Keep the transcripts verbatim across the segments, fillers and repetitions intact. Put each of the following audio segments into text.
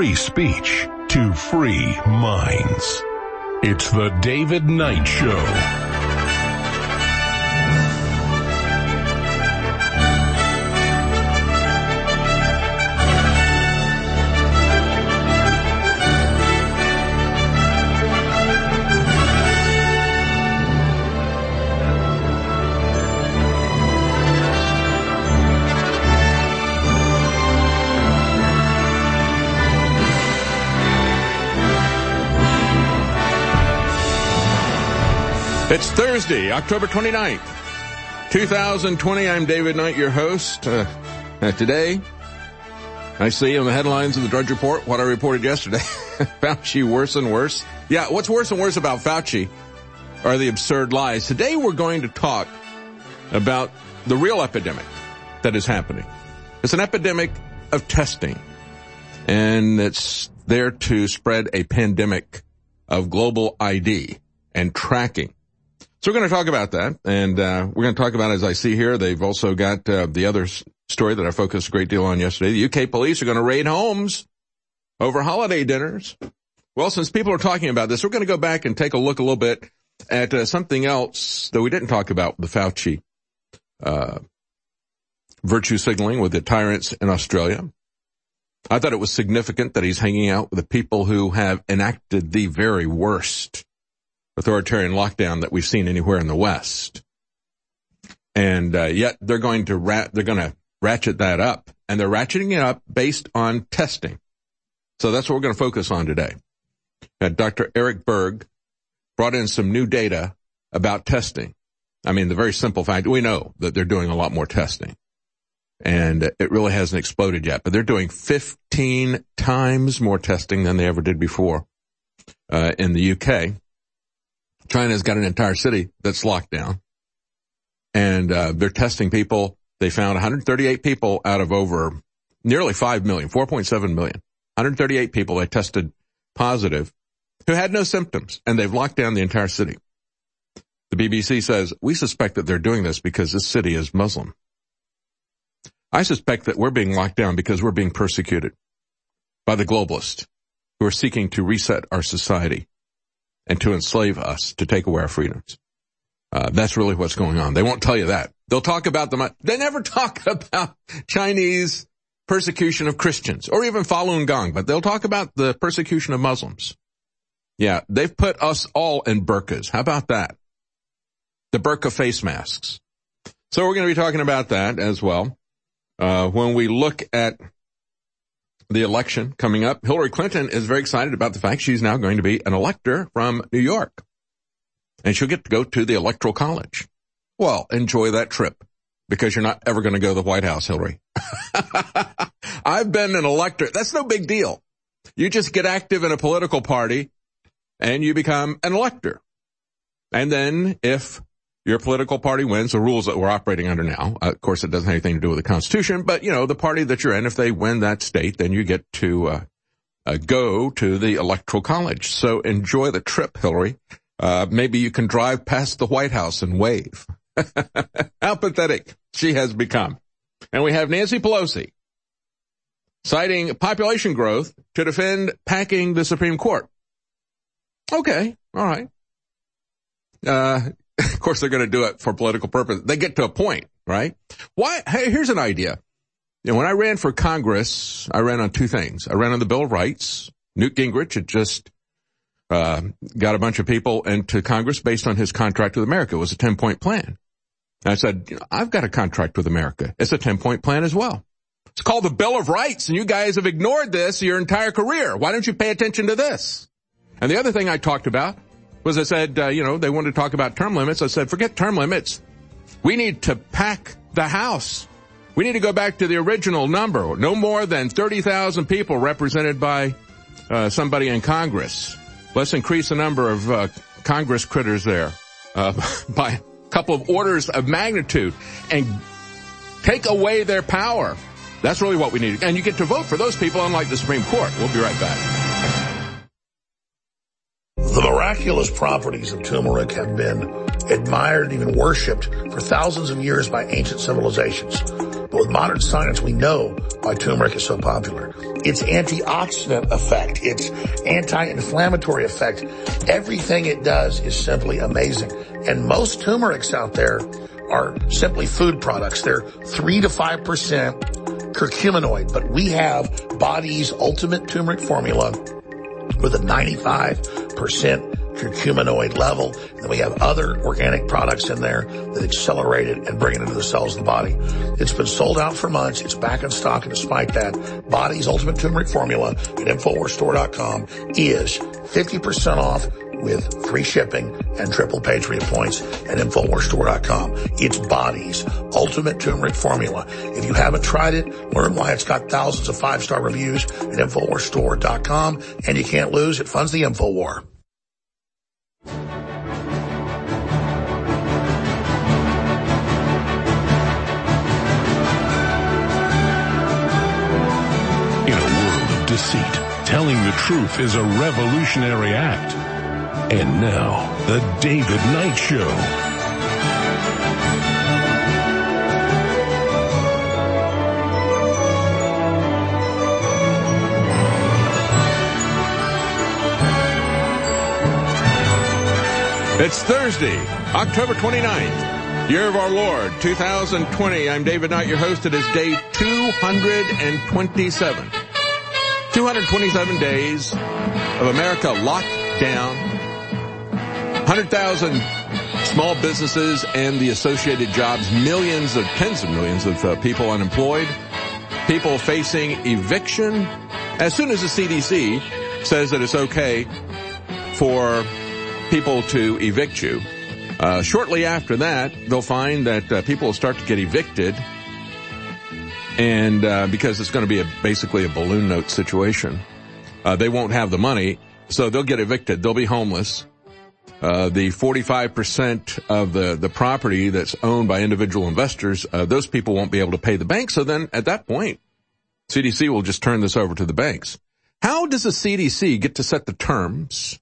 free speech to free minds. It's the David Knight Show. It's Thursday, October twenty-ninth, two thousand twenty. I'm David Knight, your host. Uh, uh, today, I see on the headlines of the Drudge Report what I reported yesterday. Fauci worse and worse. Yeah, what's worse and worse about Fauci are the absurd lies. Today we're going to talk about the real epidemic that is happening. It's an epidemic of testing, and it's there to spread a pandemic of global I D and tracking. So we're going to talk about that, and uh, we're going to talk about, as I see here, they've also got uh, the other s- story that I focused a great deal on yesterday. The U K police are going to raid homes over holiday dinners. Well, since people are talking about this, we're going to go back and take a look a little bit at uh, something else that we didn't talk about with the Fauci uh, virtue signaling with the tyrants in Australia. I thought it was significant that he's hanging out with the people who have enacted the very worst authoritarian lockdown that we've seen anywhere in the West. And uh, yet they're going to rat, they're going to ratchet that up, and they're ratcheting it up based on testing. So that's what we're going to focus on today. Uh, Doctor Eric Berg brought in some new data about testing. I mean, the very simple fact, we know that they're doing a lot more testing, and it really hasn't exploded yet, but they're doing fifteen times more testing than they ever did before uh, in the U K. China's got an entire city that's locked down, and uh, they're testing people. They found one hundred thirty-eight people out of over nearly five million, four point seven million. one hundred thirty-eight people they tested positive who had no symptoms, and they've locked down the entire city. The B B C says, we suspect that they're doing this because this city is Muslim. I suspect that we're being locked down because we're being persecuted by the globalists who are seeking to reset our society and to enslave us, to take away our freedoms. Uh, that's really what's going on. They won't tell you that. They'll talk about the, they never talk about Chinese persecution of Christians or even Falun Gong, but they'll talk about the persecution of Muslims. Yeah, they've put us all in burqas. How about that? The burqa face masks. So we're going to be talking about that as well. Uh, when we look at the election coming up, Hillary Clinton is very excited about the fact she's now going to be an elector from New York. And she'll get to go to the Electoral College. Well, enjoy that trip, because you're not ever going to go to the White House, Hillary. I've been an elector. That's no big deal. You just get active in a political party and you become an elector. And then if your political party wins, the rules that we're operating under now, uh, of course, it doesn't have anything to do with the Constitution, but, you know, the party that you're in, if they win that state, then you get to uh, uh, go to the Electoral College. So enjoy the trip, Hillary. Uh, maybe you can drive past the White House and wave. How pathetic she has become. And we have Nancy Pelosi citing population growth to defend packing the Supreme Court. Okay, all right. Uh, of course, they're going to do it for political purpose. They get to a point, right? Why? Hey, here's an idea. You know, when I ran for Congress, I ran on two things. I ran on the Bill of Rights. Newt Gingrich had just uh, got a bunch of people into Congress based on his contract with America. It was a ten-point plan. And I said, you know, I've got a contract with America. It's a ten-point plan as well. It's called the Bill of Rights, and you guys have ignored this your entire career. Why don't you pay attention to this? And the other thing I talked about was I said, uh, you know, they wanted to talk about term limits. I said, forget term limits. We need to pack the House. We need to go back to the original number. No more than thirty thousand people represented by uh, somebody in Congress. Let's increase the number of uh, Congress critters there uh, by a couple of orders of magnitude and take away their power. That's really what we need. And you get to vote for those people, unlike the Supreme Court. We'll be right back. The miraculous properties of turmeric have been admired and even worshipped for thousands of years by ancient civilizations. But with modern science, we know why turmeric is so popular. Its antioxidant effect, its anti-inflammatory effect, everything it does is simply amazing. And most turmerics out there are simply food products. They're three to five percent curcuminoid, but we have Body's Ultimate Turmeric Formula with a ninety-five percent curcuminoid level. And then we have other organic products in there that accelerate it and bring it into the cells of the body. It's been sold out for months. It's back in stock. And despite that, Body's Ultimate Turmeric Formula at Infowars Store dot com is fifty percent off with free shipping and triple Patriot points at Infowars Store dot com. It's Body's Ultimate Turmeric Formula. If you haven't tried it, learn why it's got thousands of five-star reviews at Infowars Store dot com. And you can't lose. It funds the InfoWar. In a world of deceit, telling the truth is a revolutionary act. And now, the David Knight Show. It's Thursday, October twenty-ninth, year of our Lord, two thousand twenty. I'm David Knight, your host. It is day two hundred twenty-seven. two hundred twenty-seven days of America locked down. one hundred thousand small businesses and the associated jobs, millions of, tens of millions of uh, people unemployed, people facing eviction. As soon as the C D C says that it's okay for people to evict you, uh, shortly after that, they'll find that uh, people will start to get evicted, and uh, because it's going to be a, basically a balloon note situation, uh, they won't have the money, so they'll get evicted. They'll be homeless. Uh, the forty-five percent of the, the property that's owned by individual investors, uh, those people won't be able to pay the bank. So then at that point, C D C will just turn this over to the banks. How does the C D C get to set the terms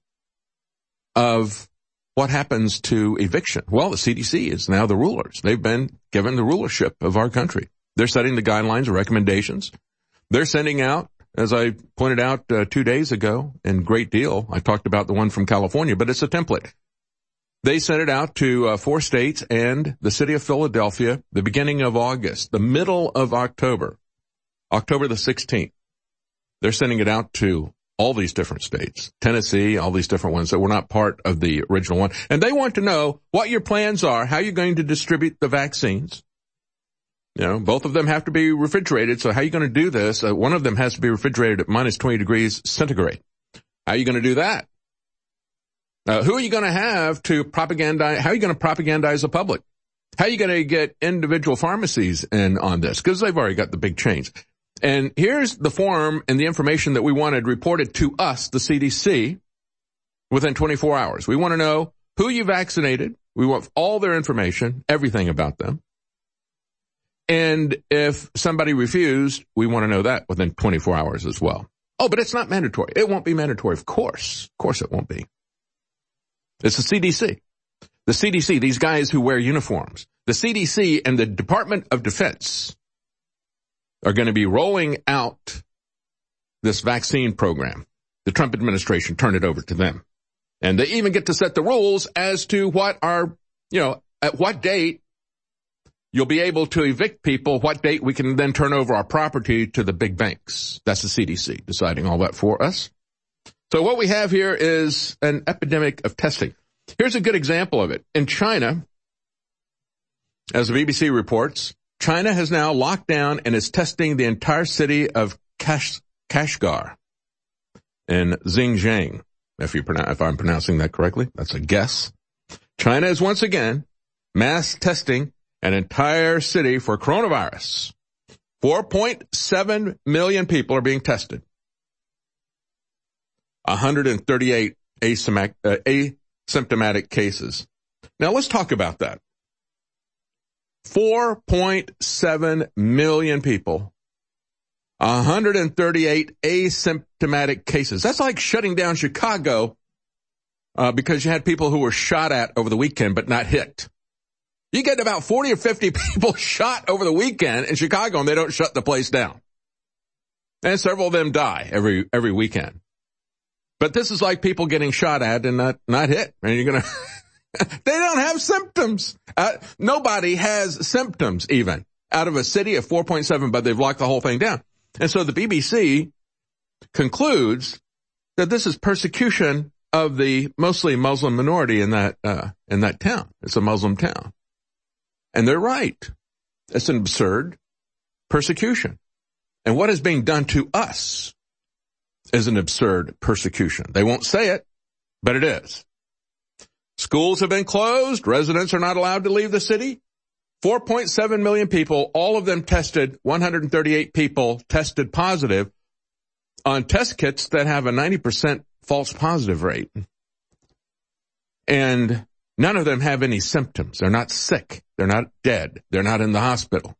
of what happens to eviction? Well, the C D C is now the rulers. They've been given the rulership of our country. They're setting the guidelines and recommendations. They're sending out, as I pointed out uh, two days ago in great deal, I talked about the one from California, but it's a template. They sent it out to uh, four states and the city of Philadelphia the beginning of August, the middle of October, October the sixteenth. They're sending it out to all these different states, Tennessee, all these different ones that were not part of the original one. And they want to know what your plans are, how you're going to distribute the vaccines. You know, both of them have to be refrigerated. So how are you going to do this? Uh, one of them has to be refrigerated at minus twenty degrees centigrade. How are you going to do that? Uh, who are you going to have to propagandize? How are you going to propagandize the public? How are you going to get individual pharmacies in on this? Because they've already got the big chains. And here's the form and the information that we wanted reported to us, the C D C, within twenty-four hours. We want to know who you vaccinated. We want all their information, everything about them. And if somebody refused, we want to know that within twenty-four hours as well. Oh, but it's not mandatory. It won't be mandatory. Of course. Of course it won't be. It's the C D C. The C D C, these guys who wear uniforms. The C D C and the Department of Defense are going to be rolling out this vaccine program. The Trump administration turned it over to them. And they even get to set the rules as to what are, you know, at what date you'll be able to evict people, what date we can then turn over our property to the big banks. That's the C D C deciding all that for us. So what we have here is an epidemic of testing. Here's a good example of it. In China, as the B B C reports, China has now locked down and is testing the entire city of Kash, Kashgar in Xinjiang. If you pronounce, if I'm pronouncing that correctly, that's a guess. China is once again mass testing an entire city for coronavirus. four point seven million people are being tested. one hundred thirty-eight asymptomatic cases. Now let's talk about that. four point seven million people, one hundred thirty-eight asymptomatic cases. That's like shutting down Chicago uh, because you had people who were shot at over the weekend but not hit. You get about forty or fifty people shot over the weekend in Chicago and they don't shut the place down. And several of them die every, every weekend. But this is like people getting shot at and not, not hit. And you're going to, they don't have symptoms. Uh, nobody has symptoms even out of a city of four point seven, but they've locked the whole thing down. And so the B B C concludes that this is persecution of the mostly Muslim minority in that, uh, in that town. It's a Muslim town. And they're right. It's an absurd persecution. And what is being done to us is an absurd persecution. They won't say it, but it is. Schools have been closed. Residents are not allowed to leave the city. four point seven million people, all of them tested, one hundred thirty-eight people tested positive on test kits that have a ninety percent false positive rate. And none of them have any symptoms. They're not sick. They're not dead. They're not in the hospital.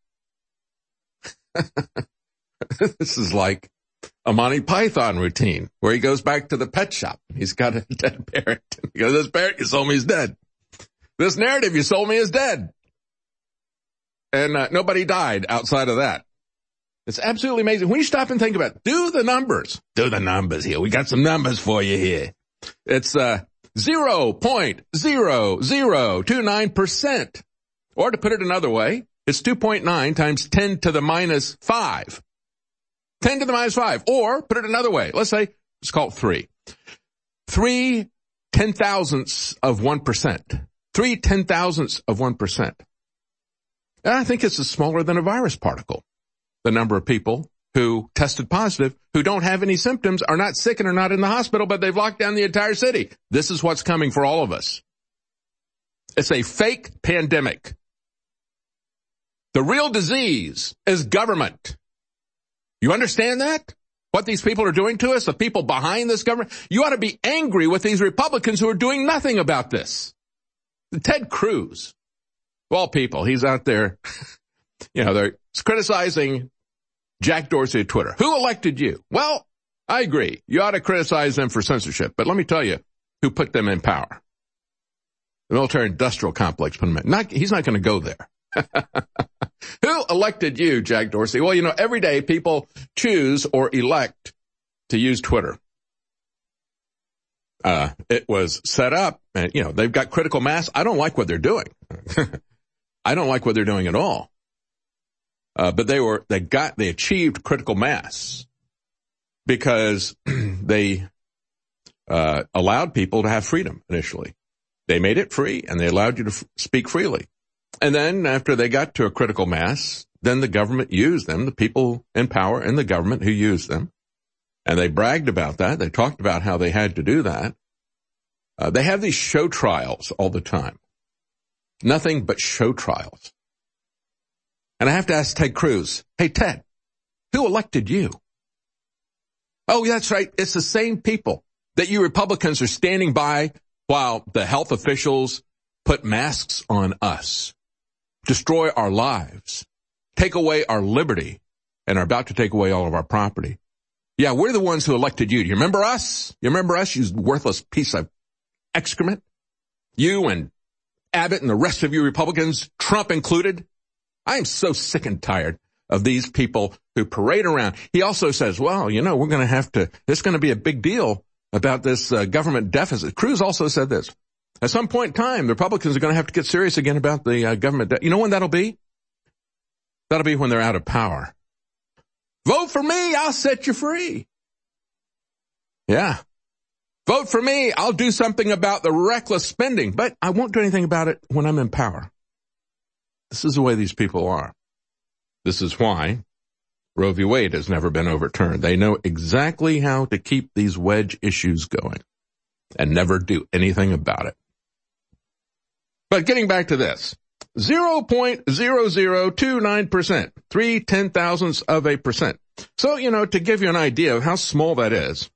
This is like a Monty Python routine where he goes back to the pet shop. He's got a dead parrot. He goes, this parrot you sold me is dead. This narrative you sold me is dead. And uh, nobody died outside of that. It's absolutely amazing. When you stop and think about it, do the numbers. Do the numbers here. We got some numbers for you here. It's uh zero point zero zero two nine percent. Or to put it another way, it's two point nine times ten to the minus five. ten to the minus five. Or put it another way. Let's say, let's call it three. Three ten thousandths of one percent. Three ten thousandths of one percent. And I think it's smaller than a virus particle. The number of people who tested positive, who don't have any symptoms, are not sick and are not in the hospital, but they've locked down the entire city. This is what's coming for all of us. It's a fake pandemic. The real disease is government. You understand that? What these people are doing to us, the people behind this government? You ought to be angry with these Republicans who are doing nothing about this. Ted Cruz, of all people, he's out there, you know, they're criticizing Jack Dorsey at Twitter. Who elected you? Well, I agree. You ought to criticize them for censorship. But let me tell you who put them in power. The military-industrial complex put them in. Not, he's not going to go there. Who elected you, Jack Dorsey? Well, you know, every day people choose or elect to use Twitter. Uh, it was set up, and, you know, they've got critical mass. I don't like what they're doing. I don't like what they're doing at all. Uh, but they were, they got, they achieved critical mass because they, uh, allowed people to have freedom initially. They made it free and they allowed you to f- speak freely. And then after they got to a critical mass, then the government used them, the people in power in the government who used them. And they bragged about that. They talked about how they had to do that. Uh, they have these show trials all the time. Nothing but show trials. And I have to ask Ted Cruz, hey, Ted, who elected you? Oh, that's right. It's the same people that you Republicans are standing by while the health officials put masks on us, destroy our lives, take away our liberty, and are about to take away all of our property. Yeah, we're the ones who elected you. Do you remember us? You remember us, you worthless piece of excrement? You and Abbott and the rest of you Republicans, Trump included. I am so sick and tired of these people who parade around. He also says, well, you know, we're going to have to, there's going to be a big deal about this uh, government deficit. Cruz also said this. At some point in time, the Republicans are going to have to get serious again about the uh, government debt. You know when that'll be? That'll be when they're out of power. Vote for me, I'll set you free. Yeah. Vote for me, I'll do something about the reckless spending, but I won't do anything about it when I'm in power. This is the way these people are. This is why Roe v. Wade has never been overturned. They know exactly how to keep these wedge issues going and never do anything about it. But getting back to this, zero point zero zero two nine percent, three ten thousandths of a percent. So, you know, to give you an idea of how small that is,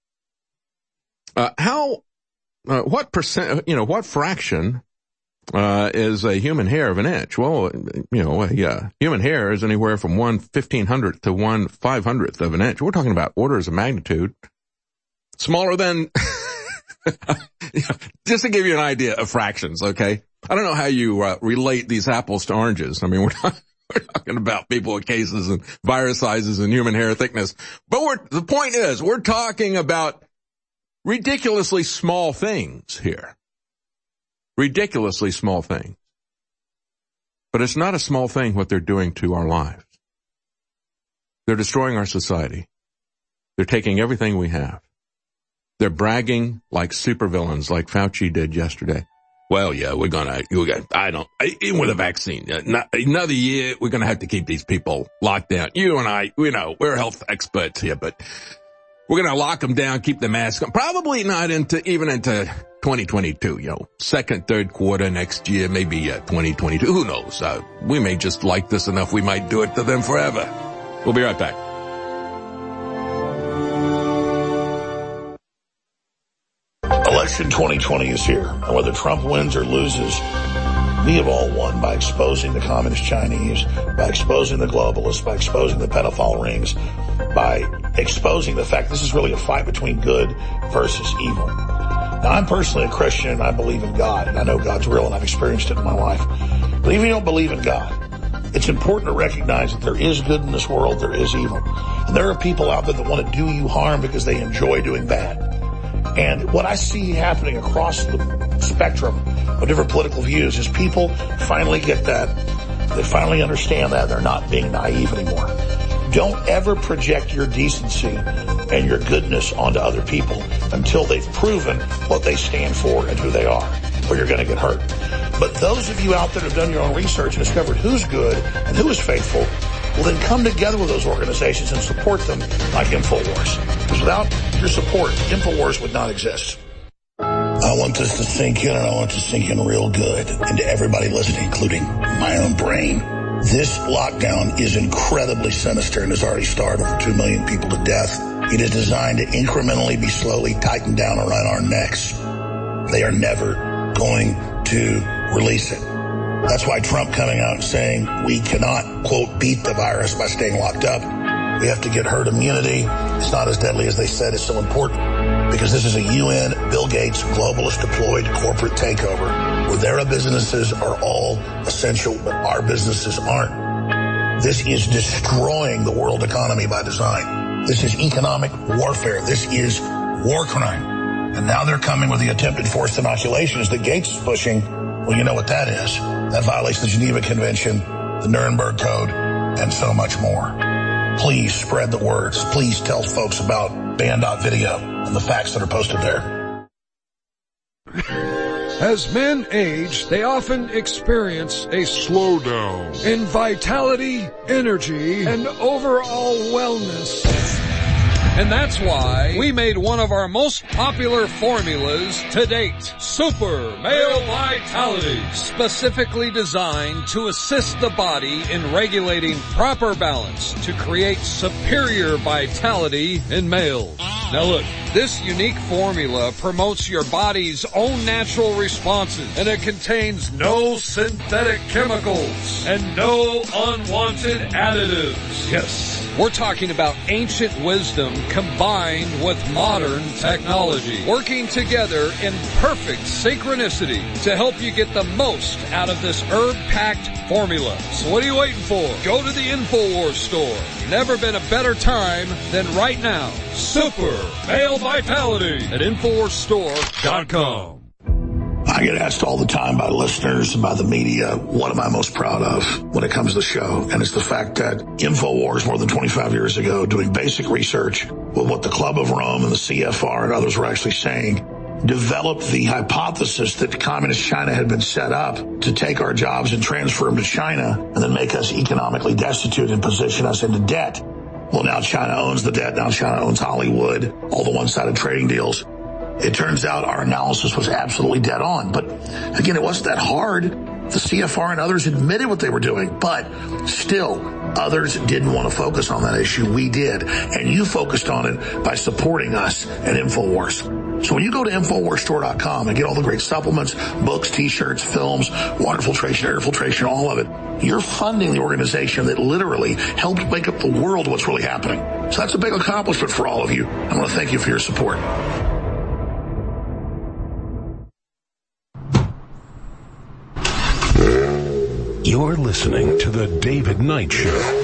uh, how, uh, what percent, you know, what fraction Uh, is a human hair of an inch? Well, you know, yeah, human hair is anywhere from one fifteen hundredth to one five hundredth of an inch. We're talking about orders of magnitude smaller than Just to give you an idea of fractions, okay? I don't know how you uh, relate these apples to oranges. I mean, we're not, we're talking about people with cases and virus sizes and human hair thickness. But we're, the point is, we're talking about ridiculously small things here. Ridiculously small things. But it's not a small thing what they're doing to our lives. They're destroying our society. They're taking everything we have. They're bragging like supervillains, like Fauci did yesterday. Well, yeah, we're gonna, we're gonna, I don't, even with a vaccine, not, another year, we're gonna have to keep these people locked down. You and I, you know, we're health experts here, but we're gonna lock them down, keep the mask on. Probably not into, even into twenty twenty-two, you know, second, third quarter next year, maybe uh, twenty twenty-two. Who knows? Uh, we may just like this enough, we might do it to them forever. We'll be right back. Election twenty twenty is here, and whether Trump wins or loses, we have all won by exposing the communist Chinese, by exposing the globalists, by exposing the pedophile rings, by exposing the fact this is really a fight between good versus evil. Now, I'm personally a Christian, and I believe in God, and I know God's real, and I've experienced it in my life. But even if you don't believe in God, it's important to recognize that there is good in this world, there is evil. And there are people out there that want to do you harm because they enjoy doing bad. And what I see happening across the spectrum of different political views is people finally get that. They finally understand that. They're not being naive anymore. Don't ever project your decency and your goodness onto other people until they've proven what they stand for and who they are, or you're going to get hurt. But those of you out there who have done your own research and discovered who's good and who is faithful, will then come together with those organizations and support them like InfoWars. Because without your support, InfoWars would not exist. I want this to sink in, and I want it to sink in real good into everybody listening, including my own brain. This lockdown is incredibly sinister and has already starved over two million people to death. It is designed to incrementally be slowly tightened down around our necks. They are never going to release it. That's why Trump coming out and saying we cannot, quote, beat the virus by staying locked up. We have to get herd immunity. It's not as deadly as they said. It's so important because this is a U N, Bill Gates, globalist deployed corporate takeover where their businesses are all essential, but our businesses aren't. This is destroying the world economy by design. This is economic warfare. This is war crime. And now they're coming with the attempted forced inoculations that Gates is pushing. Well, you know what that is. That violates the Geneva Convention, the Nuremberg Code, and so much more. Please spread the words. Please tell folks about Band dot video and the facts that are posted there. As men age, they often experience a slowdown in vitality, energy, and overall wellness. And that's why we made one of our most popular formulas to date, Super Male Vitality, specifically designed to assist the body in regulating proper balance to create superior vitality in males. Now look, this unique formula promotes your body's own natural responses, and it contains no synthetic chemicals and no unwanted additives. Yes. We're talking about ancient wisdom combined with modern technology, working together in perfect synchronicity to help you get the most out of this herb-packed formula. So what are you waiting for? Go to the InfoWars store. Never been a better time than right now. Super Male Vitality at InfoWars Store dot com. I get asked all the time by listeners and by the media, what am I most proud of when it comes to the show? And it's the fact that InfoWars more than twenty-five years ago, doing basic research with what the Club of Rome and the C F R and others were actually saying, developed the hypothesis that communist China had been set up to take our jobs and transfer them to China and then make us economically destitute and position us into debt. Well, now China owns the debt. Now China owns Hollywood, all the one-sided trading deals. It turns out our analysis was absolutely dead on. But again, it wasn't that hard. The C F R and others admitted what they were doing, but still others didn't want to focus on that issue. We did. And you focused on it by supporting us at InfoWars. So when you go to InfoWars Store dot com and get all the great supplements, books, t-shirts, films, water filtration, air filtration, all of it, you're funding the organization that literally helped make up the world what's really happening. So that's a big accomplishment for all of you. I want to thank you for your support. You're listening to The David Knight Show.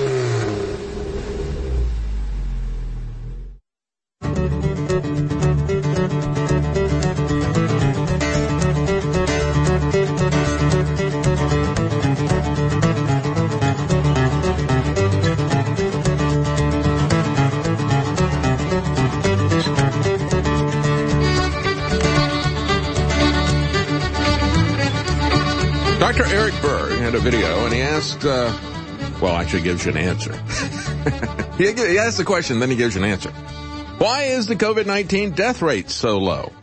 Doctor Eric Berg had a video, and he asked, uh, well, actually gives you an answer. he, he asks the question, then he gives you an answer. Why is the COVID nineteen death rate so low?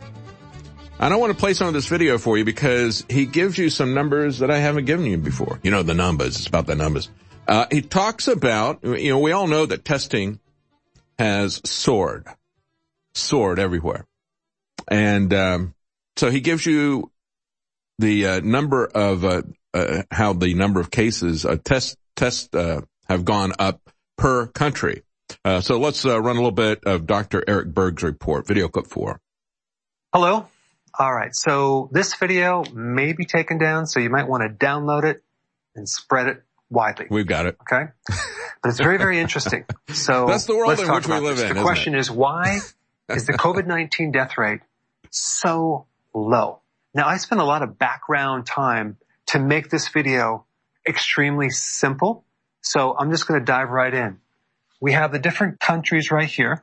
I don't want to play some of this video for you because he gives you some numbers that I haven't given you before. You know, the numbers. It's about the numbers. Uh, he talks about, you know, we all know that testing has soared, soared everywhere. And um, so he gives you the uh, number of uh, uh, how the number of cases uh, test tests uh, have gone up per country. Uh, so let's uh, run a little bit of Doctor Eric Berg's report. Video clip four. Hello. All right. So this video may be taken down, so you might want to download it and spread it widely. We've got it. Okay. But it's very, very interesting. So that's the world let's in talk which we about live this. in. The question is, why is the COVID nineteen death rate so low? Now, I spent a lot of background time to make this video extremely simple, so I'm just going to dive right in. We have the different countries right here: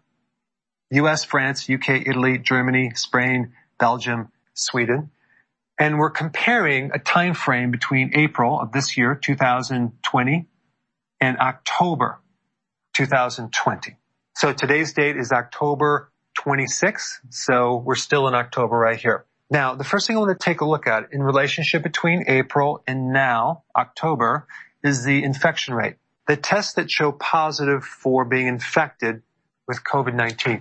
U S, France, U K, Italy, Germany, Spain, Belgium, Sweden. And we're comparing a time frame between April of this year, two thousand twenty, and October two thousand twenty. So today's date is October twenty-sixth, so we're still in October right here. Now, the first thing I want to take a look at in relationship between April and now, October, is the infection rate. The tests that show positive for being infected with COVID nineteen.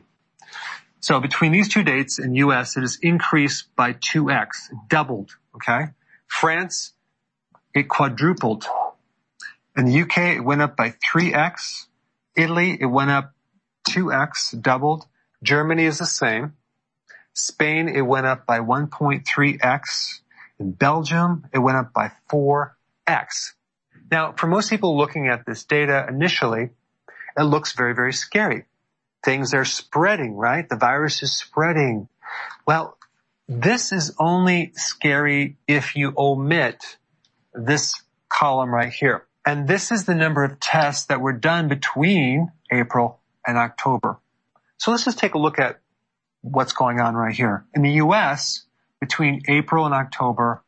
So between these two dates in U S, it has increased by two x, doubled, okay? France, it quadrupled. In the U K, it went up by three x. Italy, it went up two x, doubled. Germany is the same. Spain, it went up by one point three x. In Belgium, it went up by four x. Now, for most people looking at this data initially, it looks very, very scary. Things are spreading, right? The virus is spreading. Well, this is only scary if you omit this column right here. And this is the number of tests that were done between April and October. So let's just take a look at what's going on right here. In the U S, between April and October,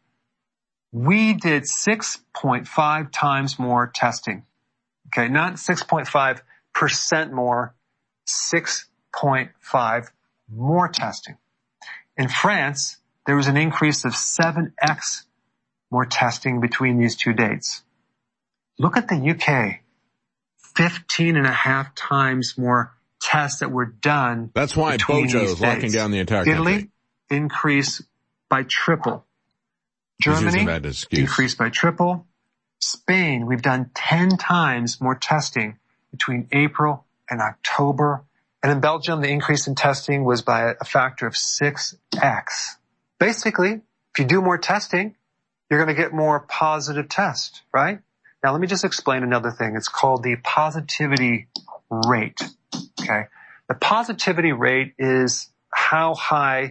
we did six point five times more testing. Okay, not six point five percent more, six point five more testing. In France, there was an increase of seven x more testing between these two dates. Look at the U K, fifteen and a half times more tests that were done. That's why Bojo is locking down the entire country. Italy increased by triple. Germany increased by triple. Spain, we've done ten times more testing between April and October. And in Belgium, the increase in testing was by a factor of six x. Basically, if you do more testing, you're going to get more positive tests, right? Now, let me just explain another thing. It's called the positivity rate. Okay. The positivity rate is how high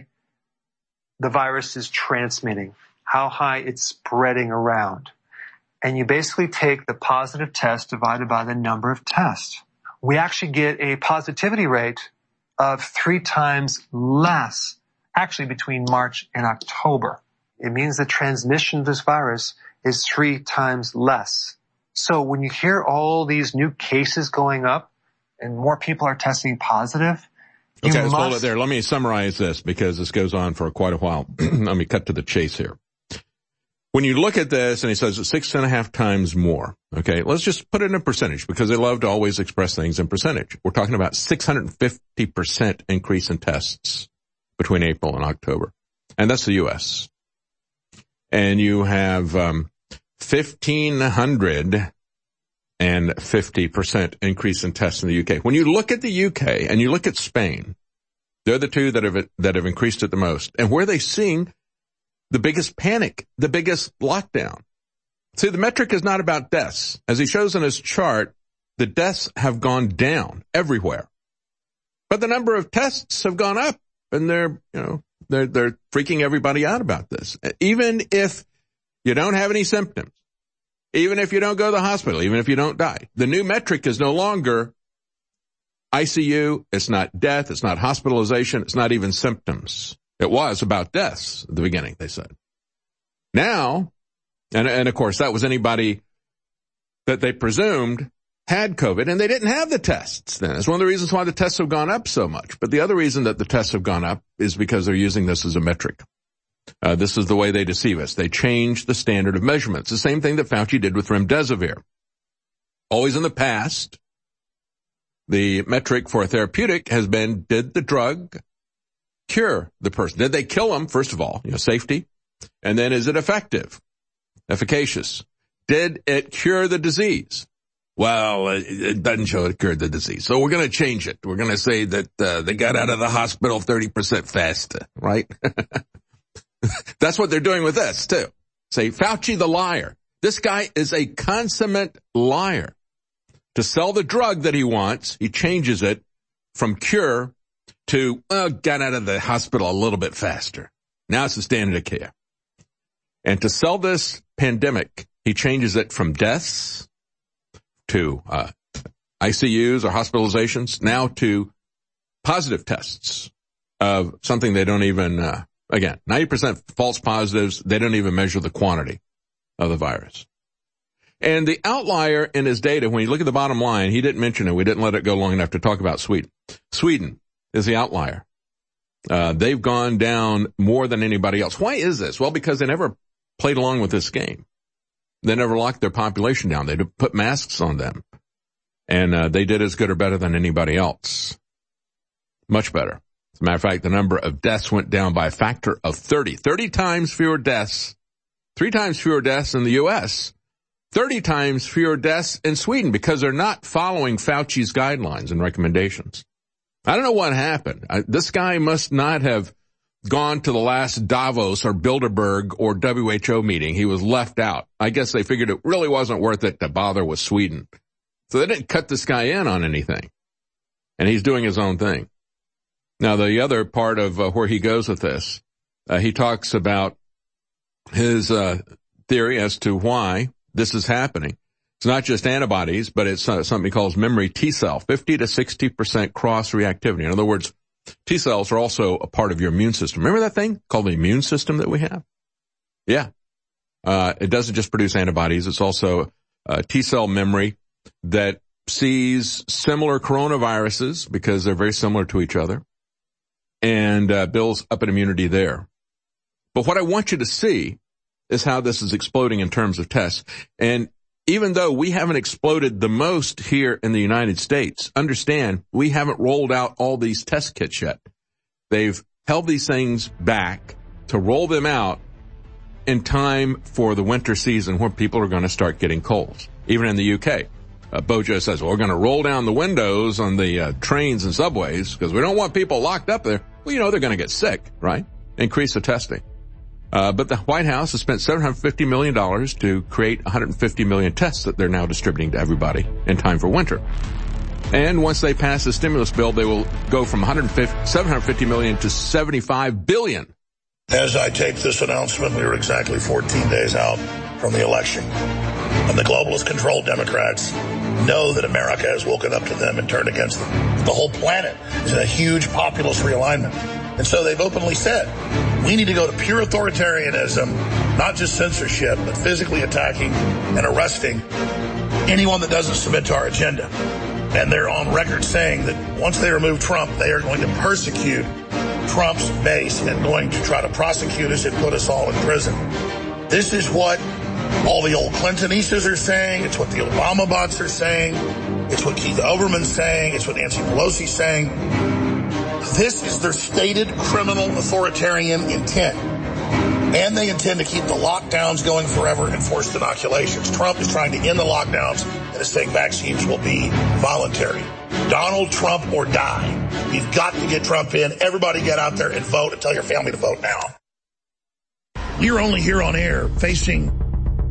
the virus is transmitting, how high it's spreading around. And you basically take the positive test divided by the number of tests. We actually get a positivity rate of three times less, actually between March and October. It means the transmission of this virus is three times less. So when you hear all these new cases going up, and more people are testing positive, you okay, must... hold it there. Let me summarize this because this goes on for quite a while. Let me cut to the chase here. When you look at this, and he says it's six and a half times more, okay, let's just put it in a percentage because they love to always express things in percentage. We're talking about six hundred fifty percent increase in tests between April and October. And that's the U S. And you have um, fifteen hundred and fifty percent increase in tests in the U K. When you look at the U K and you look at Spain, they're the two that have that have increased it the most. And where are they seeing the biggest panic, the biggest lockdown? See, the metric is not about deaths. As he shows in his chart, the deaths have gone down everywhere. But the number of tests have gone up, and they're, you know, they're, they're freaking everybody out about this. Even if you don't have any symptoms, even if you don't go to the hospital, even if you don't die, the new metric is no longer I C U, it's not death, it's not hospitalization, it's not even symptoms. It was about deaths at the beginning, they said. Now, and, and of course that was anybody that they presumed had COVID, and they didn't have the tests then. It's one of the reasons why the tests have gone up so much. But the other reason that the tests have gone up is because they're using this as a metric. Uh, this is the way they deceive us. They change the standard of measurements. The same thing that Fauci did with remdesivir. Always in the past, the metric for a therapeutic has been, did the drug cure the person? Did they kill them, first of all, you know, safety? And then is it effective, efficacious? Did it cure the disease? Well, it doesn't show it cured the disease. So we're going to change it. We're going to say that uh, they got out of the hospital thirty percent faster, right? That's what they're doing with this, too. Say, Fauci the liar. This guy is a consummate liar. To sell the drug that he wants, he changes it from cure to, well, got out of the hospital a little bit faster. Now it's the standard of care. And to sell this pandemic, he changes it from deaths to uh, I C Us or hospitalizations, now to positive tests of something they don't even, uh, again, ninety percent false positives, they don't even measure the quantity of the virus. And the outlier in his data, when you look at the bottom line, he didn't mention it, we didn't let it go long enough to talk about Sweden. Sweden is the outlier. Uh, they've gone down more than anybody else. Why is this? Well, because they never played along with this game. They never locked their population down. They put masks on them. And uh, they did as good or better than anybody else. Much better. As a matter of fact, the number of deaths went down by a factor of thirty. thirty times fewer deaths. Three times fewer deaths in the U S thirty times fewer deaths in Sweden because they're not following Fauci's guidelines and recommendations. I don't know what happened. I, this guy must not have gone to the last Davos or Bilderberg or W H O meeting. He was left out. I guess they figured it really wasn't worth it to bother with Sweden. So they didn't cut this guy in on anything. And he's doing his own thing. Now, the other part of uh, where he goes with this, uh, he talks about his uh, theory as to why this is happening. It's not just antibodies, but it's uh, something he calls memory T cell, fifty to sixty percent cross-reactivity. In other words, T cells are also a part of your immune system. Remember that thing called the immune system that we have? Yeah. Uh, it doesn't just produce antibodies. It's also uh, T cell memory that sees similar coronaviruses because they're very similar to each other and uh, builds up an immunity there. But what I want you to see is how this is exploding in terms of tests. And even though we haven't exploded the most here in the United States, understand we haven't rolled out all these test kits yet. They've held these things back to roll them out in time for the winter season where people are going to start getting colds. Even in the U K, uh, Bojo says, well, we're going to roll down the windows on the uh, trains and subways because we don't want people locked up there. Well, you know they're going to get sick, right? Increase the testing. Uh, but the White House has spent seven hundred fifty million dollars to create one hundred fifty million tests that they're now distributing to everybody in time for winter. And once they pass the stimulus bill, they will go from seven hundred fifty million to seventy-five billion. As I tape this announcement, we are exactly fourteen days out from the election. And the globalist controlled Democrats know that America has woken up to them and turned against them. The whole planet is in a huge populist realignment. And so they've openly said, we need to go to pure authoritarianism, not just censorship, but physically attacking and arresting anyone that doesn't submit to our agenda. And they're on record saying that once they remove Trump, they are going to persecute Trump's base and going to try to prosecute us and put us all in prison. This is what all the old Clintonistas are saying. It's what the Obama bots are saying. It's what Keith Olbermann's saying. It's what Nancy Pelosi's saying. This is their stated criminal authoritarian intent. And they intend to keep the lockdowns going forever and forced inoculations. Trump is trying to end the lockdowns and is saying vaccines will be voluntary. Donald Trump or die. We've got to get Trump in. Everybody get out there and vote and tell your family to vote now. You're only here on air facing the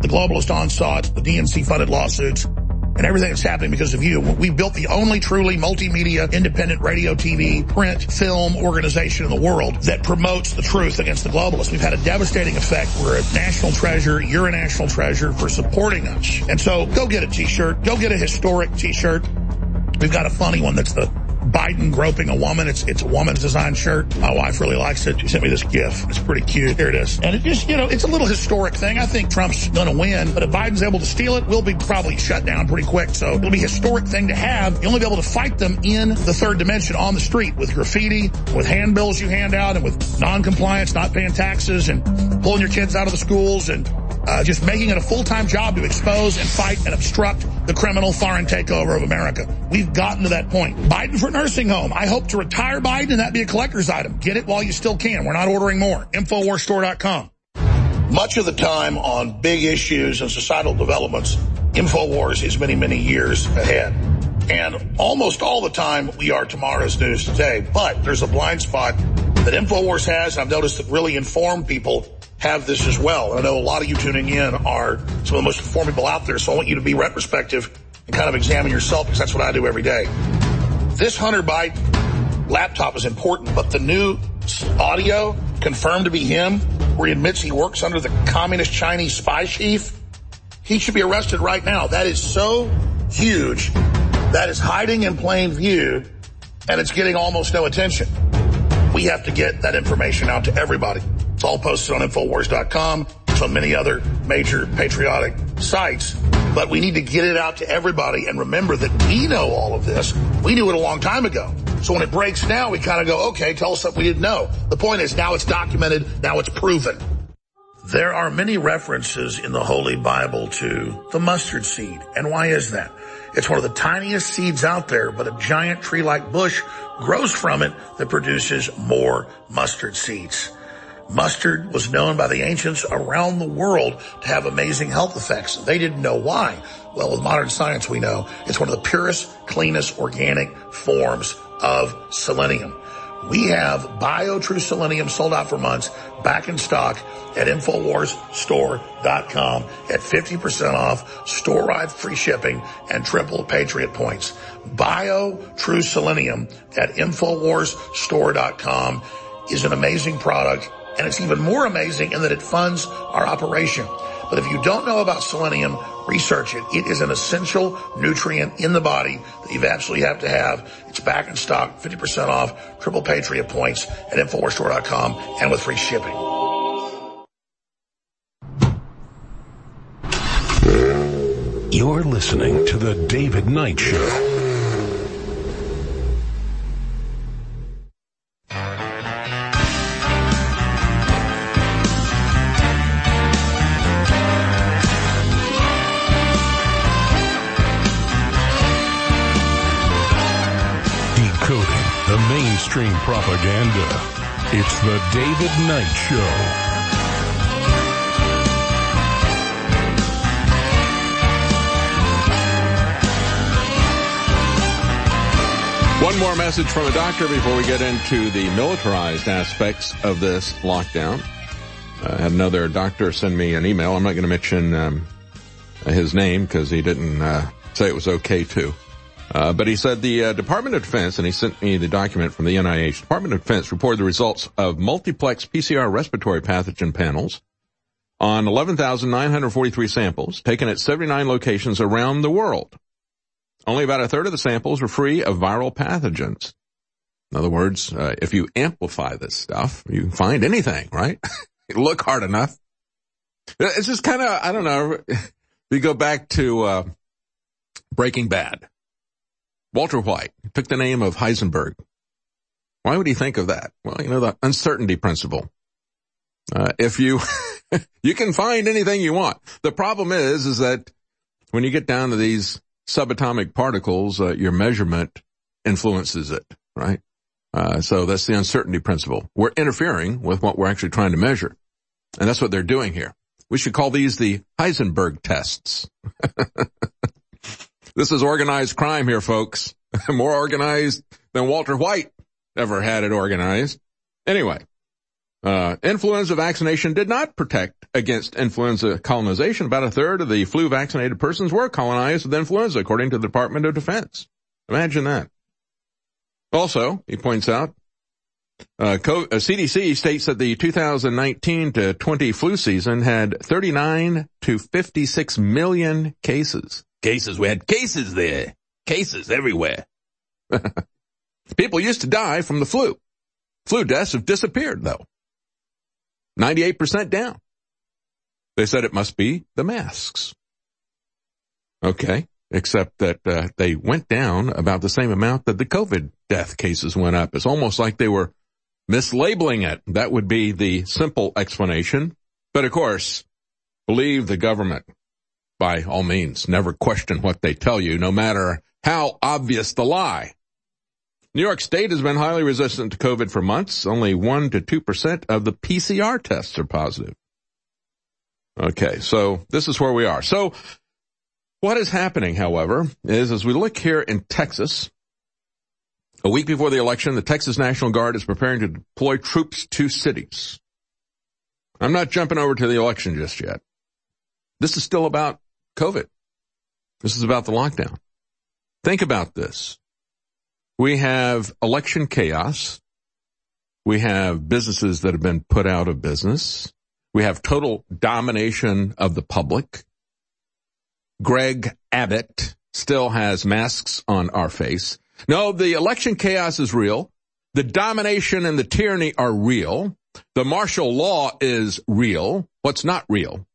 the globalist onslaught, the D N C-funded lawsuits, and everything that's happening because of you. We built the only truly multimedia, independent radio, T V, print, film organization in the world that promotes the truth against the globalists. We've had a devastating effect. We're a national treasure. You're a national treasure for supporting us. And so go get a T-shirt. Go get a historic T-shirt. We've got a funny one that's the Biden groping a woman. It's it's a woman's design shirt. My wife really likes it. She sent me this GIF. It's pretty cute. Here it is. And it just, you know, it's a little historic thing. I think Trump's going to win, but if Biden's able to steal it, we'll be probably shut down pretty quick. So it'll be a historic thing to have. You'll only be able to fight them in the third dimension on the street with graffiti, with handbills you hand out, and with non-compliance, not paying taxes, and pulling your kids out of the schools, and uh, just making it a full-time job to expose and fight and obstruct the criminal foreign takeover of America. We've gotten to that point. Biden for nursing home. I hope to retire Biden and that be a collector's item. Get it while you still can. We're not ordering more. Infowars Store dot com. Much of the time on big issues and societal developments, Infowars is many, many years ahead. And almost all the time, we are tomorrow's news today. But there's a blind spot that Infowars has. I've noticed that really informed people have this as well. And I know a lot of you tuning in are some of the most informed people out there. So I want you to be retrospective and kind of examine yourself, because that's what I do every day. This Hunter Biden laptop is important, but the new audio confirmed to be him, where he admits he works under the communist Chinese spy chief, he should be arrested right now. That is so huge. That is hiding in plain view, and it's getting almost no attention. We have to get that information out to everybody. It's all posted on Infowars dot com. It's on many other major patriotic sites. But we need to get it out to everybody and remember that we know all of this. We knew it a long time ago. So when it breaks now, we kind of go, okay, tell us something we didn't know. The point is, now it's documented, now it's proven. There are many references in the Holy Bible to the mustard seed. And why is that? It's one of the tiniest seeds out there, but a giant tree-like bush grows from it that produces more mustard seeds. Mustard was known by the ancients around the world to have amazing health effects. They didn't know why. Well, with modern science, we know it's one of the purest, cleanest organic forms of selenium. We have BioTrue Selenium sold out for months, back in stock at Infowars Store dot com at fifty percent off, store-wide free shipping, and triple Patriot points. BioTrue Selenium at Infowars Store dot com is an amazing product. And it's even more amazing in that it funds our operation. But if you don't know about selenium, research it. It is an essential nutrient in the body that you absolutely have to have. It's back in stock, fifty percent off, triple Patriot points at Infowars Store dot com, and with free shipping. You're listening to The David Knight Show. The mainstream propaganda. It's the David Knight Show. One more message from a doctor before we get into the militarized aspects of this lockdown. I had another doctor send me an email. I'm not going to mention um, his name because he didn't uh, say it was okay to. Uh, but he said the uh, Department of Defense, and he sent me the document from the N I H, Department of Defense reported the results of multiplex P C R respiratory pathogen panels on eleven thousand nine hundred forty-three samples taken at seventy-nine locations around the world. Only about a third of the samples were free of viral pathogens. In other words, uh, if you amplify this stuff, you can find anything, right? You look hard enough. It's just kind of, I don't know, we go back to uh Breaking Bad. Walter White took the name of Heisenberg. Why would he think of that? Well, you know, the uncertainty principle. Uh, if you, you can find anything you want. The problem is, is that when you get down to these subatomic particles, uh, your measurement influences it, right? Uh, so that's the uncertainty principle. We're interfering with what we're actually trying to measure. And that's what they're doing here. We should call these the Heisenberg tests. This is organized crime here, folks. More organized than Walter White ever had it organized. Anyway, Uh, influenza vaccination did not protect against influenza colonization. About a third of the flu-vaccinated persons were colonized with influenza, according to the Department of Defense. Imagine that. Also, he points out, uh, C D C states that the two thousand nineteen to twenty flu season had thirty-nine to fifty-six million cases. Cases. We had cases there. Cases everywhere. People used to die from the flu. Flu deaths have disappeared, though. ninety-eight percent down. They said it must be the masks. Okay, except that uh, they went down about the same amount that the COVID death cases went up. It's almost like they were mislabeling it. That would be the simple explanation. But of course, believe the government by all means. Never question what they tell you, no matter how obvious the lie. New York State has been highly resistant to COVID for months. Only one to two percent of the P C R tests are positive. Okay, so this is where we are. So what is happening, however, is as we look here in Texas, a week before the election, the Texas National Guard is preparing to deploy troops to cities. I'm not jumping over to the election just yet. This is still about COVID. This is about the lockdown. Think about this. We have election chaos. We have businesses that have been put out of business. We have total domination of the public. Greg Abbott still has masks on our face. No, the election chaos is real. The domination and the tyranny are real. The martial law is real. What's not real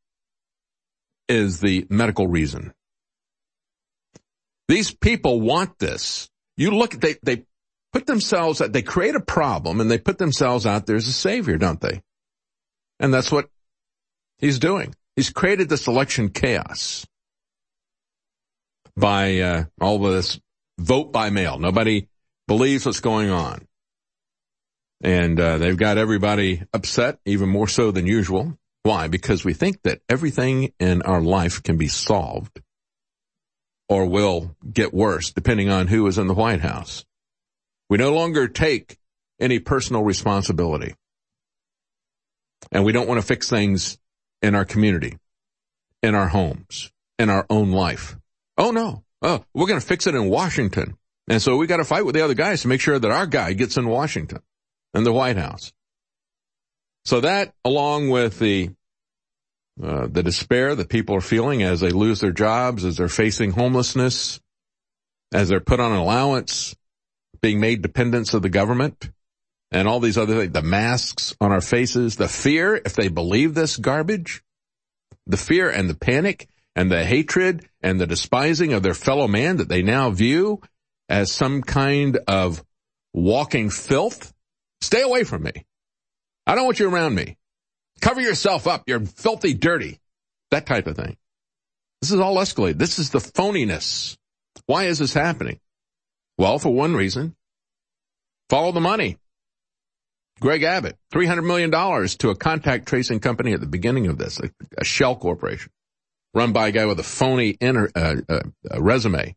is the medical reason. These people want this. You look, they, they put themselves, they create a problem and they put themselves out there as a savior, don't they? And that's what he's doing. He's created this election chaos by uh, all of this vote by mail. Nobody believes what's going on. And uh, they've got everybody upset, even more so than usual. Why? Because we think that everything in our life can be solved or will get worse, depending on who is in the White House. We no longer take any personal responsibility. And we don't want to fix things in our community, in our homes, in our own life. Oh, no. Oh, we're going to fix it in Washington. And so we got to fight with the other guys to make sure that our guy gets in Washington and the White House. So that, along with the Uh, the despair that people are feeling as they lose their jobs, as they're facing homelessness, as they're put on allowance, being made dependents of the government, and all these other things, the masks on our faces, the fear, if they believe this garbage, the fear and the panic and the hatred and the despising of their fellow man that they now view as some kind of walking filth, stay away from me. I don't want you around me. Cover yourself up. You're filthy dirty. That type of thing. This is all escalated. This is the phoniness. Why is this happening? Well, for one reason, follow the money. Greg Abbott, three hundred million dollars to a contact tracing company at the beginning of this, a, a shell corporation, run by a guy with a phony inter, uh, uh, uh, resume.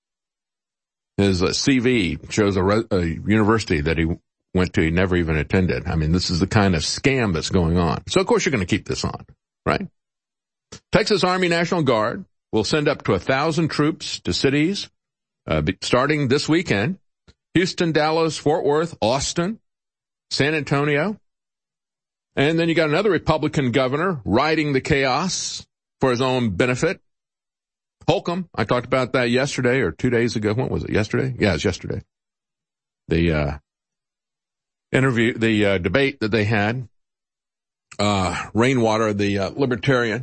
His uh, C V shows a, re- a university that he went to, he never even attended. I mean, this is the kind of scam that's going on. So, of course, you're going to keep this on, right? Texas Army National Guard will send up to a thousand troops to cities uh, starting this weekend. Houston, Dallas, Fort Worth, Austin, San Antonio. And then you got another Republican governor riding the chaos for his own benefit. Holcomb, I talked about that yesterday or two days ago. When was it? Yesterday? Yeah, it was yesterday. The, uh, interview, the uh, debate that they had, uh, Rainwater, the uh, libertarian,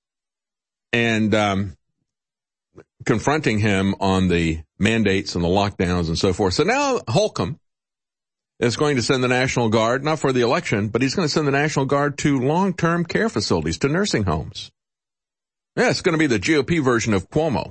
and um, confronting him on the mandates and the lockdowns and so forth. So now Holcomb is going to send the National Guard, not for the election, but he's going to send the National Guard to long-term care facilities, to nursing homes. Yeah, it's going to be the G O P version of Cuomo.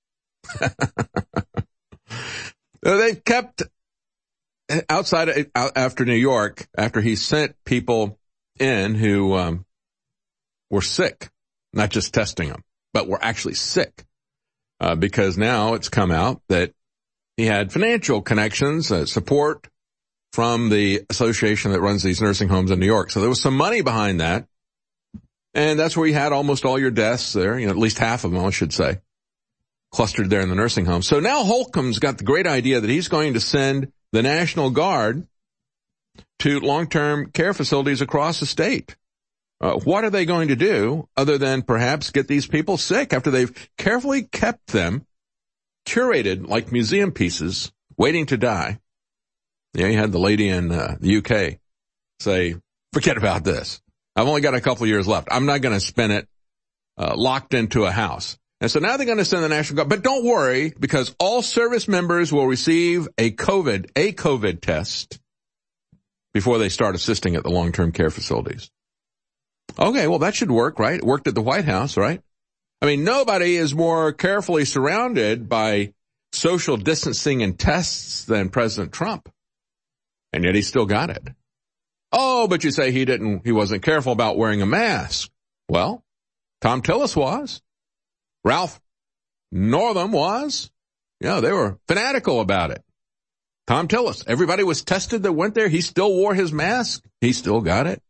They've kept outside of, out after New York, after he sent people in who um, were sick, not just testing them, but were actually sick, uh, because now it's come out that he had financial connections, uh, support from the association that runs these nursing homes in New York. So there was some money behind that. And that's where you had almost all your deaths there, you know, at least half of them, I should say, clustered there in the nursing home. So now Holcomb's got the great idea that he's going to send the National Guard to long-term care facilities across the state. Uh, what are they going to do other than perhaps get these people sick after they've carefully kept them curated like museum pieces, waiting to die? Yeah, you had the lady in uh, the U K say, forget about this. I've only got a couple of years left. I'm not going to spend it uh, locked into a house. And so now they're going to send the National Guard. But don't worry, because all service members will receive a COVID, a COVID test before they start assisting at the long-term care facilities. Okay, well, that should work, right? It worked at the White House, right? I mean, nobody is more carefully surrounded by social distancing and tests than President Trump. And yet he still got it. Oh, but you say he didn't, he wasn't careful about wearing a mask. Well, Tom Tillis was. Ralph Northam was. You know, they were fanatical about it. Tom Tillis, everybody was tested that went there. He still wore his mask. He still got it.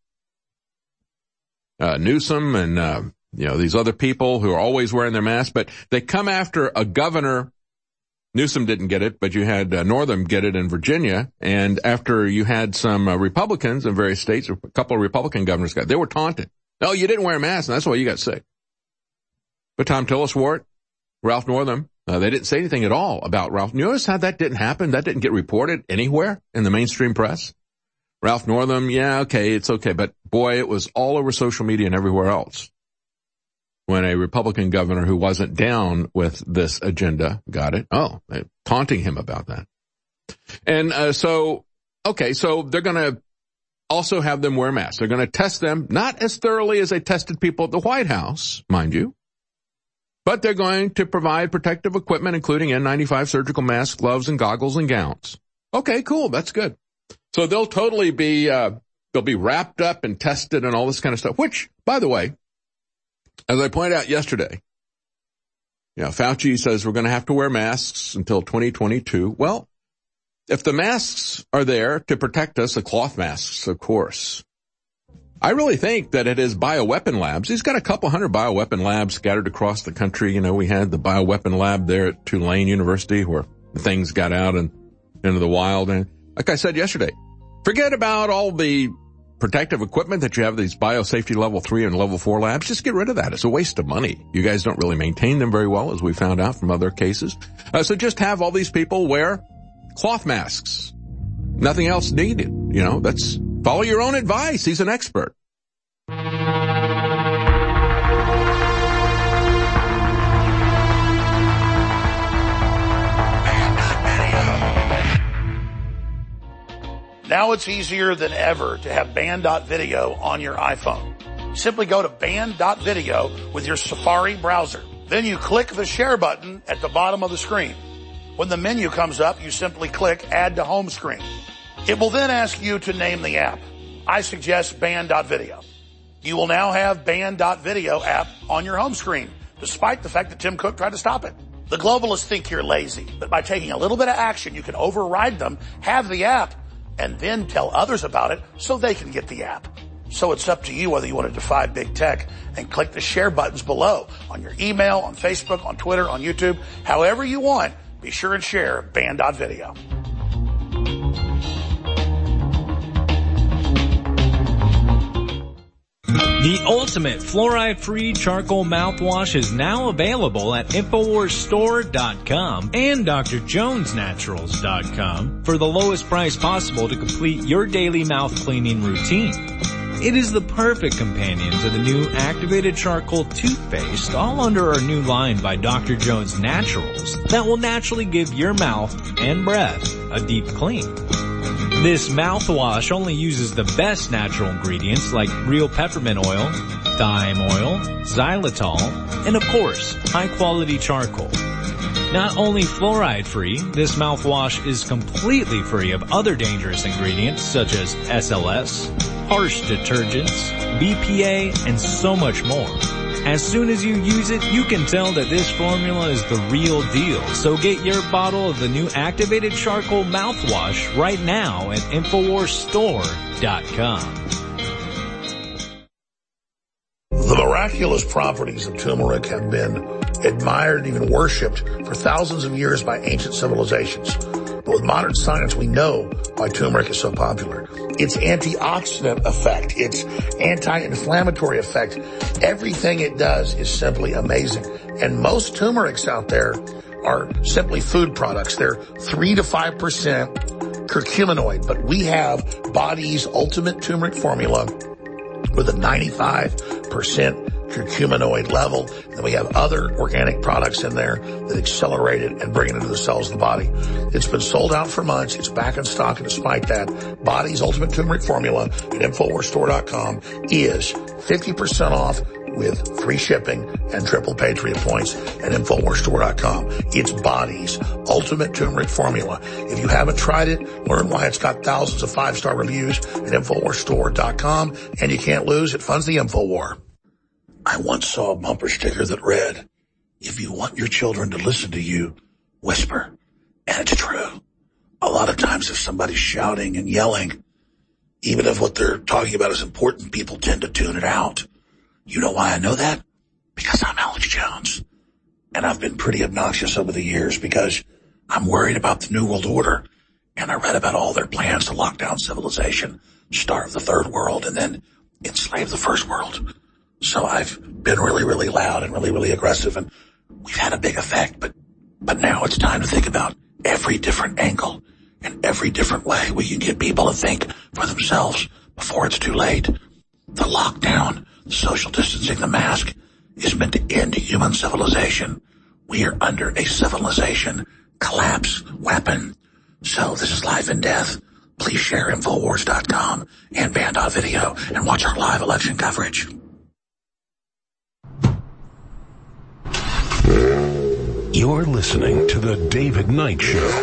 Uh, Newsom and, uh, you know, these other people who are always wearing their masks, but they come after a governor. Newsom didn't get it, but you had uh, Northam get it in Virginia. And after you had some uh, Republicans in various states, a couple of Republican governors got, they were taunted. No, you didn't wear a mask, and that's why you got sick. But Tom Tillis wore it. Ralph Northam, uh, they didn't say anything at all about Ralph. You notice how that didn't happen? That didn't get reported anywhere in the mainstream press. Ralph Northam, yeah, okay, it's okay. But boy, it was all over social media and everywhere else when a Republican governor who wasn't down with this agenda got it. Oh, they're taunting him about that. And uh, so, okay, so they're going to also have them wear masks. They're going to test them, not as thoroughly as they tested people at the White House, mind you, but they're going to provide protective equipment, including N ninety-five surgical masks, gloves, and goggles and gowns. Okay, cool, that's good. So they'll totally be, uh, they'll be wrapped up and tested and all this kind of stuff, which, by the way, as I pointed out yesterday, you know, Fauci says we're going to have to wear masks until twenty twenty-two. Well, if the masks are there to protect us, the cloth masks, of course, I really think that it is bioweapon labs. He's got a couple hundred bioweapon labs scattered across the country. You know, we had the bioweapon lab there at Tulane University where things got out and into the wild. And like I said yesterday, forget about all the protective equipment that you have, these biosafety level three and level four labs. Just get rid of that. It's a waste of money. You guys don't really maintain them very well, as we found out from other cases. Uh, so just have all these people wear cloth masks. Nothing else needed. You know, that's follow your own advice. He's an expert. Now it's easier than ever to have band dot video on your iPhone. Simply go to band dot video with your Safari browser. Then you click the share button at the bottom of the screen. When the menu comes up, you simply click Add to Home Screen. It will then ask you to name the app. I suggest band dot video. You will now have band dot video app on your home screen, despite the fact that Tim Cook tried to stop it. The globalists think you're lazy, but by taking a little bit of action, you can override them, have the app, and then tell others about it so they can get the app. So it's up to you whether you want to defy big tech and click the share buttons below on your email, on Facebook, on Twitter, on YouTube, however you want. Be sure and share band dot video. The ultimate fluoride-free charcoal mouthwash is now available at Infowars Store dot com and D R Jones Naturals dot com for the lowest price possible to complete your daily mouth cleaning routine. It is the perfect companion to the new activated charcoal toothpaste, all under our new line by D R Jones Naturals, that will naturally give your mouth and breath a deep clean. This mouthwash only uses the best natural ingredients like real peppermint oil, thyme oil, xylitol, and of course, high-quality charcoal. Not only fluoride-free, this mouthwash is completely free of other dangerous ingredients such as S L S, harsh detergents, B P A, and so much more. As soon as you use it, you can tell that this formula is the real deal. So get your bottle of the new activated charcoal mouthwash right now at Infowars Store dot com. The miraculous properties of turmeric have been admired and even worshipped for thousands of years by ancient civilizations. But with modern science, we know why turmeric is so popular. Its antioxidant effect, its anti-inflammatory effect, everything it does is simply amazing. And most turmerics out there are simply food products. They're three to five percent curcuminoid, but we have Body's ultimate turmeric formula with a ninety-five percent curcuminoid level. And we have other organic products in there that accelerate it and bring it into the cells of the body. It's been sold out for months. It's back in stock. And despite that, Body's ultimate turmeric formula at Infowars Store dot com is fifty percent off with free shipping and triple Patriot points at Infowars Store dot com. It's Body's ultimate turmeric formula. If you haven't tried it, learn why it's got thousands of five-star reviews at Infowars Store dot com. And you can't lose. It funds the InfoWar. I once saw a bumper sticker that read, "If you want your children to listen to you, whisper." And it's true. A lot of times if somebody's shouting and yelling, even if what they're talking about is important, people tend to tune it out. You know why I know that? Because I'm Alex Jones. And I've been pretty obnoxious over the years because I'm worried about the New World Order. And I read about all their plans to lock down civilization, starve the third world, and then enslave the first world. So I've been really, really loud and really, really aggressive, and we've had a big effect. But, but now it's time to think about every different angle and every different way we can get people to think for themselves before it's too late. The lockdown, the social distancing, the mask is meant to end human civilization. We are under a civilization collapse weapon. So this is life and death. Please share Infowars dot com and Band dot video and watch our live election coverage. You're listening to The David Knight Show.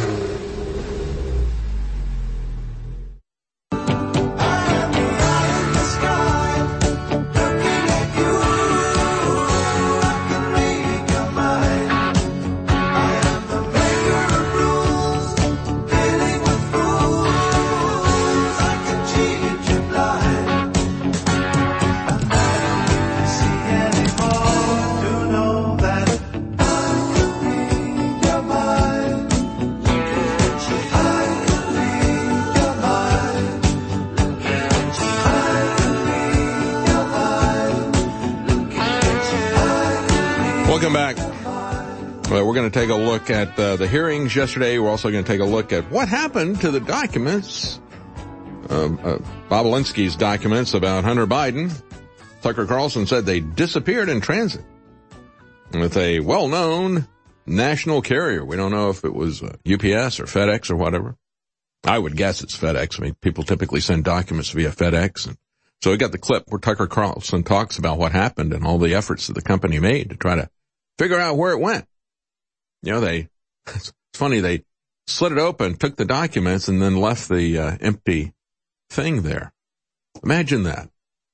Welcome back. Well, we're going to take a look at uh, the hearings yesterday. We're also going to take a look at what happened to the documents, uh, uh, Bob Alinsky's documents about Hunter Biden. Tucker Carlson said they disappeared in transit with a well-known national carrier. We don't know if it was uh, U P S or FedEx or whatever. I would guess it's FedEx. I mean, people typically send documents via FedEx. And so we got the clip where Tucker Carlson talks about what happened and all the efforts that the company made to try to figure out where it went. You know, they, it's funny, they slit it open, took the documents, and then left the uh, empty thing there. Imagine that.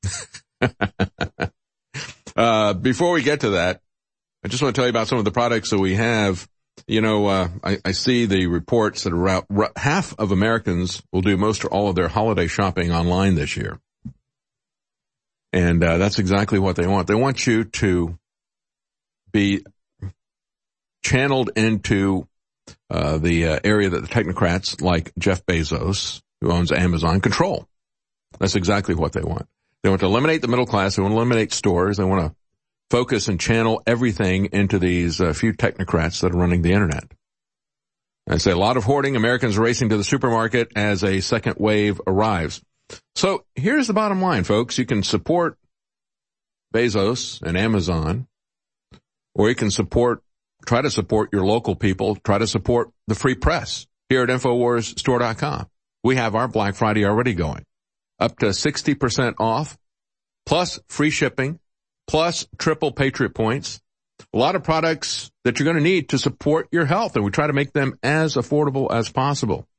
uh, before we get to that, I just want to tell you about some of the products that we have. You know, uh, I, I see the reports that around, half of Americans will do most or all of their holiday shopping online this year. And uh, that's exactly what they want. They want you to be channeled into uh, the uh, area that the technocrats like Jeff Bezos, who owns Amazon, control. That's exactly what they want. They want to eliminate the middle class. They want to eliminate stores. They want to focus and channel everything into these uh, few technocrats that are running the internet. I say a lot of hoarding. Americans are racing to the supermarket as a second wave arrives. So here's the bottom line, folks. You can support Bezos and Amazon, or you can support, try to support your local people, try to support the free press here at Infowars Store dot com. We have our Black Friday already going. Up to sixty percent off, plus free shipping, plus triple Patriot points. A lot of products that you're going to need to support your health, and we try to make them as affordable as possible.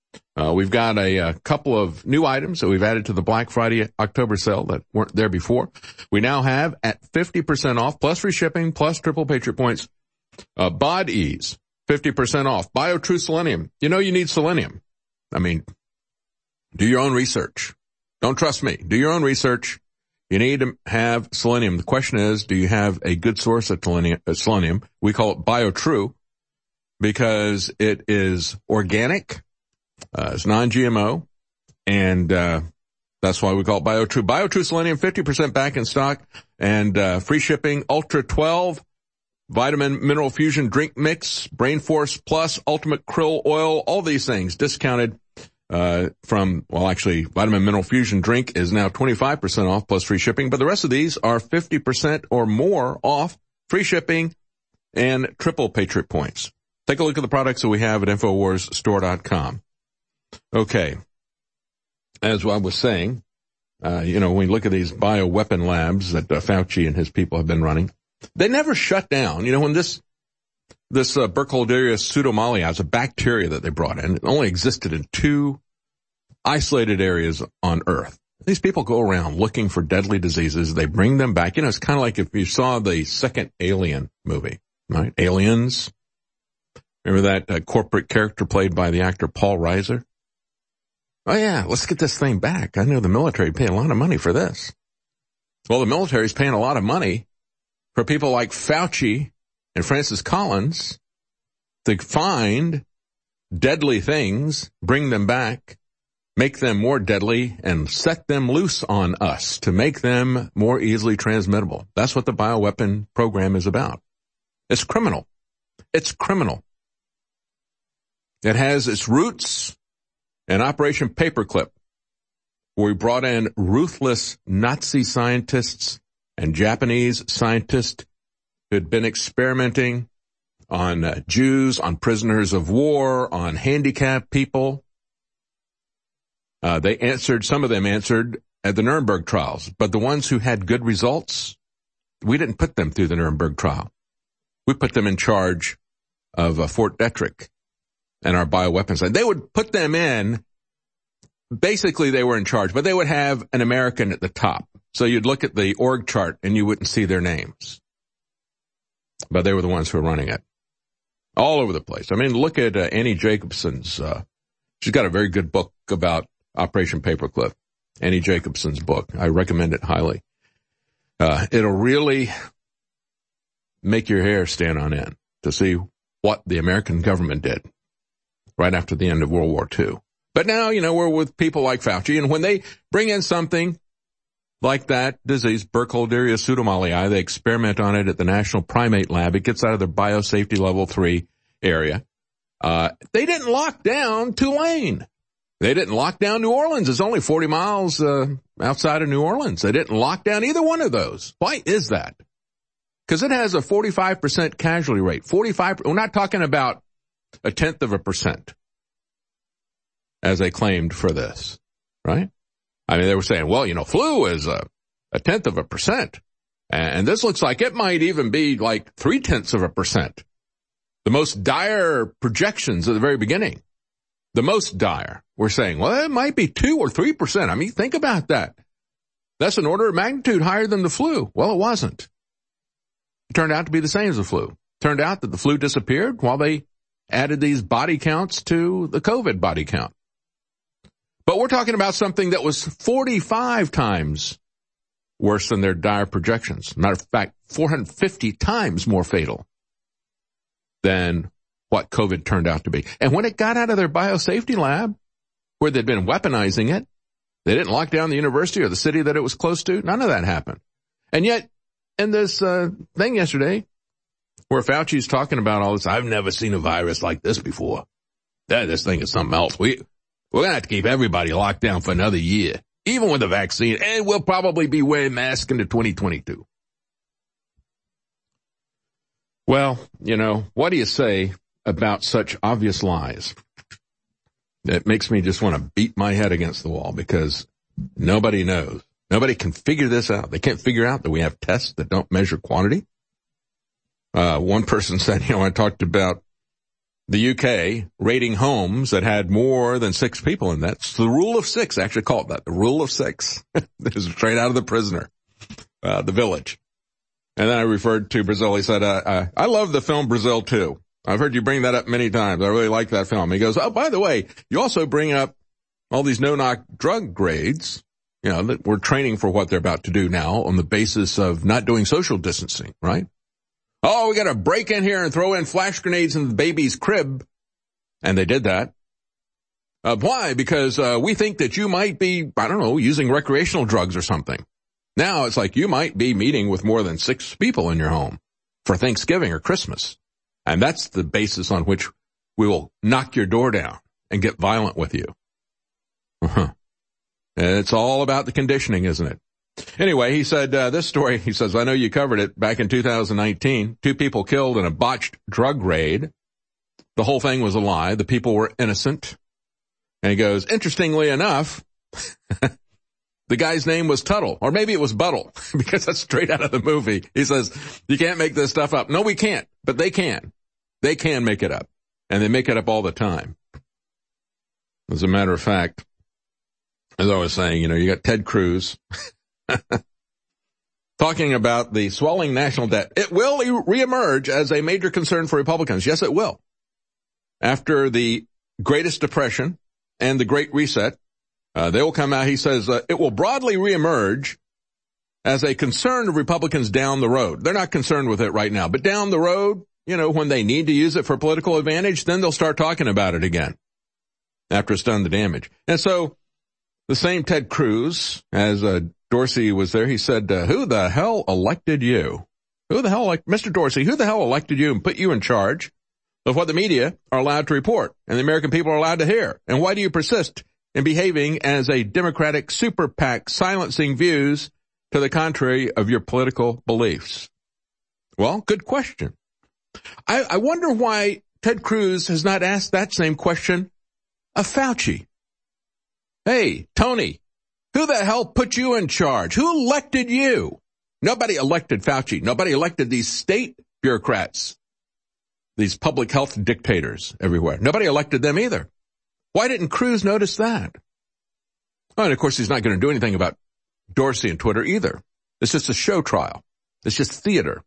Uh, we've got a, a couple of new items that we've added to the Black Friday October sale that weren't there before. We now have at fifty percent off, plus free shipping, plus triple Patriot points, uh, Bod Ease, fifty percent off. BioTrue Selenium. You know you need selenium. I mean, do your own research. Don't trust me. Do your own research. You need to have selenium. The question is, do you have a good source of selenium? We call it BioTrue because it is organic, uh, it's non-G M O, and uh that's why we call it BioTrue. BioTrue Selenium, fifty percent back in stock, and uh free shipping. Ultra twelve, Vitamin Mineral Fusion Drink Mix, Brain Force Plus, Ultimate Krill Oil, all these things discounted uh from, well, actually, Vitamin Mineral Fusion Drink is now twenty-five percent off plus free shipping, but the rest of these are fifty percent or more off, free shipping, and triple Patriot points. Take a look at the products that we have at Infowars Store dot com. Okay. As I was saying, uh, you know, when we look at these bioweapon labs that uh, Fauci and his people have been running, they never shut down. You know, when this This uh, Burkholderia pseudomallei is a bacteria that they brought in. It only existed in two isolated areas on Earth. These people go around looking for deadly diseases. They bring them back. You know, it's kind of like if you saw the second Alien movie, right? Aliens. Remember that uh, corporate character played by the actor Paul Reiser? Oh, yeah, let's get this thing back. I know the military paid a lot of money for this. Well, the military's paying a lot of money for people like Fauci and Francis Collins to find deadly things, bring them back, make them more deadly, and set them loose on us to make them more easily transmittable. That's what the bioweapon program is about. It's criminal. It's criminal. It has its roots in Operation Paperclip, where we brought in ruthless Nazi scientists and Japanese scientists who had been experimenting on uh, Jews, on prisoners of war, on handicapped people. Uh, they answered, some of them answered at the Nuremberg trials, but the ones who had good results, we didn't put them through the Nuremberg trial. We put them in charge of uh, Fort Detrick and our bioweapons. And they would put them in, basically they were in charge, but they would have an American at the top. So you'd look at the org chart and you wouldn't see their names. But they were the ones who were running it. All over the place. I mean, look at uh, Annie Jacobson's, uh, she's got a very good book about Operation Paperclip. Annie Jacobson's book. I recommend it highly. Uh, it'll really make your hair stand on end to see what the American government did right after the end of World War Two. But now, you know, we're with people like Fauci, and when they bring in something like that disease, Burkholderia pseudomallei, they experiment on it at the National Primate Lab. It gets out of their biosafety level three area. Uh, they didn't lock down Tulane. They didn't lock down New Orleans. It's only forty miles uh, outside of New Orleans. They didn't lock down either one of those. Why is that? Because it has a forty-five percent casualty rate. forty-five, we're not talking about a tenth of a percent, as they claimed for this, right? I mean, they were saying, well, you know, flu is a, a tenth of a percent. And this looks like it might even be like three tenths of a percent. The most dire projections at the very beginning, the most dire, we're saying, well, it might be two or three percent. I mean, think about that. That's an order of magnitude higher than the flu. Well, it wasn't. It turned out to be the same as the flu. Turned out that the flu disappeared while they added these body counts to the COVID body count. But we're talking about something that was forty-five times worse than their dire projections. Matter of fact, four hundred fifty times more fatal than what COVID turned out to be. And when it got out of their biosafety lab, where they'd been weaponizing it, they didn't lock down the university or the city that it was close to. None of that happened. And yet, in this uh, thing yesterday, where Fauci's talking about all this, I've never seen a virus like this before. That this thing is something else. We, we're going to have to keep everybody locked down for another year, even with the vaccine, and we'll probably be wearing masks into twenty twenty-two. Well, you know, what do you say about such obvious lies? It makes me just want to beat my head against the wall because nobody knows. Nobody can figure this out. They can't figure out that we have tests that don't measure quantity. Uh, one person said, you know, I talked about the U K raiding homes that had more than six people in that. It's the rule of six, actually called that, the rule of six. It was straight out of The Prisoner, uh, The Village. And then I referred to Brazil. He said, uh, uh, I love the film Brazil too. I've heard you bring that up many times. I really like that film. He goes, oh, by the way, you also bring up all these no-knock drug raids, you know, that we're training for what they're about to do now on the basis of not doing social distancing, right? Oh, we got to break in here and throw in flash grenades in the baby's crib. And they did that. Uh, why? Because uh, we think that you might be, I don't know, using recreational drugs or something. Now it's like you might be meeting with more than six people in your home for Thanksgiving or Christmas. And that's the basis on which we will knock your door down and get violent with you. Uh-huh. It's all about the conditioning, isn't it? Anyway, he said, uh, this story, he says, I know you covered it back in two thousand nineteen. Two people killed in a botched drug raid. The whole thing was a lie. The people were innocent. And he goes, interestingly enough, the guy's name was Tuttle, or maybe it was Buttle, because that's straight out of the movie. He says, you can't make this stuff up. No, we can't, but they can. They can make it up. And they make it up all the time. As a matter of fact, as I was saying, you know, you got Ted Cruz talking about the swelling national debt. It will reemerge as a major concern for Republicans. Yes, it will. After the Greatest Depression and the Great Reset, uh, they will come out, he says, uh, it will broadly reemerge as a concern of Republicans down the road. They're not concerned with it right now, but down the road, you know, when they need to use it for political advantage, then they'll start talking about it again after it's done the damage. And so the same Ted Cruz, as uh, Dorsey was there, he said, uh, who the hell elected you? Who the hell, like Mister Dorsey, who the hell elected you and put you in charge of what the media are allowed to report and the American people are allowed to hear? And why do you persist in behaving as a Democratic super PAC, silencing views to the contrary of your political beliefs? Well, good question. I, I wonder why Ted Cruz has not asked that same question of Fauci. Hey, Tony, who the hell put you in charge? Who elected you? Nobody elected Fauci. Nobody elected these state bureaucrats, these public health dictators everywhere. Nobody elected them either. Why didn't Cruz notice that? Oh, and of course, he's not going to do anything about Dorsey and Twitter either. It's just a show trial. It's just theater.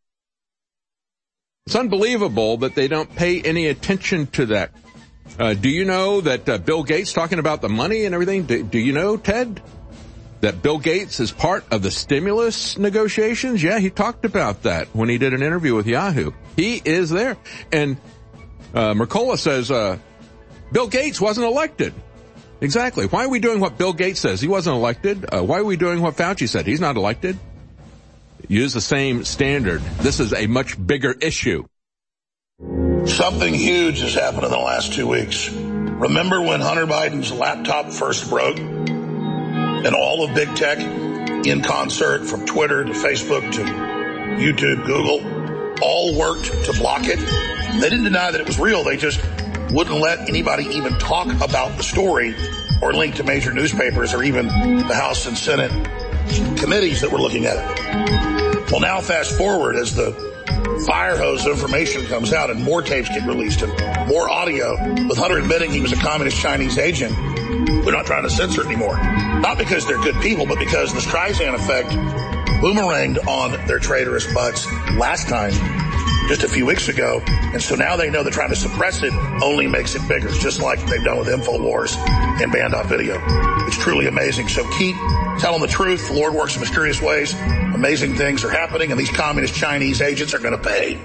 It's unbelievable that they don't pay any attention to that. Uh, do you know that uh, Bill Gates, talking about the money and everything, do, do you know, Ted, that Bill Gates is part of the stimulus negotiations? Yeah, he talked about that when he did an interview with Yahoo. He is there. And uh, Mercola says uh, Bill Gates wasn't elected. Exactly. Why are we doing what Bill Gates says? He wasn't elected. Uh, why are we doing what Fauci said? He's not elected. Use the same standard. This is a much bigger issue. Something huge has happened in the last two weeks. Remember when Hunter Biden's laptop first broke? And all of big tech, in concert, from Twitter to Facebook to YouTube, Google, all worked to block it. They didn't deny that it was real. They just wouldn't let anybody even talk about the story or link to major newspapers or even the House and Senate committees that were looking at it. Well, now fast forward as the fire hose information comes out and more tapes get released and more audio with Hunter admitting he was a communist Chinese agent. They're not trying to censor it anymore. Not because they're good people, but because the Streisand effect boomeranged on their traitorous butts last time, just a few weeks ago. And so now they know that trying to suppress it only makes it bigger, just like they've done with InfoWars and Band.video. It's truly amazing. So keep telling the truth. The Lord works in mysterious ways. Amazing things are happening, and these communist Chinese agents are going to pay.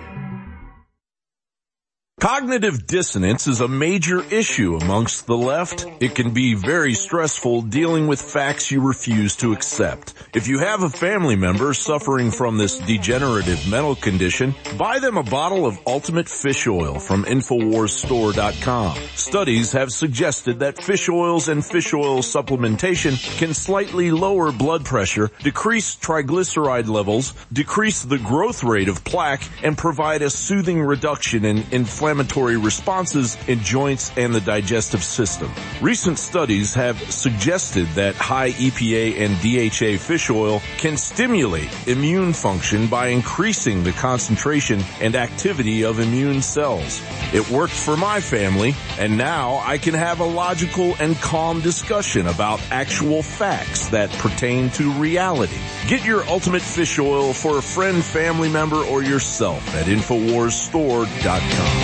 Cognitive dissonance is a major issue amongst the left. It can be very stressful dealing with facts you refuse to accept. If you have a family member suffering from this degenerative mental condition, buy them a bottle of Ultimate Fish Oil from Infowars Store dot com. Studies have suggested that fish oils and fish oil supplementation can slightly lower blood pressure, decrease triglyceride levels, decrease the growth rate of plaque, and provide a soothing reduction in inflammation inflammatory responses in joints and the digestive system. Recent studies have suggested that high E P A and D H A fish oil can stimulate immune function by increasing the concentration and activity of immune cells. It worked for my family, and now I can have a logical and calm discussion about actual facts that pertain to reality. Get your ultimate fish oil for a friend, family member, or yourself at infowars store dot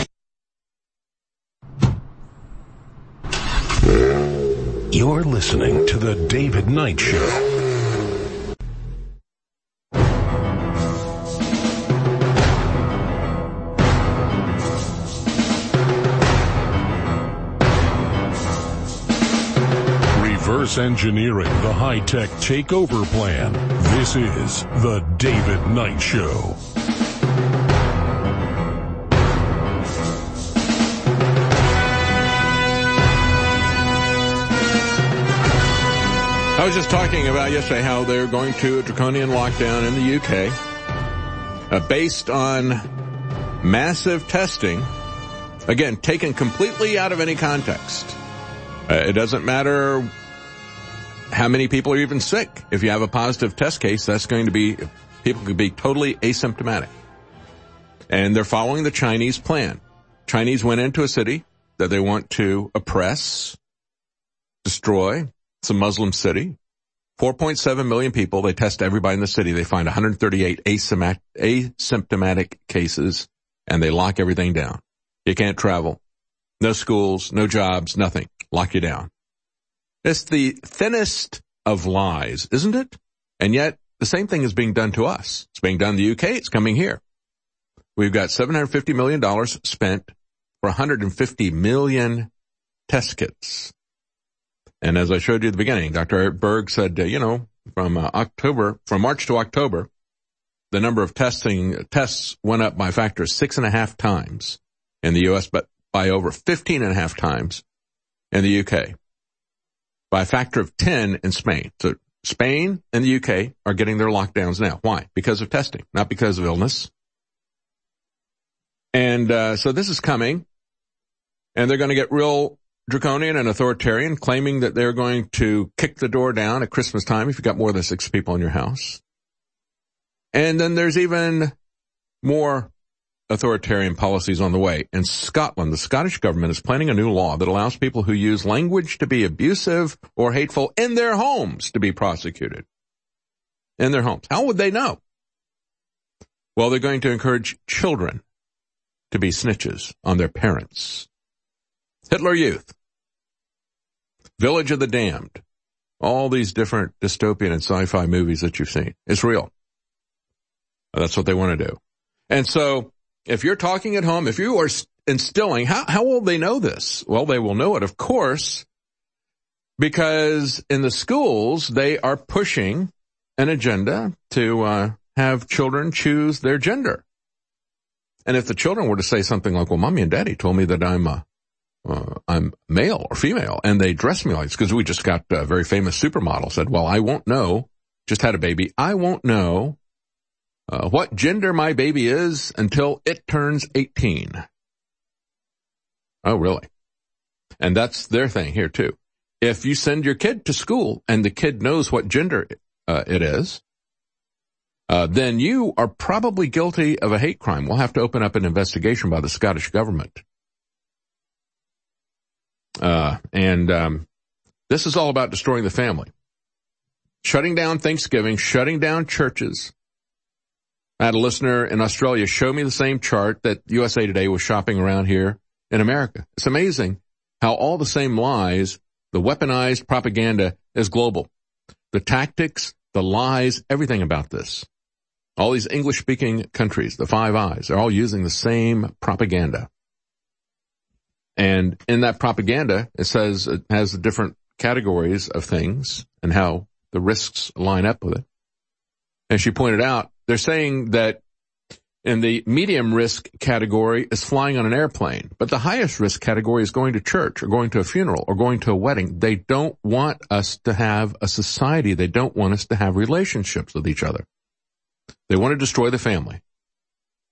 com. You're listening to The David Knight Show. Reverse engineering the high-tech takeover plan. This is The David Knight Show. I was just talking about yesterday how they're going to a draconian lockdown in the U K uh, based on massive testing, again, taken completely out of any context. Uh, it doesn't matter how many people are even sick. If you have a positive test case, that's going to be, people could be totally asymptomatic. And they're following the Chinese plan. Chinese went into a city that they want to oppress, destroy. It's a Muslim city. four point seven million people. They test everybody in the city. They find one hundred thirty-eight asymptomatic cases, and they lock everything down. You can't travel. No schools, no jobs, nothing. Lock you down. It's the thinnest of lies, isn't it? And yet, the same thing is being done to us. It's being done in the U K. It's coming here. We've got seven hundred fifty million dollars spent for one hundred fifty million test kits. And as I showed you at the beginning, Doctor Eric Berg said, uh, you know, from uh, October, from March to October, the number of testing tests went up by a factor of six and a half times in the U S, but by over fifteen and a half times in the U K, by a factor of ten in Spain. So Spain and the U K are getting their lockdowns now. Why? Because of testing, not because of illness. And uh, so this is coming, and they're going to get real draconian and authoritarian, claiming that they're going to kick the door down at Christmas time if you've got more than six people in your house. And then there's even more authoritarian policies on the way. In Scotland, the Scottish government is planning a new law that allows people who use language to be abusive or hateful in their homes to be prosecuted. In their homes. How would they know? Well, they're going to encourage children to be snitches on their parents. Hitler Youth, Village of the Damned, all these different dystopian and sci-fi movies that you've seen. It's real. That's what they want to do. And so, if you're talking at home, if you are instilling, how, how will they know this? Well, they will know it, of course, because in the schools, they are pushing an agenda to uh, have children choose their gender. And if the children were to say something like, well, Mommy and Daddy told me that I'm a Uh, I'm male or female, and they dress me like this, because we just got a very famous supermodel said, well, I won't know, just had a baby, I won't know uh, what gender my baby is until it turns eighteen. Oh, really? And that's their thing here, too. If you send your kid to school and the kid knows what gender uh, it is, uh, then you are probably guilty of a hate crime. We'll have to open up an investigation by the Scottish government. Uh, and, um, this is all about destroying the family. Shutting down Thanksgiving, shutting down churches. I had a listener in Australia show me the same chart that U S A Today was shopping around here in America. It's amazing how all the same lies, the weaponized propaganda is global. The tactics, the lies, everything about this. All these English-speaking countries, the Five Eyes, they're all using the same propaganda. And in that propaganda, it says it has the different categories of things and how the risks line up with it. As she pointed out, they're saying that in the medium risk category is flying on an airplane, but the highest risk category is going to church or going to a funeral or going to a wedding. They don't want us to have a society. They don't want us to have relationships with each other. They want to destroy the family.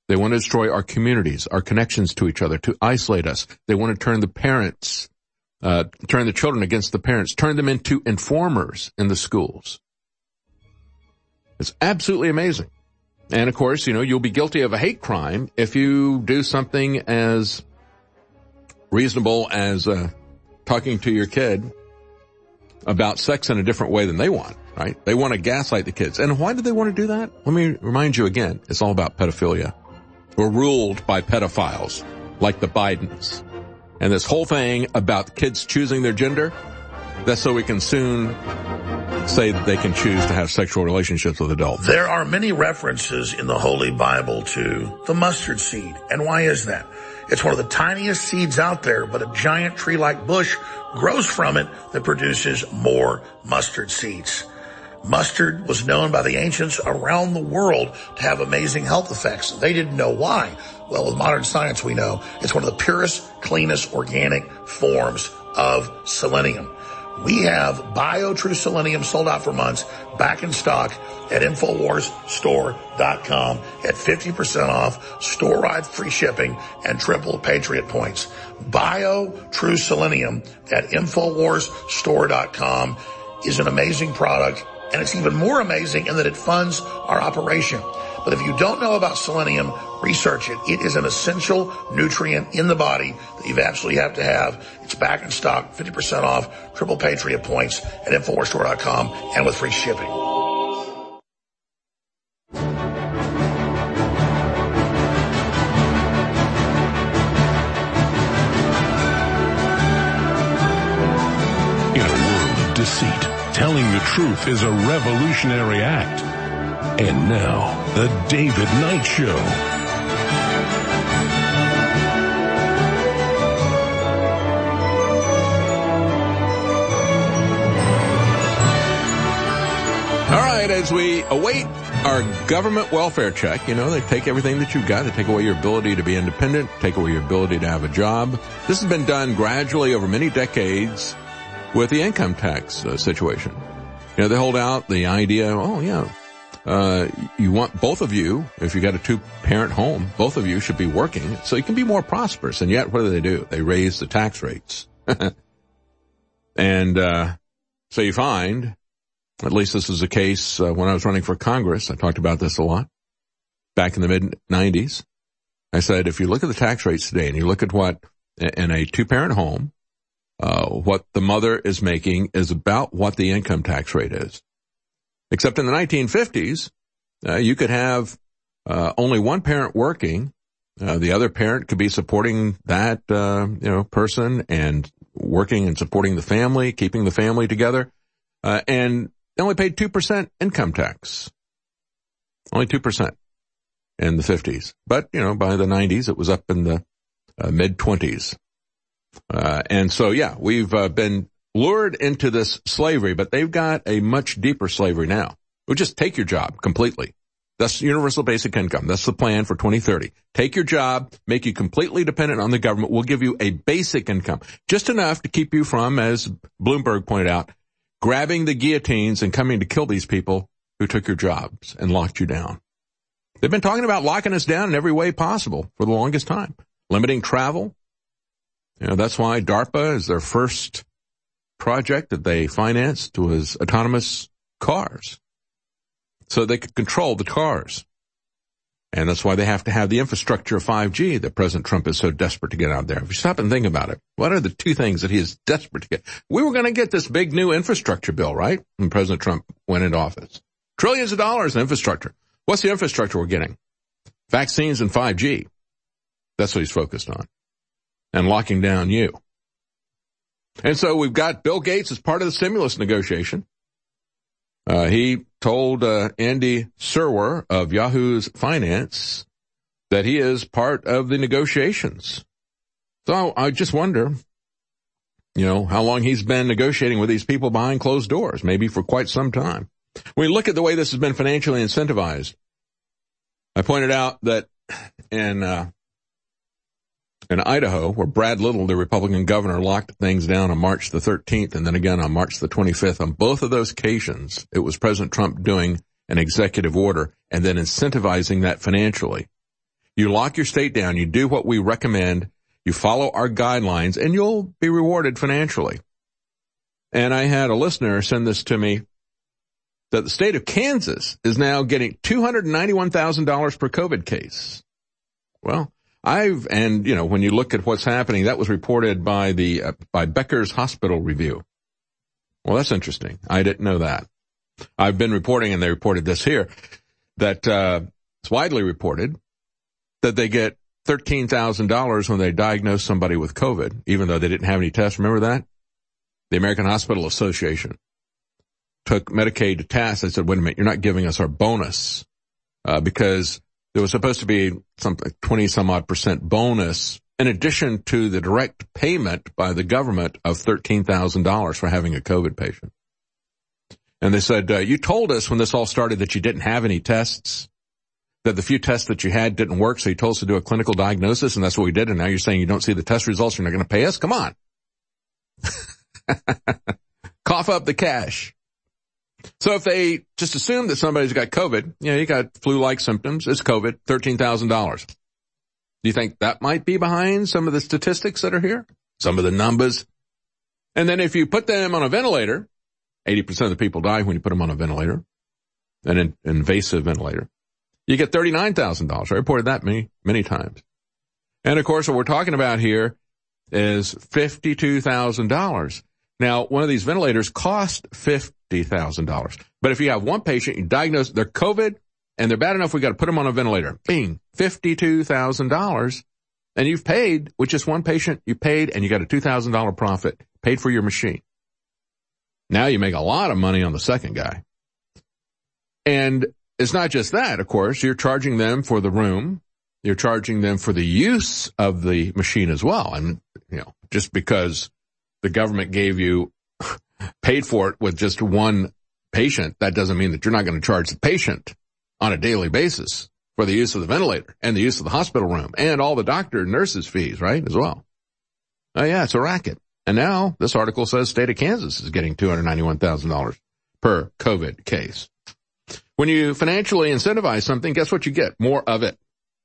They want to destroy our communities, our connections to each other, to isolate us. They want to turn the parents, uh, turn the children against the parents, turn them into informers in the schools. It's absolutely amazing. And of course, you know, you'll be guilty of a hate crime if you do something as reasonable as uh, talking to your kid about sex in a different way than they want, right? They want to gaslight the kids. And why do they want to do that? Let me remind you again, it's all about pedophilia. We're ruled by pedophiles like the Bidens. And this whole thing about kids choosing their gender, that's so we can soon say that they can choose to have sexual relationships with adults. There are many references in the Holy Bible to the mustard seed. And why is that? It's one of the tiniest seeds out there, but a giant tree-like bush grows from it that produces more mustard seeds. Mustard was known by the ancients around the world to have amazing health effects. They didn't know why. Well, with modern science, we know it's one of the purest, cleanest organic forms of selenium. We have BioTrue Selenium sold out for months, back in stock at Infowars Store dot com at fifty percent off, store-wide free shipping, and triple Patriot points. BioTrue Selenium at Infowars Store dot com is an amazing product, and it's even more amazing in that it funds our operation. But if you don't know about selenium, research it. It is an essential nutrient in the body that you absolutely have to have. It's back in stock, fifty percent off, triple Patriot points at Infowars Store dot com, and with free shipping. In a world of deceit, telling the truth is a revolutionary act. And now, The David Knight Show. All right, as we await our government welfare check, you know, they take everything that you've got. They take away your ability to be independent, take away your ability to have a job. This has been done gradually over many decades with the income tax uh, situation. You know, they hold out the idea, oh, yeah, uh, you want both of you, if you got a two-parent home, both of you should be working so you can be more prosperous. And yet, what do they do? They raise the tax rates. and uh so you find, at least this is the case uh, when I was running for Congress, I talked about this a lot, back in the mid nineties. I said, if you look at the tax rates today and you look at what, in a two-parent home, uh what the mother is making is about what the income tax rate is. Except in the nineteen fifties, uh, you could have uh, only one parent working. Uh, the other parent could be supporting that, uh, you know, person and working and supporting the family, keeping the family together. Uh, and they only paid two percent income tax. Only two percent in the fifties. But, you know, by the nineties, it was up in the uh, mid-twenties. Uh, and so, yeah, we've uh, been lured into this slavery, but they've got a much deeper slavery now. We'll just take your job completely. That's universal basic income. That's the plan for twenty thirty. Take your job, make you completely dependent on the government. We'll give you a basic income, just enough to keep you from, as Bloomberg pointed out, grabbing the guillotines and coming to kill these people who took your jobs and locked you down. They've been talking about locking us down in every way possible for the longest time. Limiting travel. You know, that's why DARPA is their first project that they financed was autonomous cars, so they could control the cars. And that's why they have to have the infrastructure of five G that President Trump is so desperate to get out there. If you stop and think about it, what are the two things that he is desperate to get? We were going to get this big new infrastructure bill, right? When President Trump went into office. Trillions of dollars in infrastructure. What's the infrastructure we're getting? Vaccines and five G. That's what he's focused on. And locking down you. And so we've got Bill Gates as part of the stimulus negotiation. Uh, he told uh, Andy Serwer of Yahoo's Finance that he is part of the negotiations. So I just wonder, you know, how long he's been negotiating with these people behind closed doors, maybe for quite some time. When you look at the way this has been financially incentivized, I pointed out that in uh In Idaho, where Brad Little, the Republican governor, locked things down on March the thirteenth and then again on March the twenty-fifth, on both of those occasions, it was President Trump doing an executive order and then incentivizing that financially. You lock your state down. You do what we recommend. You follow our guidelines, and you'll be rewarded financially. And I had a listener send this to me, that the state of Kansas is now getting two hundred ninety-one thousand dollars per COVID case. Well, I've, and you know, when you look at what's happening, that was reported by the, uh, by Becker's Hospital Review. Well, that's interesting. I didn't know that. I've been reporting, and they reported this here, that, uh, it's widely reported that they get thirteen thousand dollars when they diagnose somebody with COVID, even though they didn't have any tests. Remember that? The American Hospital Association took Medicaid to task. They said, wait a minute, you're not giving us our bonus, uh, because there was supposed to be something twenty some odd percent bonus in addition to the direct payment by the government of thirteen thousand dollars for having a COVID patient. And they said, uh, you told us when this all started that you didn't have any tests, that the few tests that you had didn't work, so you told us to do a clinical diagnosis, and that's what we did, and now you're saying you don't see the test results, you're not going to pay us? Come on. Cough up the cash. So if they just assume that somebody's got COVID, you know, you got flu-like symptoms, it's COVID, thirteen thousand dollars. Do you think that might be behind some of the statistics that are here? Some of the numbers? And then if you put them on a ventilator, eighty percent of the people die when you put them on a ventilator, an invasive ventilator. You get thirty-nine thousand dollars. I reported that many, many times. And of course, what we're talking about here is fifty-two thousand dollars. Now, one of these ventilators cost fifty thousand dollars. But if you have one patient, you diagnose they're COVID, and they're bad enough, we got to put them on a ventilator. Bing, fifty-two thousand dollars. And you've paid, with just one patient, you paid, and you got a two thousand dollars profit, paid for your machine. Now you make a lot of money on the second guy. And it's not just that, of course. You're charging them for the room. You're charging them for the use of the machine as well. And, you know, just because the government gave you, paid for it with just one patient, that doesn't mean that you're not going to charge the patient on a daily basis for the use of the ventilator and the use of the hospital room and all the doctor and nurses' fees, right, as well. Oh, yeah, it's a racket. And now this article says state of Kansas is getting two hundred ninety-one thousand dollars per COVID case. When you financially incentivize something, guess what you get? More of it.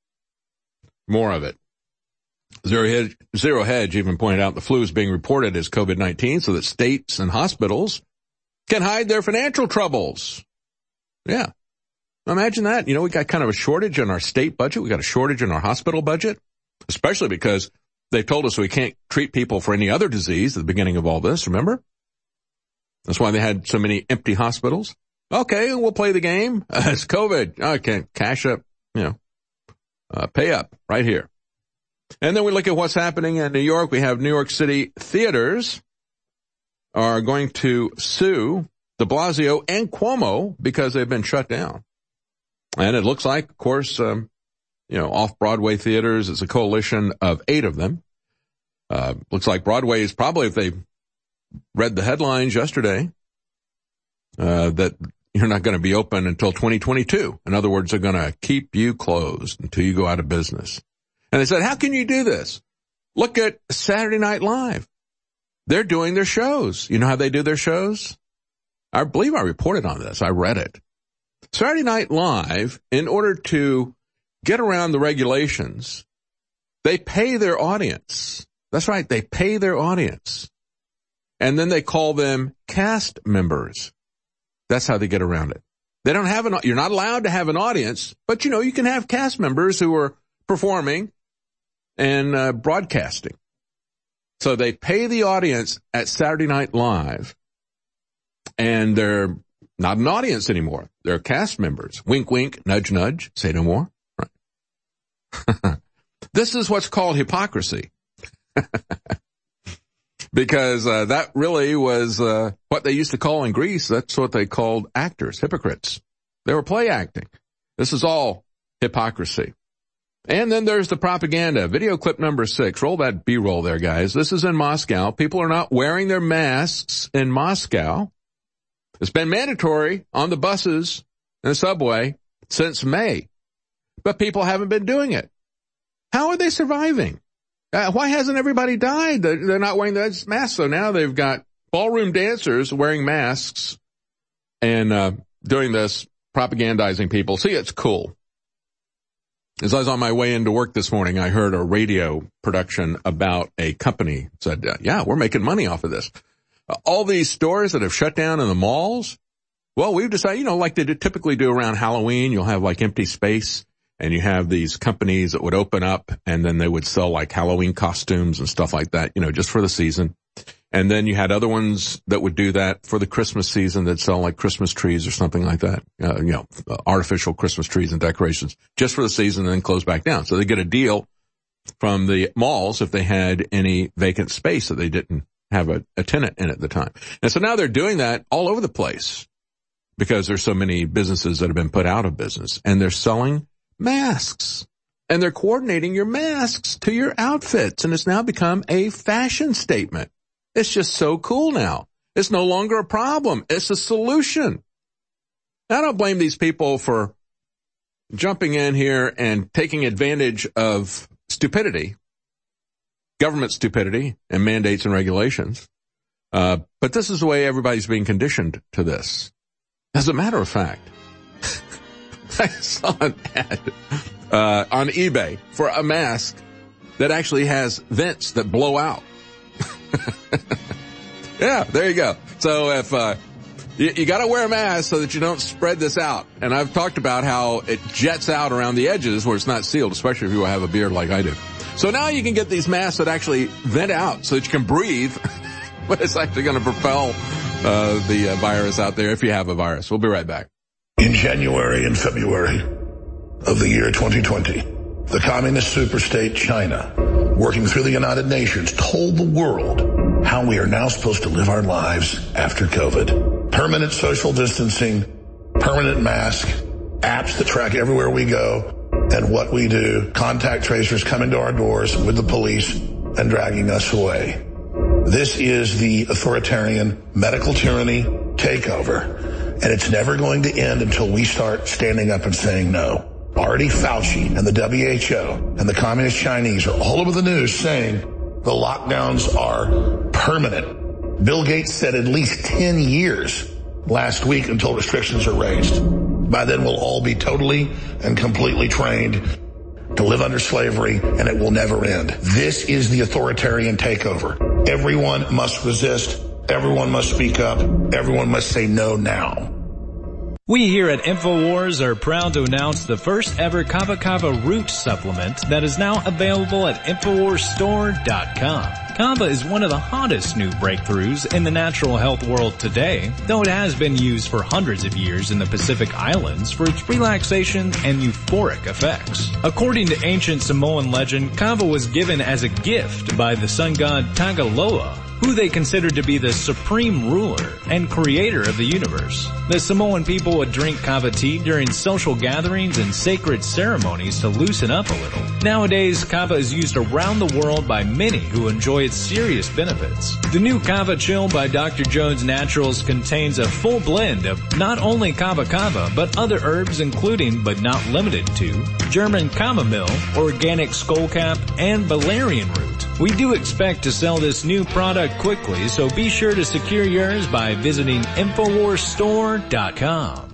More of it. Zero Hedge, Zero Hedge even pointed out the flu is being reported as COVID nineteen so that states and hospitals can hide their financial troubles. Yeah. Imagine that. You know, we got kind of a shortage in our state budget. We got a shortage in our hospital budget, especially because they've told us we can't treat people for any other disease at the beginning of all this, remember? That's why they had so many empty hospitals. Okay, we'll play the game. Uh, it's COVID. Okay, cash up, you know, uh, pay up right here. And then we look at what's happening in New York. We have New York City theaters are going to sue de Blasio and Cuomo because they've been shut down. And it looks like, of course, um, you know, off-Broadway theaters is a coalition of eight of them. Uh, looks like Broadway is probably, if they read the headlines yesterday, uh, that you're not going to be open until twenty twenty-two. In other words, they're going to keep you closed until you go out of business. And they said, how can you do this? Look at Saturday Night Live. They're doing their shows. You know how they do their shows? I believe I reported on this. I read it. Saturday Night Live, in order to get around the regulations, they pay their audience. That's right. They pay their audience. And then they call them cast members. That's how they get around it. They don't have an, you're not allowed to have an audience, but you know, you can have cast members who are performing and uh, broadcasting. So they pay the audience at Saturday Night Live, and they're not an audience anymore. They're cast members. Wink, wink, nudge, nudge, say no more. Right. This is what's called hypocrisy. Because uh, that really was uh, what they used to call in Greece. That's what they called actors, hypocrites. They were play acting. This is all hypocrisy. And then there's the propaganda. Video clip number six. Roll that B-roll there, guys. This is in Moscow. People are not wearing their masks in Moscow. It's been mandatory on the buses and the subway since May. But people haven't been doing it. How are they surviving? Uh, why hasn't everybody died? They're, they're not wearing those masks. So now they've got ballroom dancers wearing masks and uh, doing this, propagandizing people. See, it's cool. As I was on my way into work this morning, I heard a radio production about a company said, uh, yeah, we're making money off of this. Uh, all these stores that have shut down in the malls, well, we've decided, you know, like they do, typically do around Halloween, you'll have like empty space and you have these companies that would open up and then they would sell like Halloween costumes and stuff like that, you know, just for the season. And then you had other ones that would do that for the Christmas season that sell like Christmas trees or something like that, uh, you know, uh, artificial Christmas trees and decorations just for the season and then close back down. So they get a deal from the malls if they had any vacant space that they didn't have a, a tenant in at the time. And so now they're doing that all over the place because there's so many businesses that have been put out of business and they're selling masks and they're coordinating your masks to your outfits. And it's now become a fashion statement. It's just so cool now. It's no longer a problem. It's a solution. I don't blame these people for jumping in here and taking advantage of stupidity, government stupidity and mandates and regulations. Uh, but this is the way everybody's being conditioned to this. As a matter of fact, I saw an ad uh, on eBay for a mask that actually has vents that blow out. Yeah, there you go. So if, uh, you, you gotta wear a mask so that you don't spread this out. And I've talked about how it jets out around the edges where it's not sealed, especially if you have a beard like I do. So now you can get these masks that actually vent out so that you can breathe, but it's actually gonna propel, uh, the uh, virus out there if you have a virus. We'll be right back. In January and February of the year twenty twenty, the communist superstate China, working through the United Nations, told the world how we are now supposed to live our lives after COVID. Permanent social distancing, permanent mask, apps that track everywhere we go and what we do, contact tracers coming to our doors with the police and dragging us away. This is the authoritarian medical tyranny takeover, and it's never going to end until we start standing up and saying no. Already Fauci and the W H O and the communist Chinese are all over the news saying the lockdowns are permanent. Bill Gates said at least ten years last week until restrictions are raised. By then we'll all be totally and completely trained to live under slavery, and it will never end. This is the authoritarian takeover. Everyone must resist. Everyone must speak up. Everyone must say no now. We here at InfoWars are proud to announce the first ever Kava Kava Root supplement that is now available at InfoWars Store dot com. Kava is one of the hottest new breakthroughs in the natural health world today, though it has been used for hundreds of years in the Pacific Islands for its relaxation and euphoric effects. According to ancient Samoan legend, Kava was given as a gift by the sun god Tagaloa, who they considered to be the supreme ruler and creator of the universe. The Samoan people would drink kava tea during social gatherings and sacred ceremonies to loosen up a little. Nowadays, kava is used around the world by many who enjoy its serious benefits. The new Kava Chill by Doctor Jones Naturals contains a full blend of not only kava kava, but other herbs including, but not limited to, German chamomile, organic skullcap, and valerian root. We do expect to sell this new product quickly, so be sure to secure yours by visiting InfoWars Store dot com.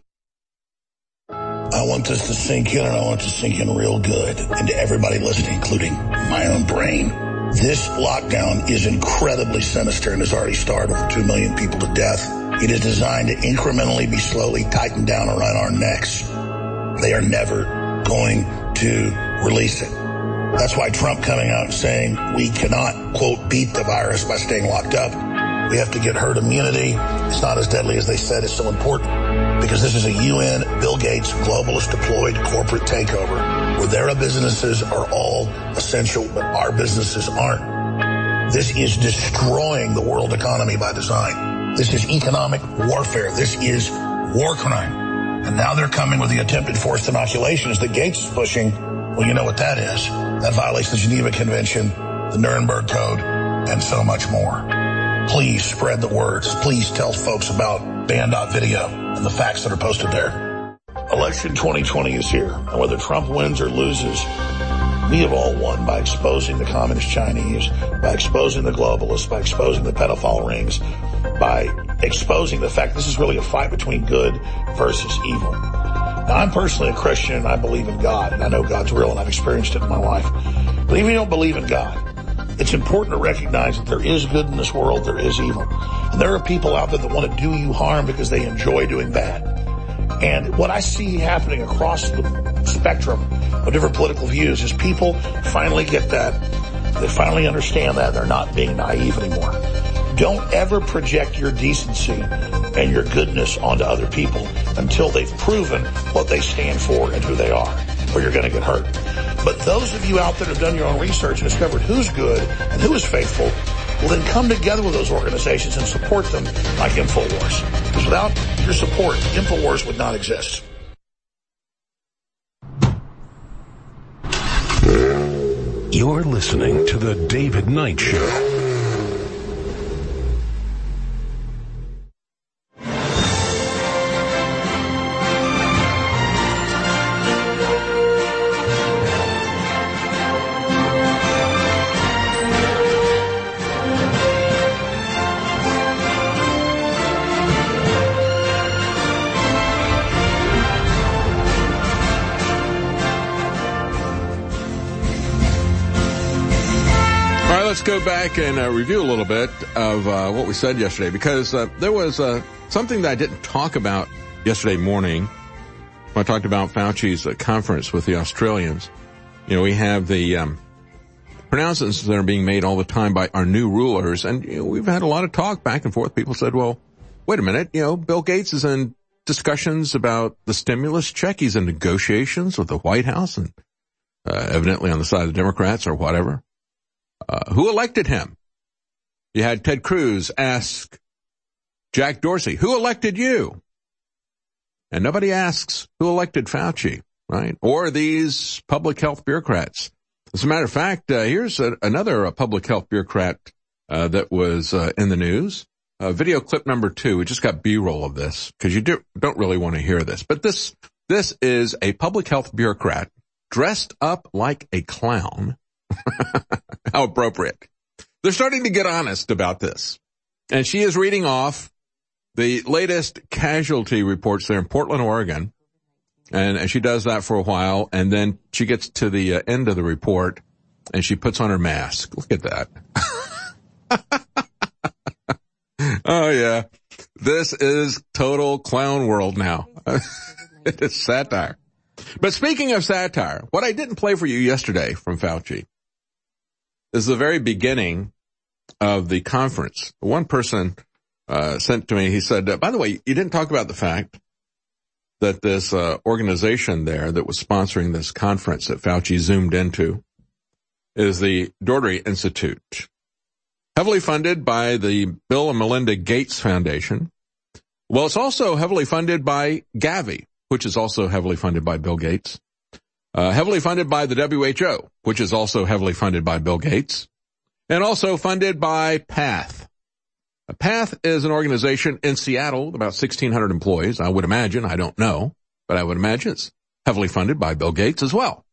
I want this to sink in, and I want it to sink in real good. And to everybody listening, including my own brain, this lockdown is incredibly sinister and has already starved over two million people to death. It is designed to incrementally be slowly tightened down around our necks. They are never going to release it. That's why Trump coming out and saying we cannot, quote, beat the virus by staying locked up. We have to get herd immunity. It's not as deadly as they said. It's so important because this is a U N, Bill Gates, globalist deployed corporate takeover where their businesses are all essential, but our businesses aren't. This is destroying the world economy by design. This is economic warfare. This is war crime. And now they're coming with the attempted forced inoculations that Gates is pushing. Well, you know what that is. That violates the Geneva Convention, the Nuremberg Code, and so much more. Please spread the words. Please tell folks about Band dot video and the facts that are posted there. Election twenty twenty is here, and whether Trump wins or loses, we have all won by exposing the communist Chinese, by exposing the globalists, by exposing the pedophile rings, by exposing the fact this is really a fight between good versus evil. Now, I'm personally a Christian, and I believe in God, and I know God's real, and I've experienced it in my life. But even if you don't believe in God, it's important to recognize that there is good in this world, there is evil. And there are people out there that want to do you harm because they enjoy doing bad. And what I see happening across the spectrum of different political views is people finally get that. They finally understand that. They're not being naive anymore. Don't ever project your decency and your goodness onto other people until they've proven what they stand for and who they are, or you're going to get hurt. But those of you out there who have done your own research and discovered who's good and who is faithful will then come together with those organizations and support them like InfoWars. Because without your support, InfoWars would not exist. You're listening to The David Knight Show. Let's go back and uh, review a little bit of uh, what we said yesterday, because uh, there was uh, something that I didn't talk about yesterday morning when I talked about Fauci's uh, conference with the Australians. You know, we have the um, pronouncements that are being made all the time by our new rulers, and you know, we've had a lot of talk back and forth. People said, well, wait a minute, you know, Bill Gates is in discussions about the stimulus check. He's in negotiations with the White House and uh, evidently on the side of the Democrats or whatever. Uh, who elected him? You had Ted Cruz ask Jack Dorsey, who elected you? And nobody asks who elected Fauci, right? Or these public health bureaucrats. As a matter of fact, uh, here's a, another uh, public health bureaucrat uh, that was uh, in the news. Uh, video clip number two. We just got B-roll of this because you do, don't really want to hear this. But this this is a public health bureaucrat dressed up like a clown. How appropriate. They're starting to get honest about this. And she is reading off the latest casualty reports there in Portland, Oregon. And she does that for a while. And then she gets to the uh, end of the report and she puts on her mask. Look at that. Oh, yeah. This is total clown world now. It is satire. But speaking of satire, what I didn't play for you yesterday from Fauci is the very beginning of the conference. One person uh, sent to me, he said, uh, by the way, you didn't talk about the fact that this uh, organization there that was sponsoring this conference that Fauci zoomed into is the Doherty Institute, heavily funded by the Bill and Melinda Gates Foundation. Well, it's also heavily funded by Gavi, which is also heavily funded by Bill Gates. Uh, heavily funded by the W H O, which is also heavily funded by Bill Gates, and also funded by PATH. Uh, PATH is an organization in Seattle, about sixteen hundred employees, I would imagine. I don't know, but I would imagine it's heavily funded by Bill Gates as well.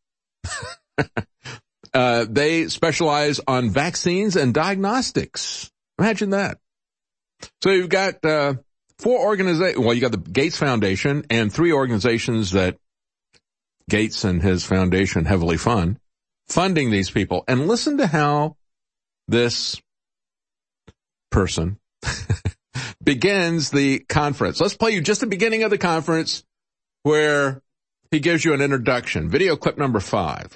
uh, they specialize on vaccines and diagnostics. Imagine that. So you've got uh, four organizations. Well, you got the Gates Foundation and three organizations that Gates and his foundation heavily fund, funding these people. And listen to how this person begins the conference. Let's play you just the beginning of the conference where he gives you an introduction. Video clip number five.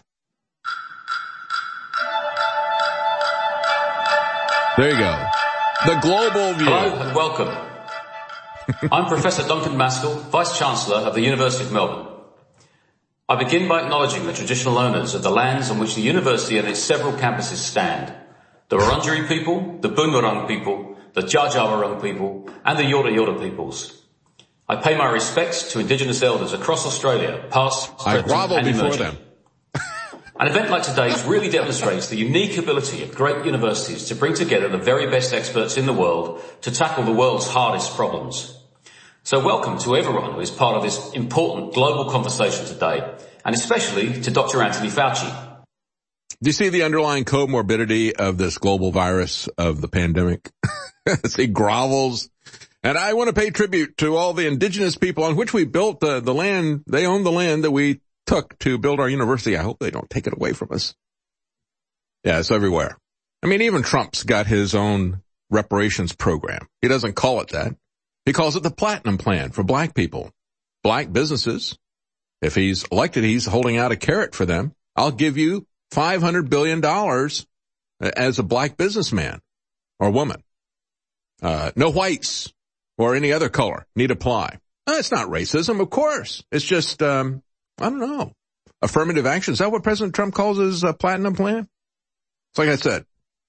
There you go. The global view. Hello and welcome. I'm Professor Duncan Maskell, Vice-Chancellor of the University of Melbourne. I begin by acknowledging the traditional owners of the lands on which the university and its several campuses stand. The Wurundjeri people, the Boonwurrung people, the Dja Dja Wurrung people, and the Yorta Yorta peoples. I pay my respects to Indigenous elders across Australia, past, present, and emerging. Them. An event like today's really demonstrates the unique ability of great universities to bring together the very best experts in the world to tackle the world's hardest problems. So welcome to everyone who is part of this important global conversation today, and especially to Doctor Anthony Fauci. Do you see the underlying comorbidity of this global virus of the pandemic? As he grovels And I want to pay tribute to all the indigenous people on which we built the, the land. They own the land that we took to build our university. I hope they don't take it away from us. Yeah, it's everywhere. I mean, even Trump's got his own reparations program. He doesn't call it that. He calls it the Platinum Plan for black people, black businesses. If he's elected, he's holding out a carrot for them. I'll give you five hundred billion dollars as a black businessman or woman. Uh, no whites or any other color need apply. Uh, it's not racism, of course. It's just, um, I don't know, affirmative action. Is that what President Trump calls his uh, Platinum Plan? It's like I said.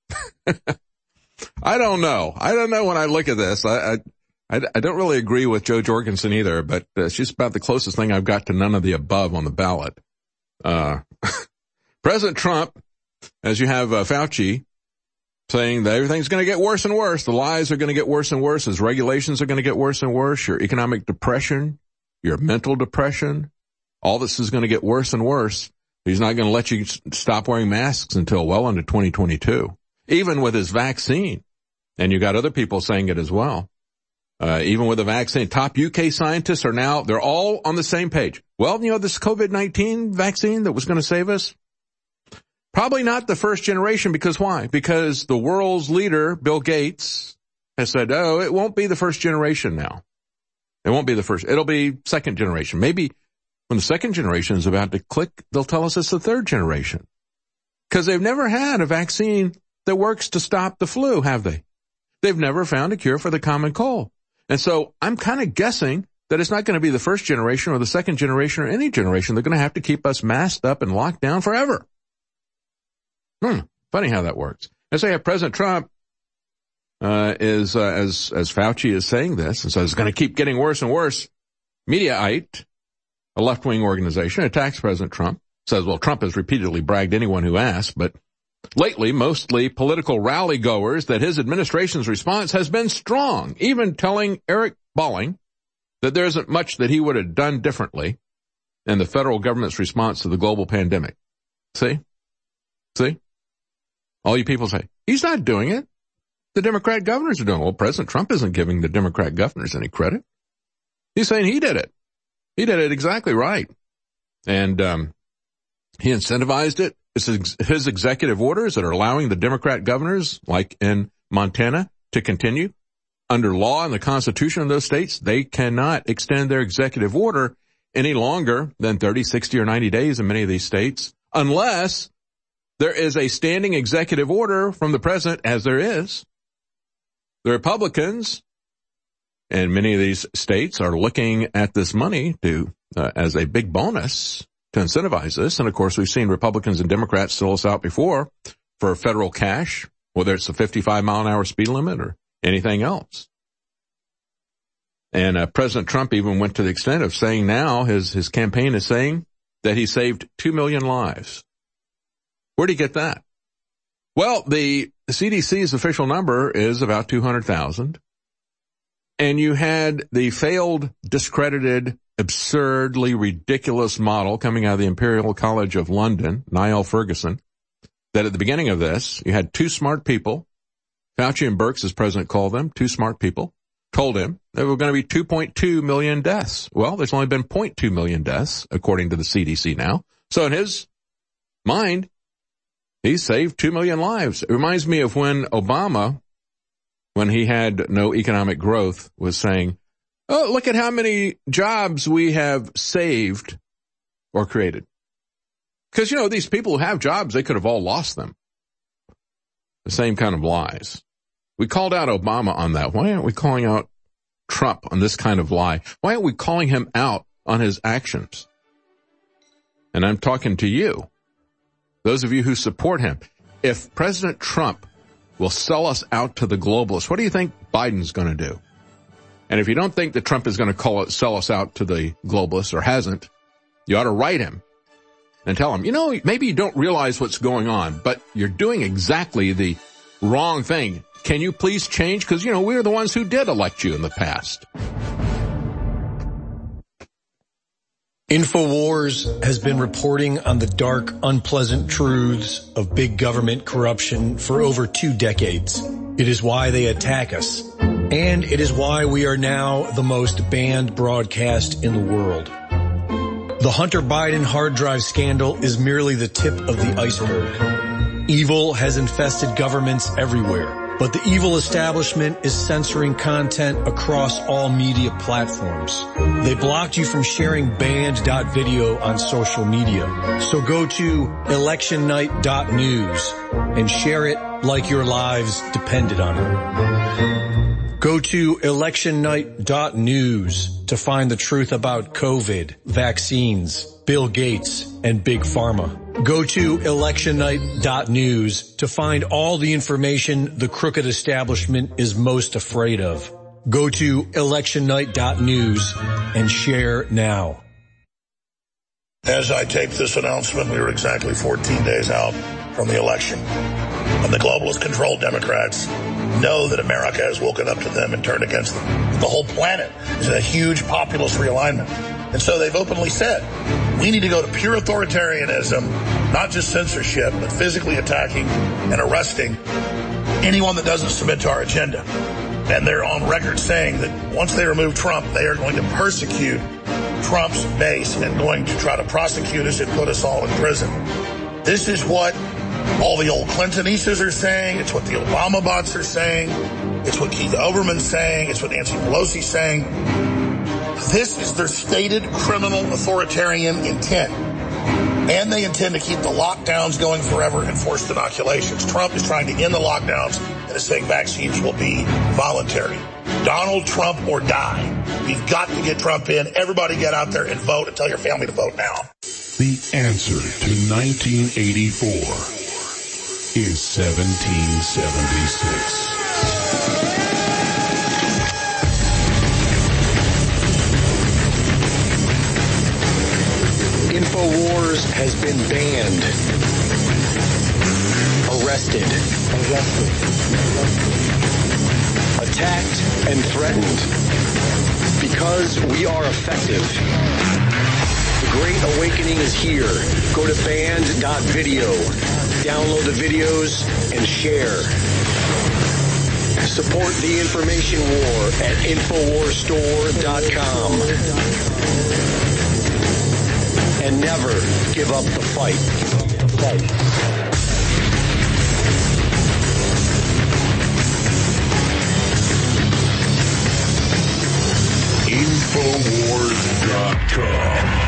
I don't know. I don't know when I look at this. I, I, I, I don't really agree with Jo Jorgensen either, but uh, she's about the closest thing I've got to none of the above on the ballot. Uh, President Trump, as you have uh, Fauci saying that everything's going to get worse and worse. The lies are going to get worse and worse. His regulations are going to get worse and worse. Your economic depression, your mental depression, all this is going to get worse and worse. He's not going to let you stop wearing masks until well into twenty twenty-two, even with his vaccine. And you got other people saying it as well. Uh, even with the vaccine, top U K scientists are now, they're all on the same page. Well, you know, this COVID nineteen vaccine that was going to save us, probably not the first generation, because why? Because the world's leader, Bill Gates, has said, oh, it won't be the first generation now. It won't be the first. It'll be second generation. Maybe when the second generation is about to click, they'll tell us it's the third generation. Because they've never had a vaccine that works to stop the flu, have they? They've never found a cure for the common cold. And so I'm kind of guessing that it's not going to be the first generation or the second generation or any generation. They're going to have to keep us masked up and locked down forever. Hmm. Funny how that works. And so you have President Trump uh, is, uh, as as Fauci is saying this, and so it's going to keep getting worse and worse. Mediaite, a left-wing organization, attacks President Trump, says, well, Trump has repeatedly bragged anyone who asks, but lately, mostly political rally goers, that his administration's response has been strong, even telling Eric Bolling that there isn't much that he would have done differently in the federal government's response to the global pandemic. See? See? All you people say, he's not doing it. The Democrat governors are doing it. Well, President Trump isn't giving the Democrat governors any credit. He's saying he did it. He did it exactly right. And um he incentivized it. It's his executive orders that are allowing the Democrat governors, like in Montana, to continue. Under law and the Constitution of those states, they cannot extend their executive order any longer than thirty, sixty, or ninety days in many of these states, unless there is a standing executive order from the president, as there is. The Republicans in many of these states are looking at this money to uh, as a big bonus to incentivize this. And of course, we've seen Republicans and Democrats sell us out before for federal cash, whether it's a fifty-five mile an hour speed limit or anything else. And uh, President Trump even went to the extent of saying now his, his campaign is saying that he saved two million lives. Where'd he get that? Well, the C D C's official number is about two hundred thousand. And you had the failed, discredited, absurdly ridiculous model coming out of the Imperial College of London, Niall Ferguson, that at the beginning of this, you had two smart people, Fauci and Birx, as president called them, two smart people, told him there were going to be two point two million deaths. Well, there's only been zero point two million deaths, according to the C D C now. So in his mind, he saved two million lives. It reminds me of when Obama, when he had no economic growth, was saying, oh, look at how many jobs we have saved or created. Because, you know, these people who have jobs, they could have all lost them. The same kind of lies. We called out Obama on that. Why aren't we calling out Trump on this kind of lie? Why aren't we calling him out on his actions? And I'm talking to you, those of you who support him. If President Trump will sell us out to the globalists, what do you think Biden's going to do? And if you don't think that Trump is going to call it, sell us out to the globalists, or hasn't, you ought to write him and tell him, you know, maybe you don't realize what's going on, but you're doing exactly the wrong thing. Can you please change? Because, you know, we're the ones who did elect you in the past. InfoWars has been reporting on the dark, unpleasant truths of big government corruption for over two decades. It is why they attack us. And it is why we are now the most banned broadcast in the world. The Hunter Biden hard drive scandal is merely the tip of the iceberg. Evil has infested governments everywhere, but the evil establishment is censoring content across all media platforms. They blocked you from sharing banned .video on social media. So go to election night dot news and share it like your lives depended on it. Go to election night dot news to find the truth about COVID, vaccines, Bill Gates, and Big Pharma. Go to election night dot news to find all the information the crooked establishment is most afraid of. Go to election night dot news and share now. As I tape this announcement, we were exactly fourteen days out from the election. And the globalist-controlled Democrats know that America has woken up to them and turned against them. The whole planet is in a huge populist realignment. And so they've openly said, we need to go to pure authoritarianism, not just censorship, but physically attacking and arresting anyone that doesn't submit to our agenda. And they're on record saying that once they remove Trump, they are going to persecute Trump's base and going to try to prosecute us and put us all in prison. This is what all the old Clintonistas are saying. It's what the Obama bots are saying. It's what Keith Olbermann's saying. It's what Nancy Pelosi's saying. This is their stated criminal authoritarian intent. And they intend to keep the lockdowns going forever and forced inoculations. Trump is trying to end the lockdowns and is saying vaccines will be voluntary. Donald Trump or die. We've got to get Trump in. Everybody get out there and vote and tell your family to vote now. The answer to nineteen eighty-four is seventeen seventy-six. InfoWars has been banned, arrested, arrested, attacked, and threatened because we are effective. The Great Awakening is here. Go to banned dot video, download the videos, and share. Support the information war at infowars store dot com. And never give up the fight. The fight. infowars dot com.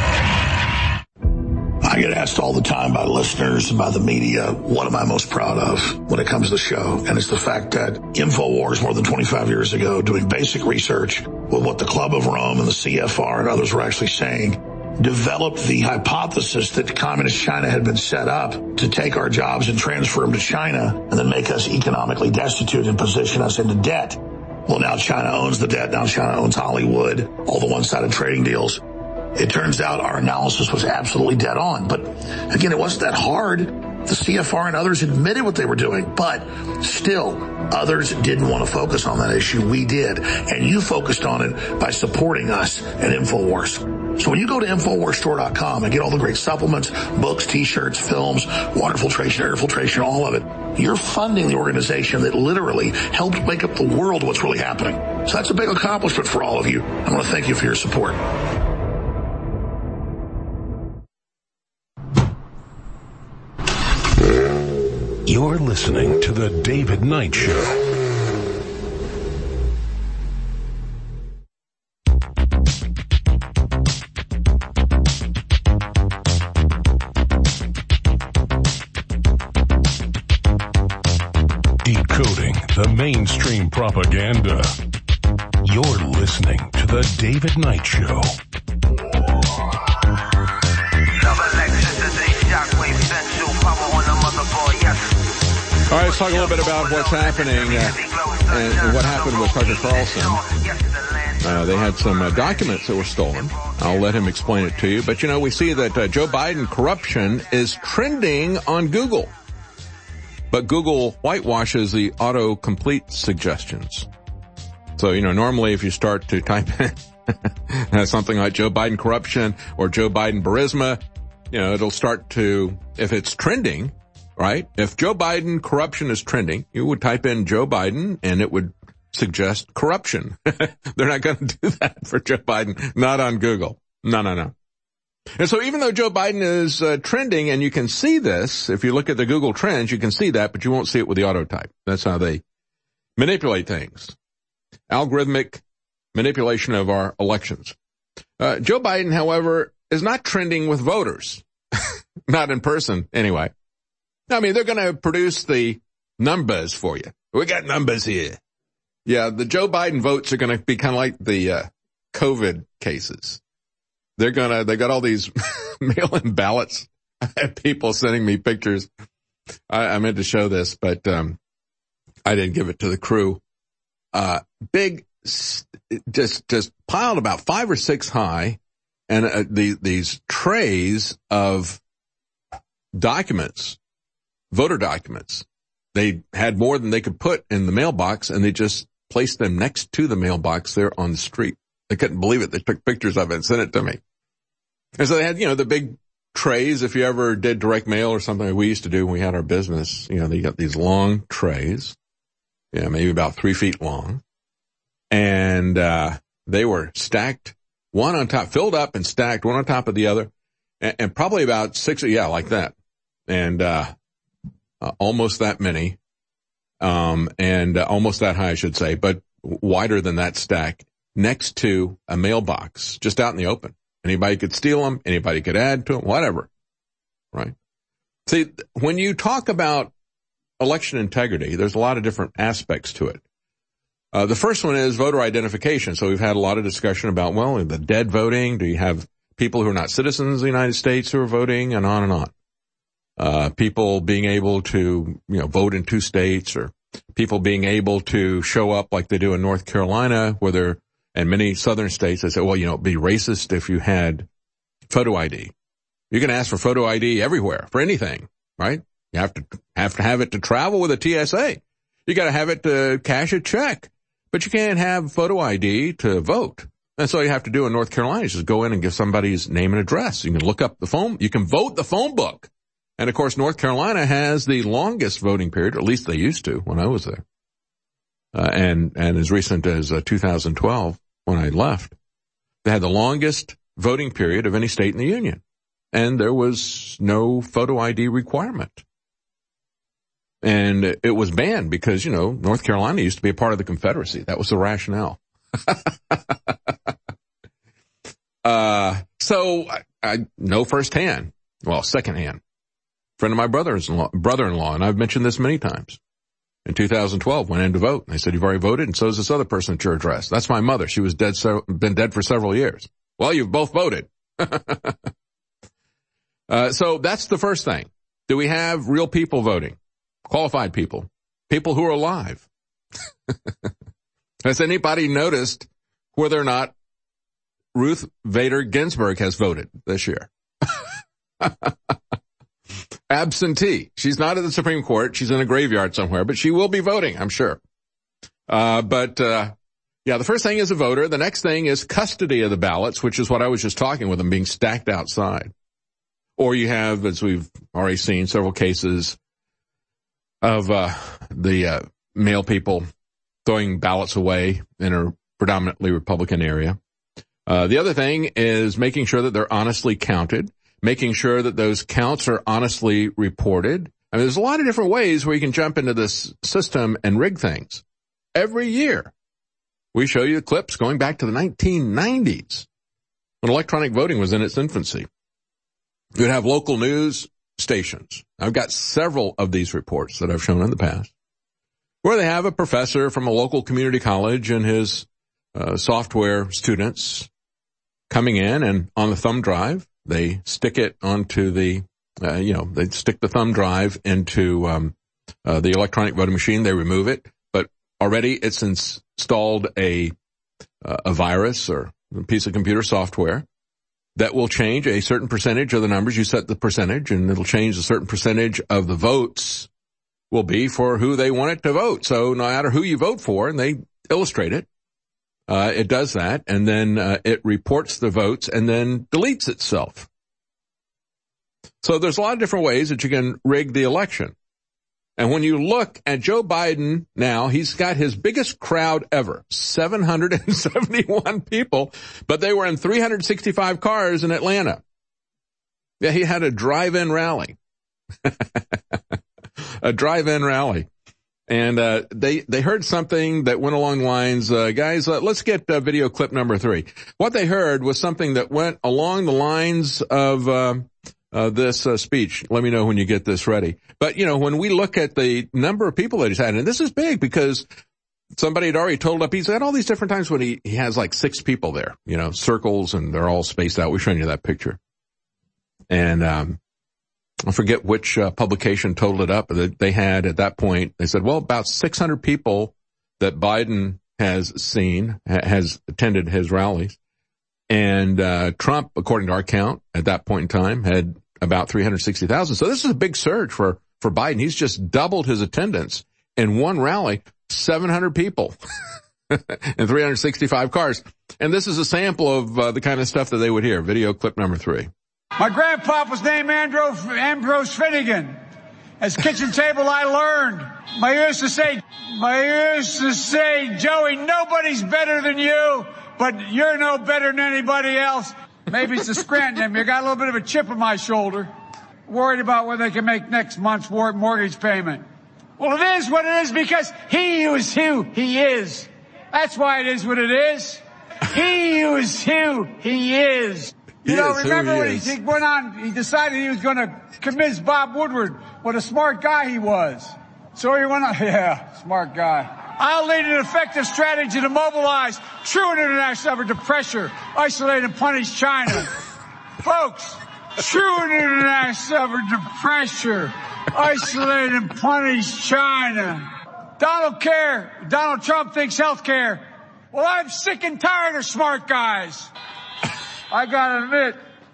I get asked all the time by listeners and by the media, what am I most proud of when it comes to the show? And it's the fact that InfoWars, more than twenty-five years ago, doing basic research with what the Club of Rome and the C F R and others were actually saying, developed the hypothesis that communist China had been set up to take our jobs and transfer them to China and then make us economically destitute and position us into debt. Well, now China owns the debt. Now China owns Hollywood, all the one-sided trading deals. It turns out our analysis was absolutely dead on. But again, it wasn't that hard. The C F R and others admitted what they were doing, but still others didn't want to focus on that issue. We did. And you focused on it by supporting us at InfoWars. So when you go to infowars store dot com and get all the great supplements, books, t-shirts, films, water filtration, air filtration, all of it, you're funding the organization that literally helped make up the world what's really happening. So that's a big accomplishment for all of you. I want to thank you for your support. You're listening to The David Knight Show. Decoding the mainstream propaganda. You're listening to The David Knight Show. All right, let's talk a little bit about what's happening uh, and, and what happened with Tucker Carlson. Uh, they had some uh, documents that were stolen. I'll let him explain it to you. But, you know, we see that uh, Joe Biden corruption is trending on Google. But Google whitewashes the autocomplete suggestions. So, you know, normally if you start to type in something like Joe Biden corruption or Joe Biden Burisma, you know, it'll start to, if it's trending, right? If Joe Biden corruption is trending, you would type in Joe Biden and it would suggest corruption. They're not going to do that for Joe Biden, not on Google. No, no, no. And so even though Joe Biden is uh, trending, and you can see this, if you look at the Google Trends, you can see that, but you won't see it with the auto type. That's how they manipulate things. Algorithmic manipulation of our elections. Uh, Joe Biden, however, is not trending with voters. Not in person, anyway. I mean, they're going to produce the numbers for you. We got numbers here. Yeah, the Joe Biden votes are going to be kind of like the uh, COVID cases. They're going to, they got all these mail-in ballots. I had people sending me pictures. I, I meant to show this, but um, I didn't give it to the crew. Uh, big, just, just piled about five or six high, and uh, the, these trays of documents, voter documents. They had more than they could put in the mailbox, and they just placed them next to the mailbox there on the street. They couldn't believe it. They took pictures of it and sent it to me. And so they had, you know, the big trays. If you ever did direct mail or something like we used to do when we had our business, you know, they got these long trays, yeah, maybe about three feet long. And, uh, they were stacked one on top, filled up and stacked one on top of the other, and, and probably about six, yeah, like that. And, uh, uh almost that many, um, and uh, almost that high, I should say, but wider than that stack next to a mailbox, just out in the open. Anybody could steal them. Anybody could add to them, whatever. Right? See, when you talk about election integrity, there's a lot of different aspects to it. Uh, the first one is voter identification. So we've had a lot of discussion about, well, the dead voting. Do you have people who are not citizens of the United States who are voting, and on and on? Uh, people being able to, you know, vote in two states, or people being able to show up like they do in North Carolina, where they're, and many southern states, they say, well, you know, it'd be racist if you had photo I D. You can ask for photo I D everywhere, for anything, right? You have to have to have it to travel with a T S A. You got to have it to cash a check, but you can't have photo I D to vote. That's all you have to do in North Carolina is just go in and give somebody's name and address. You can look up the phone. You can vote the phone book. And of course, North Carolina has the longest voting period, or at least they used to when I was there. Uh, and, and as recent as uh, two thousand twelve, when I left, they had the longest voting period of any state in the union. And there was no photo I D requirement. And it was banned because, you know, North Carolina used to be a part of the Confederacy. That was the rationale. uh, so I, I know firsthand, well, secondhand, friend of my brother-in-law, brother-in-law, and I've mentioned this many times. In two thousand twelve, went in to vote. And they said, you've already voted, and so is this other person at your address. That's my mother. She was dead, so, been dead for several years. Well, you've both voted. uh, so that's the first thing. Do we have real people voting? Qualified people. People who are alive. Has anybody noticed whether or not Ruth Bader Ginsburg has voted this year? Absentee. She's not at the Supreme Court. She's in a graveyard somewhere, but she will be voting, I'm sure. Uh, but, uh, yeah, the first thing is a voter. The next thing is custody of the ballots, which is what I was just talking with them being stacked outside. Or you have, as we've already seen, several cases of, uh, the, uh, male people throwing ballots away in a predominantly Republican area. Uh, the other thing is making sure that they're honestly counted. Making sure that those counts are honestly reported. I mean, there's a lot of different ways where you can jump into this system and rig things. Every year, we show you clips going back to the nineteen nineties when electronic voting was in its infancy. You'd have local news stations. I've got several of these reports that I've shown in the past where they have a professor from a local community college and his uh, software students coming in, and on the thumb drive, they stick it onto the, uh, you know, they stick the thumb drive into um, uh, the electronic voting machine. They remove it, but already it's ins- installed a uh, a virus or a piece of computer software that will change a certain percentage of the numbers. You set the percentage, and it'll change a certain percentage of the votes will be for who they want it to vote. So no matter who you vote for, and they illustrate it, Uh, it does that, and then uh, it reports the votes and then deletes itself. So there's a lot of different ways that you can rig the election. And when you look at Joe Biden now, he's got his biggest crowd ever, seven hundred seventy-one people, but they were in three hundred sixty-five cars in Atlanta. Yeah, he had a drive-in rally. A drive-in rally. And uh they they heard something that went along the lines, uh, guys, uh, let's get uh, video clip number three. What they heard was something that went along the lines of uh, uh this uh, speech. Let me know when you get this ready. But, you know, when we look at the number of people that he's had, and this is big because somebody had already told up, he's had all these different times when he, he has like six people there, you know, circles, and they're all spaced out. We're showing you that picture. And um I forget which uh, publication totaled it up. That they had at that point, they said, well, about six hundred people that Biden has seen, ha- has attended his rallies. And uh Trump, according to our count, at that point in time, had about three hundred sixty thousand. So this is a big surge for, for Biden. He's just doubled his attendance in one rally, seven hundred people and three hundred sixty-five cars. And this is a sample of uh, the kind of stuff that they would hear. Video clip number three. My grandpop was named Andro, Ambrose Finnegan. As kitchen table I learned. I used to say, I used to say, Joey, nobody's better than you, but you're no better than anybody else. Maybe it's the Scranton. I got a little bit of a chip on my shoulder. Worried about whether they can make next month's mortgage payment. Well, it is what it is because he is who he is. That's why it is what it is. He is who he is. You He know, is remember who he when he, is. he went on, he decided he was going to convince Bob Woodward what a smart guy he was. So he went on, yeah, smart guy. I'll lead an effective strategy to mobilize true international effort to pressure, isolate, and punish China. Folks, true international effort to pressure, isolate, and punish China. Donald care, Donald Trump thinks health care. Well, I'm sick and tired of smart guys. I gotta admit,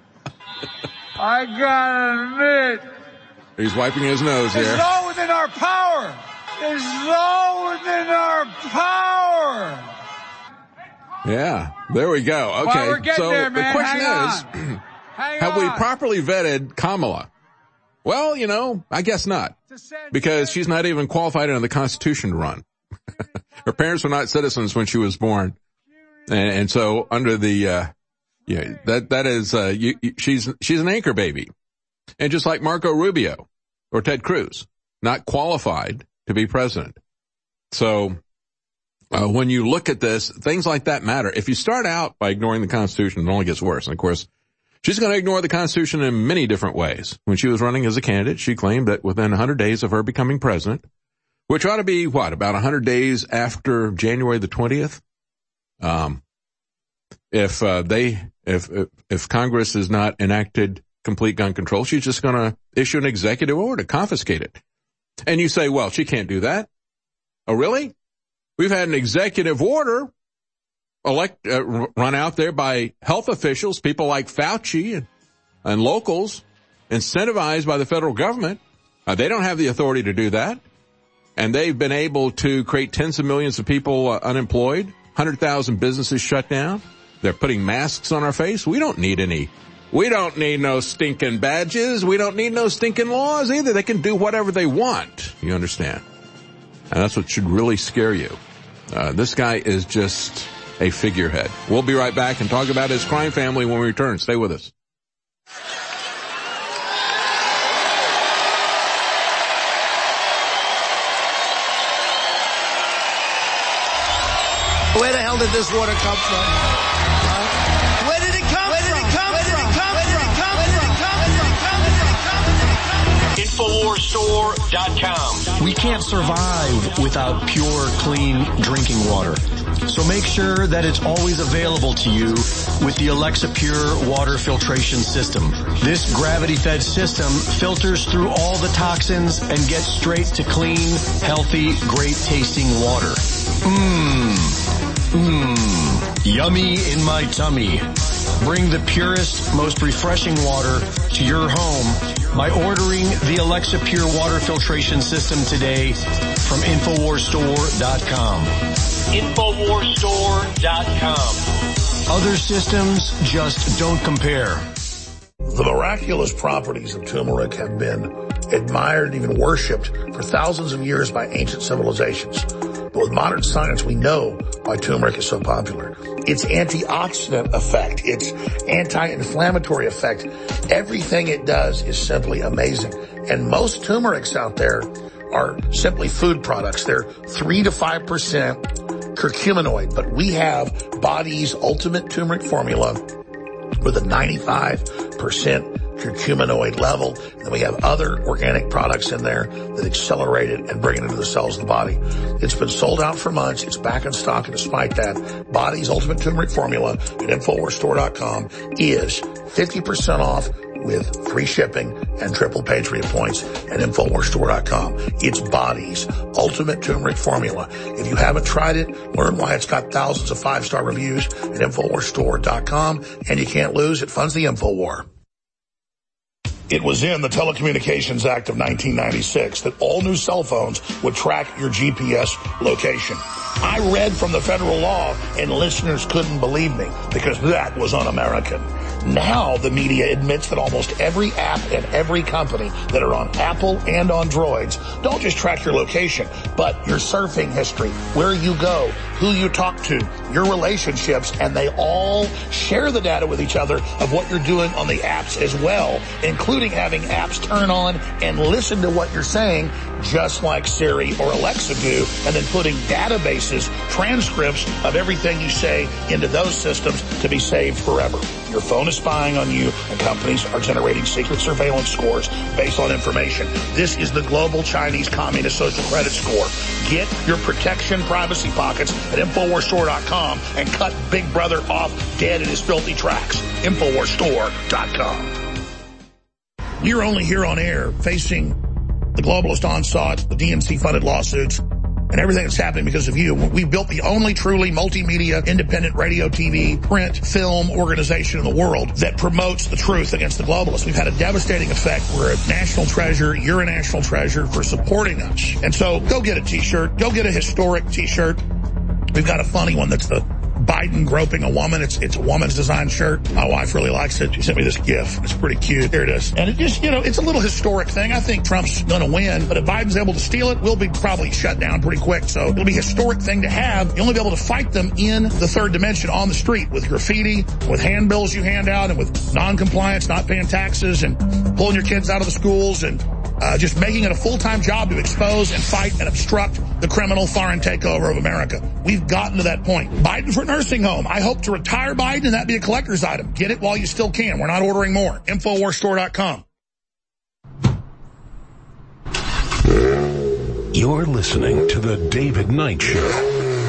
I gotta admit. He's wiping his nose It's here. all within our power. It's all within our power. Yeah, there we go. Okay, Well, we're getting so there, man. the question Hang is, on. Hang have we on. properly vetted Kamala? Well, you know, I guess not, because she's not even qualified under the Constitution to run. Her parents were not citizens when she was born, and, and so under the uh yeah, that that is uh you, you, she's she's an anchor baby, and just like Marco Rubio or Ted Cruz, not qualified to be president. So uh, when you look at this, things like that matter. If you start out by ignoring the Constitution, it only gets worse. And of course, she's going to ignore the Constitution in many different ways. When she was running as a candidate, she claimed that within one hundred days of her becoming president, which ought to be what, about one hundred days after January the twentieth, um, if uh, they if, if if Congress has not enacted complete gun control, she's just going to issue an executive order, confiscate it. And you say, well, she can't do that. Oh, really? We've had an executive order elect uh, run out there by health officials, people like Fauci and, and locals, incentivized by the federal government. Uh, they don't have the authority to do that. And they've been able to create tens of millions of people uh, unemployed, one hundred thousand businesses shut down. They're putting masks on our face. We don't need any. We don't need no stinking badges. We don't need no stinking laws either. They can do whatever they want. You understand? And that's what should really scare you. Uh, this guy is just a figurehead. We'll be right back and talk about his crime family when we return. Stay with us. Where the hell did this water come from? Huh? Where did it come Where did it come Where did it come Where did it come Where did it come Where did it come Where did it come Where did it come Infowars Store dot com. We can't survive without pure, clean drinking water. So make sure that it's always available to you with the Alexa Pure water filtration system. This gravity-fed system filters through all the toxins and gets straight to clean, healthy, great-tasting water. Mmm. Mmm. Yummy in my tummy. Bring the purest, most refreshing water to your home by ordering the Alexa Pure water filtration system today from Infowars Store dot com. Infowars Store dot com. Other systems just don't compare. The miraculous properties of turmeric have been admired and even worshipped for thousands of years by ancient civilizations. But with modern science, we know why turmeric is so popular. Its antioxidant effect, its anti-inflammatory effect, everything it does is simply amazing. And most turmerics out there are simply food products. They're three to five percent curcuminoid, but we have Body's ultimate turmeric formula with a ninety-five percent curcuminoid level. And then we have other organic products in there that accelerate it and bring it into the cells of the body. It's been sold out for months. It's back in stock. And despite that, Body's ultimate turmeric formula at Infowars Store dot com is fifty percent off with free shipping and triple Patriot points at Infowars Store dot com. It's Body's ultimate turmeric formula. If you haven't tried it, learn why it's got thousands of five-star reviews at Infowars Store dot com. And you can't lose. It funds the InfoWar. It was in the Telecommunications Act of nineteen ninety-six that all new cell phones would track your G P S location. I read from the federal law, and listeners couldn't believe me because that was un-American. Now the media admits that almost every app and every company that are on Apple and on Droids don't just track your location, but your surfing history, where you go, who you talk to, your relationships, and they all share the data with each other of what you're doing on the apps as well, including having apps turn on and listen to what you're saying, just like Siri or Alexa do, and then putting databases, transcripts of everything you say into those systems to be saved forever. Your phone is spying on you, and companies are generating secret surveillance scores based on information. This is the global Chinese Communist social credit score. Get your protection privacy pockets at Infowars Store dot com and cut Big Brother off dead in his filthy tracks. Infowars Store dot com. You're only here on air facing the globalist onslaught, the D N C-funded lawsuits, and everything that's happening because of you. We built the only truly multimedia, independent radio, T V, print, film organization in the world that promotes the truth against the globalists. We've had a devastating effect. We're a national treasure. You're a national treasure for supporting us. And so go get a T-shirt. Go get a historic T-shirt. We've got a funny one that's the Biden groping a woman. It's it's a woman's design shirt. My wife really likes it. She sent me this GIF. It's pretty cute. Here it is. And it just, you know, it's a little historic thing. I think Trump's going to win, but if Biden's able to steal it, we'll be probably shut down pretty quick. So it'll be a historic thing to have. You'll only be able to fight them in the third dimension on the street with graffiti, with handbills you hand out, and with non-compliance, not paying taxes, and pulling your kids out of the schools, and Uh, just making it a full-time job to expose and fight and obstruct the criminal foreign takeover of America. We've gotten to that point. Biden for nursing home. I hope to retire Biden and that be a collector's item. Get it while you still can. We're not ordering more. Infowars Store dot com. You're listening to The David Knight Show.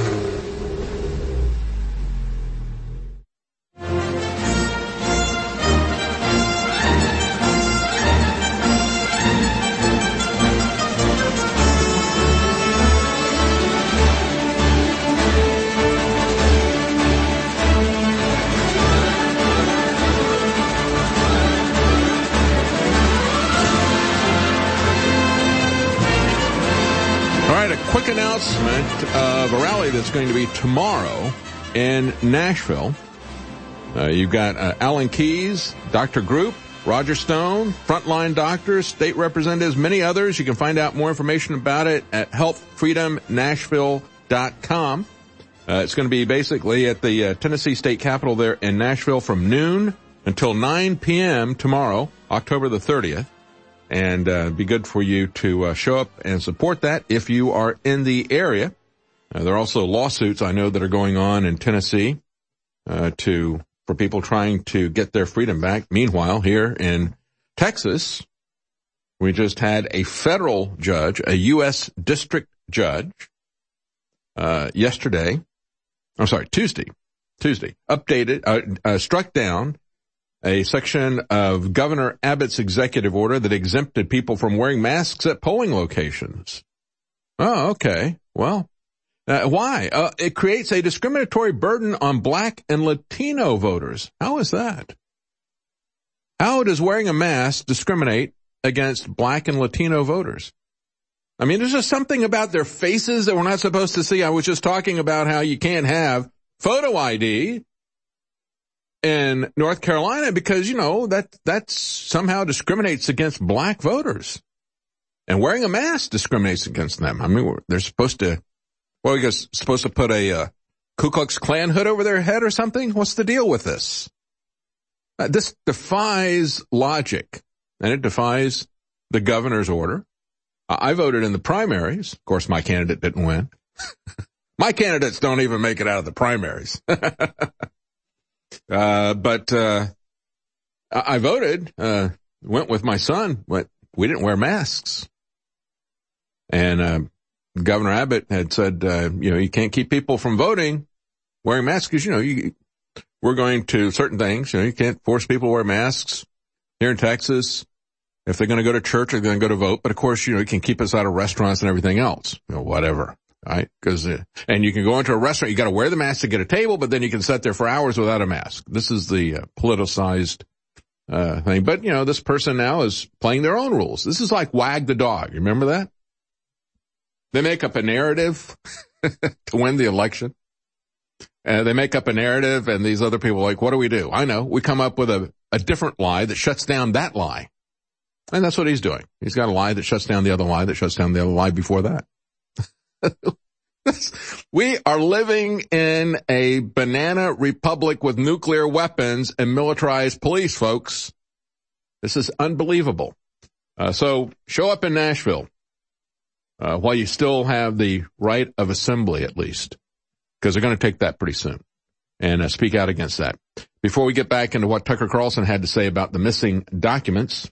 Quick announcement of a rally that's going to be tomorrow in Nashville. Uh, you've got uh, Alan Keyes, Doctor Group, Roger Stone, Frontline Doctors, state representatives, many others. You can find out more information about it at health freedom nashville dot com. Uh, it's going to be basically at the uh, Tennessee State Capitol there in Nashville from noon until nine p.m. tomorrow, October the thirtieth. And uh, be good for you to uh, show up and support that if you are in the area. Uh, there are also lawsuits I know that are going on in Tennessee uh, to for people trying to get their freedom back. Meanwhile, here in Texas, we just had a federal judge, a U S district judge, uh, yesterday. I'm sorry, Tuesday, Tuesday, updated, uh, uh, struck down a section of Governor Abbott's executive order that exempted people from wearing masks at polling locations. Oh, okay. Well, uh, why? Uh, it creates a discriminatory burden on black and Latino voters. How is that? How does wearing a mask discriminate against black and Latino voters? I mean, there's just something about their faces that we're not supposed to see. I was just talking about how you can't have photo I D in North Carolina because, you know, that that somehow discriminates against black voters. And wearing a mask discriminates against them. I mean, they're supposed to, well, I guess supposed to put a uh, Ku Klux Klan hood over their head or something? What's the deal with this? Uh, this defies logic, and it defies the governor's order. Uh, I voted in the primaries. Of course, my candidate didn't win. My candidates don't even make it out of the primaries. uh, but uh, I voted, uh, went with my son, but we didn't wear masks. And uh, Governor Abbott had said, uh, you know, you can't keep people from voting wearing masks because, you know, you, we're going to certain things. You know, you can't force people to wear masks here in Texas. If they're going to go to church, they're going to go to vote. But, of course, you know, you can keep us out of restaurants and everything else, you know, whatever, right? Because uh, and you can go into a restaurant. You got to wear the mask to get a table, but then you can sit there for hours without a mask. This is the uh, politicized uh thing. But, you know, this person now is playing their own rules. This is like Wag the Dog. You remember that? They make up a narrative to win the election. Uh, they make up a narrative, and these other people are like, what do we do? I know. We come up with a, a different lie that shuts down that lie. And that's what he's doing. He's got a lie that shuts down the other lie that shuts down the other lie before that. We are living in a banana republic with nuclear weapons and militarized police, folks. This is unbelievable. Uh, so show up in Nashville uh, while you still have the right of assembly, at least, because they're going to take that pretty soon, and uh, speak out against that. Before we get back into what Tucker Carlson had to say about the missing documents,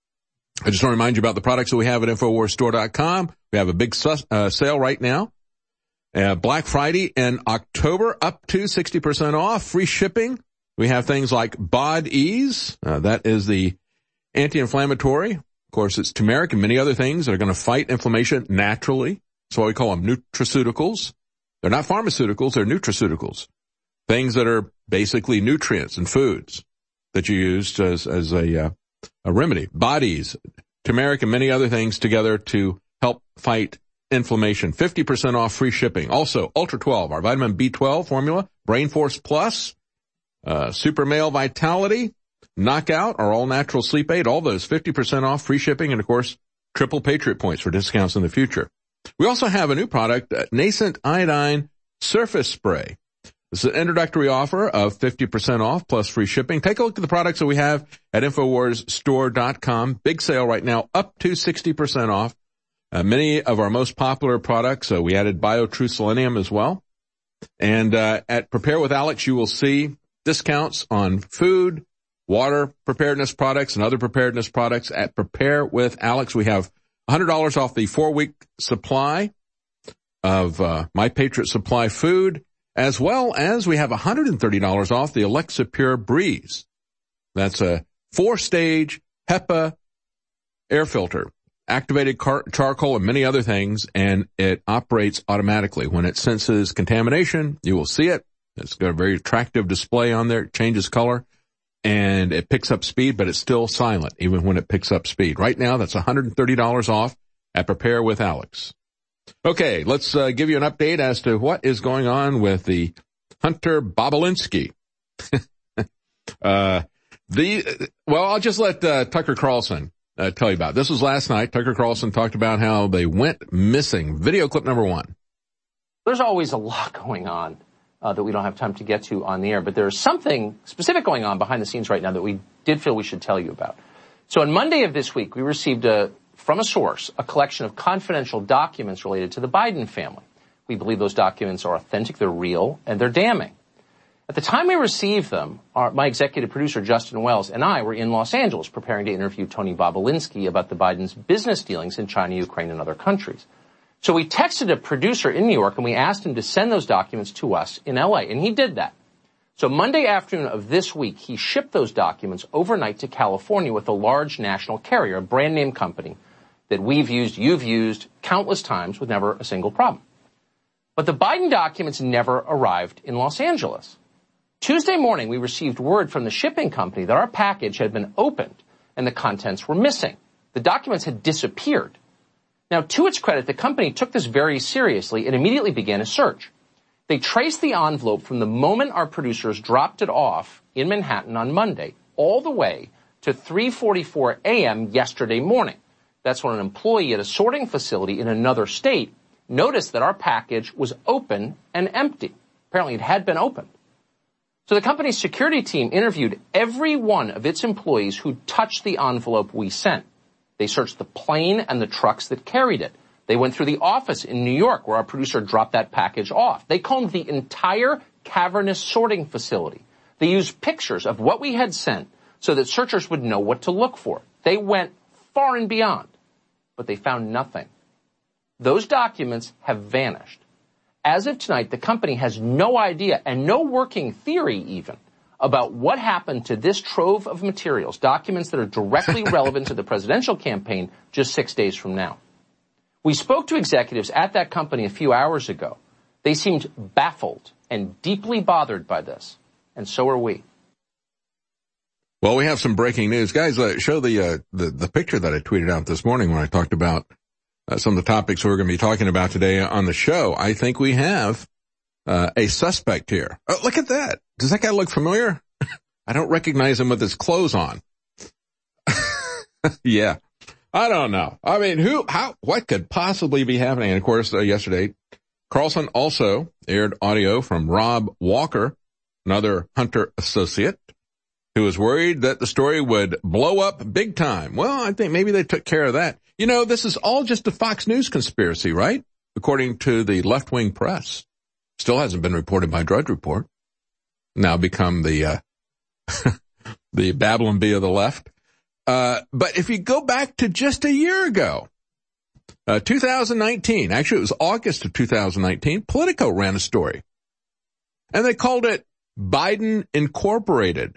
I just want to remind you about the products that we have at Infowars Store dot com. We have a big uh, sale right now. Uh, Black Friday in October, up to sixty percent off, free shipping. We have things like Bod Ease. Uh, that is the anti-inflammatory. Of course, it's turmeric and many other things that are going to fight inflammation naturally. That's why we call them nutraceuticals. They're not pharmaceuticals, they're nutraceuticals. Things that are basically nutrients and foods that you use as, as a, uh, a remedy. Bod Ease, turmeric and many other things together to help fight inflammation. fifty percent off, free shipping. Also, Ultra twelve, our vitamin B twelve formula, Brain Force Plus, uh, Super Male Vitality, Knockout, our all-natural sleep aid, all those fifty percent off, free shipping, and, of course, triple Patriot points for discounts in the future. We also have a new product, uh, Nascent Iodine Surface Spray. This is an introductory offer of fifty percent off plus free shipping. Take a look at the products that we have at Infowars Store dot com. Big sale right now, up to sixty percent off. Uh, many of our most popular products, uh, we added BioTrue Selenium as well. And uh, at Prepare with Alex, you will see discounts on food, water preparedness products, and other preparedness products. At Prepare with Alex, we have one hundred dollars off the four-week supply of uh, My Patriot Supply food, as well as we have one hundred thirty dollars off the Alexa Pure Breeze. That's a four-stage HEPA air filter, activated car- charcoal and many other things, and it operates automatically. When it senses contamination, you will see it. It's got a very attractive display on there. It changes color, and it picks up speed, but it's still silent even when it picks up speed. Right now, that's one hundred thirty dollars off at Prepare with Alex. Okay, let's uh, give you an update as to what is going on with the Hunter Bobulinski. uh, the well, I'll just let uh, Tucker Carlson Uh, tell you about it. This was last night. Tucker Carlson talked about how they went missing. Video clip number one. There's always a lot going on uh, that we don't have time to get to on the air, but there's something specific going on behind the scenes right now that we did feel we should tell you about. So on Monday of this week, we received a, from a source a collection of confidential documents related to the Biden family. We believe those documents are authentic, they're real, and they're damning. At the time we received them, our, my executive producer, Justin Wells, and I were in Los Angeles preparing to interview Tony Bobulinski about the Biden's business dealings in China, Ukraine, and other countries. So we texted a producer in New York, and we asked him to send those documents to us in L A, and he did that. So Monday afternoon of this week, he shipped those documents overnight to California with a large national carrier, a brand-name company that we've used, you've used countless times with never a single problem. But the Biden documents never arrived in Los Angeles. Tuesday morning, we received word from the shipping company that our package had been opened and the contents were missing. The documents had disappeared. Now, to its credit, the company took this very seriously and immediately began a search. They traced the envelope from the moment our producers dropped it off in Manhattan on Monday all the way to three forty-four a.m. yesterday morning. That's when an employee at a sorting facility in another state noticed that our package was open and empty. Apparently it had been opened. So the company's security team interviewed every one of its employees who touched the envelope we sent. They searched the plane and the trucks that carried it. They went through the office in New York where our producer dropped that package off. They combed the entire cavernous sorting facility. They used pictures of what we had sent so that searchers would know what to look for. They went far and beyond, but they found nothing. Those documents have vanished. As of tonight, the company has no idea and no working theory even about what happened to this trove of materials, documents that are directly relevant to the presidential campaign just six days from now. We spoke to executives at that company a few hours ago. They seemed baffled and deeply bothered by this, and so are we. Well, we have some breaking news. Guys, uh, show the, uh, the the picture that I tweeted out this morning when I talked about uh, some of the topics we're going to be talking about today on the show. I think we have uh, a suspect here. Oh, look at that. Does that guy look familiar? I don't recognize him with his clothes on. Yeah. I don't know. I mean, who, how, what could possibly be happening? And of course, uh, yesterday, Carlson also aired audio from Rob Walker, another Hunter associate, who was worried that the story would blow up big time. Well, I think maybe they took care of that. You know, this is all just a Fox News conspiracy, right? According to the left-wing press. Still hasn't been reported by Drudge Report. Now become the, uh, the Babylon Bee of the left. Uh, but if you go back to just a year ago, uh, two thousand nineteen, actually it was August of two thousand nineteen, Politico ran a story. And they called it Biden Incorporated.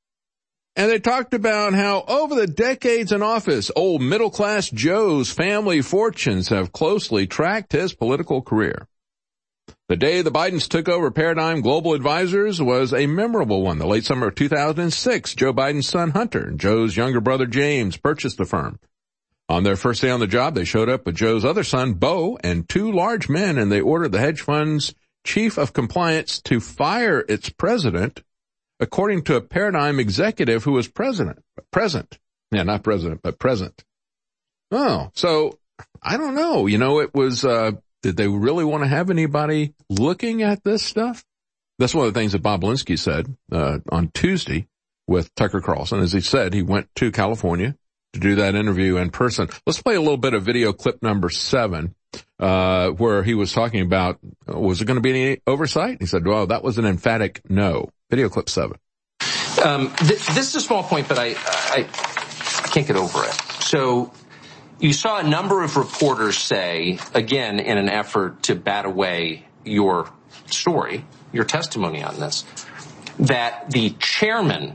And they talked about how over the decades in office, old middle-class Joe's family fortunes have closely tracked his political career. The day the Bidens took over Paradigm Global Advisors was a memorable one. The late summer of two thousand six, Joe Biden's son Hunter and Joe's younger brother James purchased the firm. On their first day on the job, they showed up with Joe's other son, Bo, and two large men, and they ordered the hedge fund's chief of compliance to fire its president, according to a Paradigm executive who was president, present. Yeah, not president, but present. Oh, so I don't know. You know, it was, uh, did they really want to have anybody looking at this stuff? That's one of the things that Bob Linsky said, uh, on Tuesday with Tucker Carlson. As he said, he went to California to do that interview in person. Let's play a little bit of video clip number seven, uh, where he was talking about, was there going to be any oversight? He said, well, that was an emphatic no. Video clip seven. Um, th- this is a small point, but I, I can't get over it. So you saw a number of reporters say, again, in an effort to bat away your story, your testimony on this, that the chairman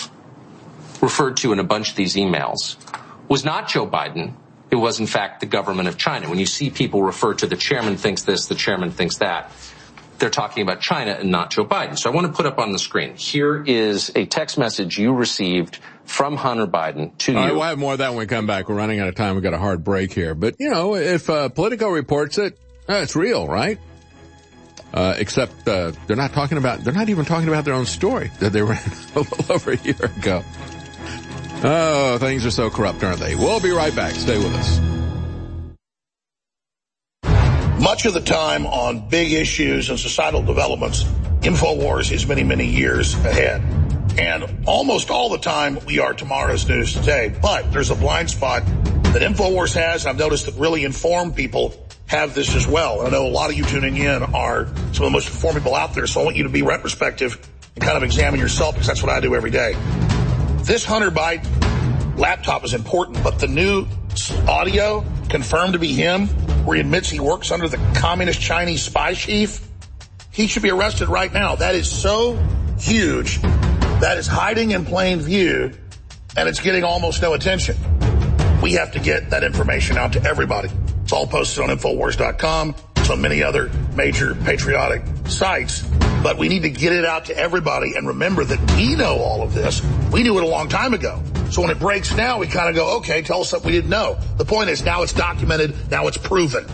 referred to in a bunch of these emails was not Joe Biden. It was, in fact, the government of China. When you see people refer to the chairman thinks this, the chairman thinks that, they're talking about China and not Joe Biden. So I want to put up on the screen. Here is a text message you received from Hunter Biden to you. All right, we'll have more of that when we come back. We're running out of time. We've got a hard break here. But, you know, if uh, Politico reports it, uh, it's real, right? Uh, except uh, they're not talking about, they're not even talking about their own story that they ran a little over a year ago. Oh, things are so corrupt, aren't they? We'll be right back. Stay with us. Much of the time on big issues and societal developments, InfoWars is many, many years ahead. And almost all the time, we are tomorrow's news today. But there's a blind spot that InfoWars has. I've noticed that really informed people have this as well. And I know a lot of you tuning in are some of the most informed people out there. So I want you to be retrospective and kind of examine yourself, because that's what I do every day. This Hunter Biden laptop is important, but the new audio confirmed to be him, where he admits he works under the communist Chinese spy chief, he should be arrested right now. That is so huge. That is hiding in plain view, and it's getting almost no attention. We have to get that information out to everybody. It's all posted on InfoWars dot com. It's on many other major patriotic sites. But we need to get it out to everybody and remember that we know all of this. We knew it a long time ago. So when it breaks now, we kind of go, okay, tell us something we didn't know. The point is, now it's documented, now it's proven.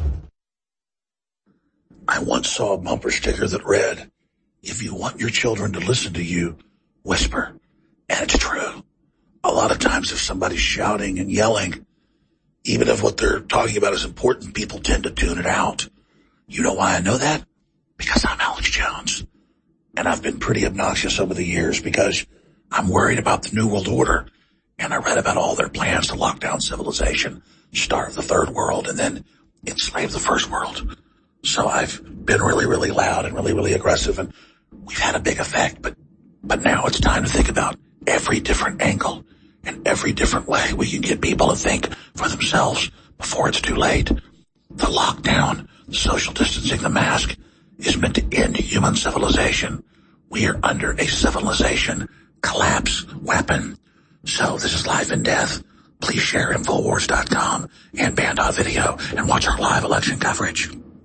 I once saw a bumper sticker that read, if you want your children to listen to you, whisper. And it's true. A lot of times if somebody's shouting and yelling, even if what they're talking about is important, people tend to tune it out. You know why I know that? Because I'm Alex Jones. And I've been pretty obnoxious over the years because I'm worried about the New World Order. And I read about all their plans to lock down civilization, starve the third world, and then enslave the first world. So I've been really, really loud and really, really aggressive, and we've had a big effect. But, but now it's time to think about every different angle and every different way we can get people to think for themselves before it's too late. The lockdown, the social distancing, the mask is meant to end human civilization. We are under a civilization collapse weapon. So this is life and death. Please share Infowars dot com and Band dot video and watch our live election coverage.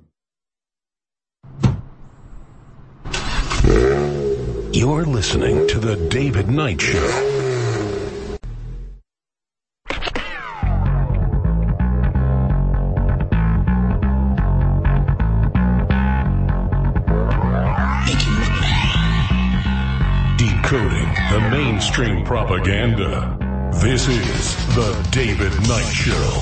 You're listening to The David Knight Show. Decoding the mainstream propaganda. This is The David Knight Show.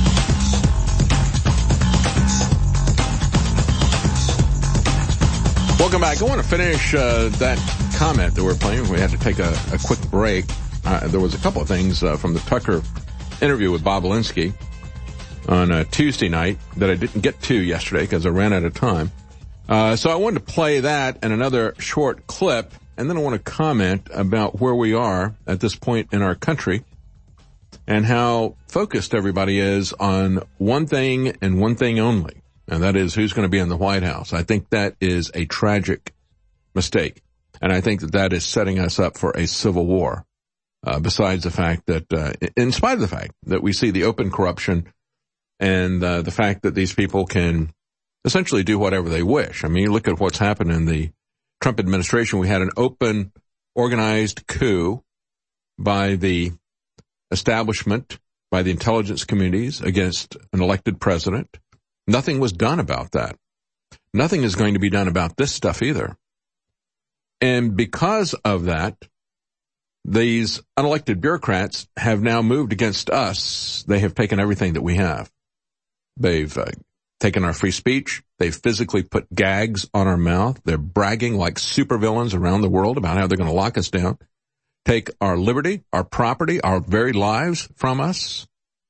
Welcome back. I want to finish uh, that comment that we're playing. We had to take a, a quick break. Uh, there was a couple of things uh, from the Tucker interview with Bob Alinsky on uh, Tuesday night that I didn't get to yesterday because I ran out of time. Uh, so I wanted to play that and another short clip, and then I want to comment about where we are at this point in our country and how focused everybody is on one thing and one thing only, and that is who's going to be in the White House. I think that is a tragic mistake, and I think that that is setting us up for a civil war, uh, besides the fact that, uh, in spite of the fact that we see the open corruption and uh, the fact that these people can essentially do whatever they wish. I mean, you look at what's happened in the Trump administration. We had an open, organized coup by the establishment, by the intelligence communities against an elected president. Nothing was done about that. Nothing is going to be done about this stuff either. And because of that, these unelected bureaucrats have now moved against us. They have taken everything that we have. They've uh, taken our free speech. They've physically put gags on our mouth. They're bragging like supervillains around the world about how they're going to lock us down, take our liberty, our property, our very lives from us.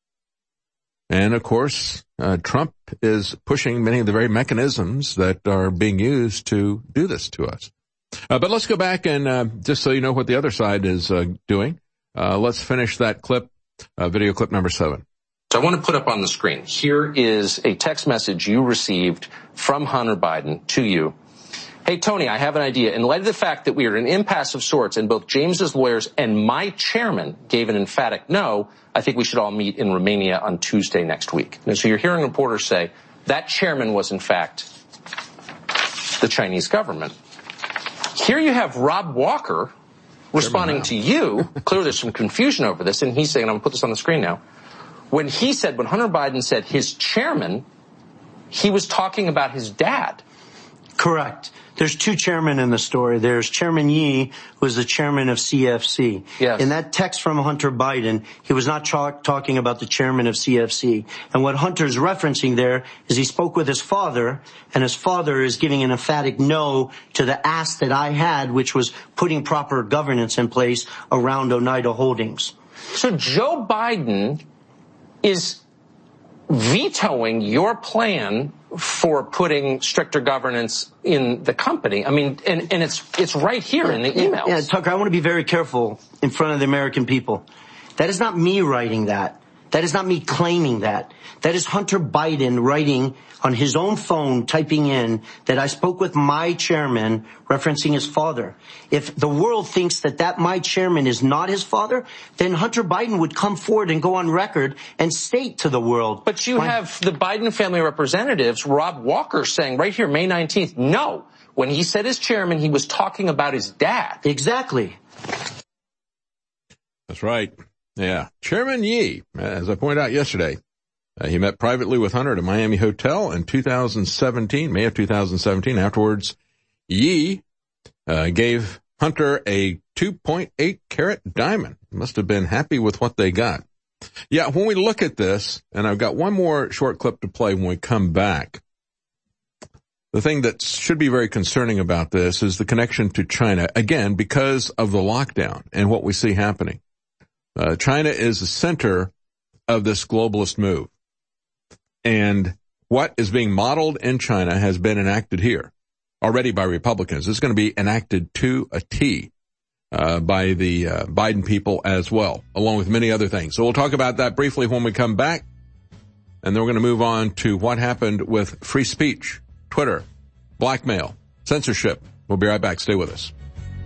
And, of course, uh, Trump is pushing many of the very mechanisms that are being used to do this to us. Uh, but let's go back and uh, just so you know what the other side is uh, doing, uh, let's finish that clip, uh, video clip number seven. So I want to put up on the screen. Here is a text message you received from Hunter Biden to you. Hey, Tony, I have an idea. In light of the fact that we are in an impasse of sorts and both James's lawyers and my chairman gave an emphatic no, I think we should all meet in Romania on Tuesday next week. And so you're hearing reporters say that chairman was, in fact, the Chinese government. Here you have Rob Walker responding to you. Clearly there's some confusion over this, and he's saying, I'm going to put this on the screen now. When he said, when Hunter Biden said his chairman, he was talking about his dad. Correct. There's two chairmen in the story. There's Chairman Yi, who is the chairman of C F C. Yes. In that text from Hunter Biden, he was not talk, talking about the chairman of C F C. And what Hunter's referencing there is he spoke with his father, and his father is giving an emphatic no to the ask that I had, which was putting proper governance in place around Oneida Holdings. So Joe Biden is vetoing your plan for putting stricter governance in the company. I mean, and, and it's it's right here in the emails. Yeah, Tucker, I want to be very careful in front of the American people. That is not me writing that. That is not me claiming that. That is Hunter Biden writing on his own phone, typing in that I spoke with my chairman, referencing his father. If the world thinks that that my chairman is not his father, then Hunter Biden would come forward and go on record and state to the world. But you have the Biden family representatives, Rob Walker, saying right here, May nineteenth, no. When he said his chairman, he was talking about his dad. Exactly. That's right. Yeah. Chairman Yi, as I pointed out yesterday, uh, he met privately with Hunter at a Miami hotel in two thousand seventeen, May of two thousand seventeen. Afterwards, Yi uh, gave Hunter a two point eight carat diamond. Must have been happy with what they got. Yeah, when we look at this, and I've got one more short clip to play when we come back, the thing that should be very concerning about this is the connection to China, again, because of the lockdown and what we see happening. Uh, China is the center of this globalist move. And what is being modeled in China has been enacted here already by Republicans. It's going to be enacted to a T uh, by the uh, Biden people as well, along with many other things. So we'll talk about that briefly when we come back. And then we're going to move on to what happened with free speech, Twitter, blackmail, censorship. We'll be right back. Stay with us.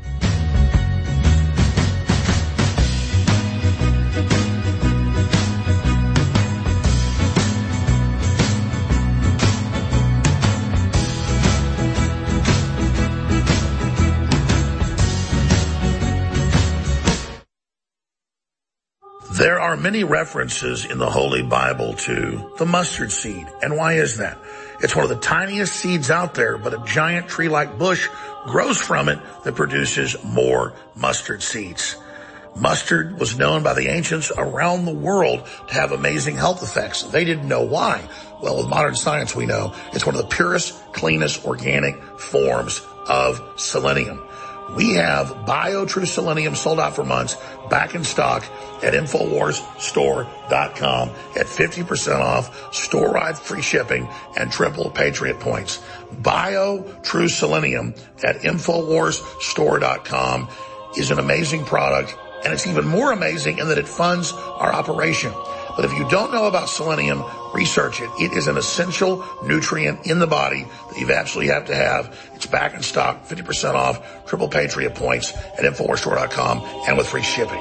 There are many references in the Holy Bible to the mustard seed. And why is that? It's one of the tiniest seeds out there, but a giant tree-like bush grows from it that produces more mustard seeds. Mustard was known by the ancients around the world to have amazing health effects. They didn't know why. Well, with modern science, we know it's one of the purest, cleanest organic forms of selenium. We have BioTrue Selenium sold out for months, back in stock at Infowars Store dot com at fifty percent off, store-wide free shipping, and triple Patriot points. BioTrue Selenium at Infowars Store dot com is an amazing product, and it's even more amazing in that it funds our operation. But if you don't know about selenium, research it. It is an essential nutrient in the body that you absolutely have to have. It's back in stock, fifty percent off, triple Patriot points at Infowars Store dot com and with free shipping.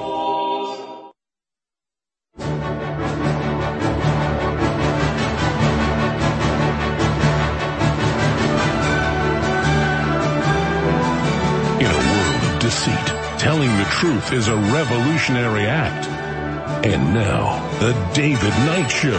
In a world of deceit, telling the truth is a revolutionary act. And now, the David Knight Show.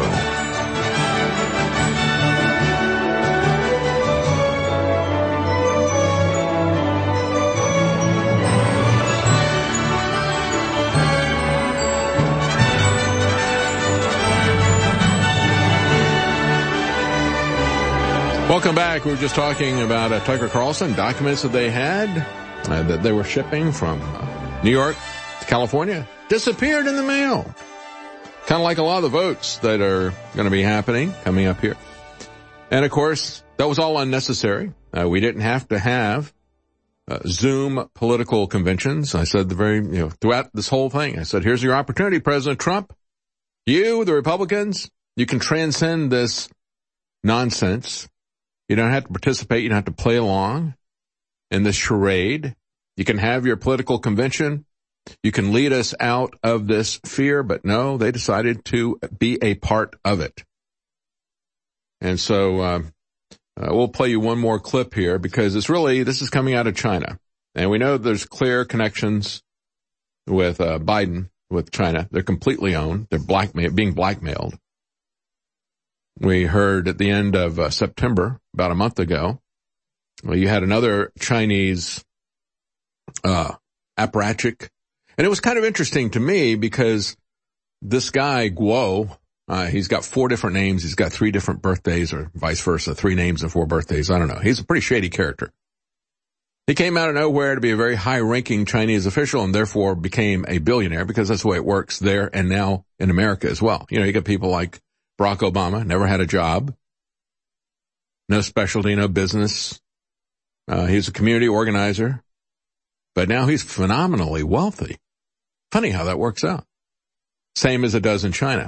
Welcome back. We were just talking about uh, Tucker Carlson, documents that they had, uh, that they were shipping from uh, New York to California. Disappeared in the mail. Kind of like a lot of the votes that are going to be happening coming up here. And of course, that was all unnecessary. Uh, we didn't have to have uh, Zoom political conventions. I said the very, you know, throughout this whole thing, I said, here's your opportunity, President Trump. You, the Republicans, you can transcend this nonsense. You don't have to participate. You don't have to play along in this charade. You can have your political convention. You can lead us out of this fear, but no, they decided to be a part of it. And so uh, uh, we'll play you one more clip here because it's really, this is coming out of China. And we know there's clear connections with uh, Biden, with China. They're completely owned. They're blackmail, being blackmailed. We heard at the end of uh, September, about a month ago, well, you had another Chinese uh apparatchik. And it was kind of interesting to me because this guy, Guo, uh, he's got four different names. He's got three different birthdays or vice versa, three names and four birthdays. I don't know. He's a pretty shady character. He came out of nowhere to be a very high-ranking Chinese official and therefore became a billionaire because that's the way it works there and now in America as well. You know, you got people like Barack Obama, never had a job, no specialty, no business. Uh, he's a community organizer, but now he's phenomenally wealthy. Funny how that works out. Same as it does in China.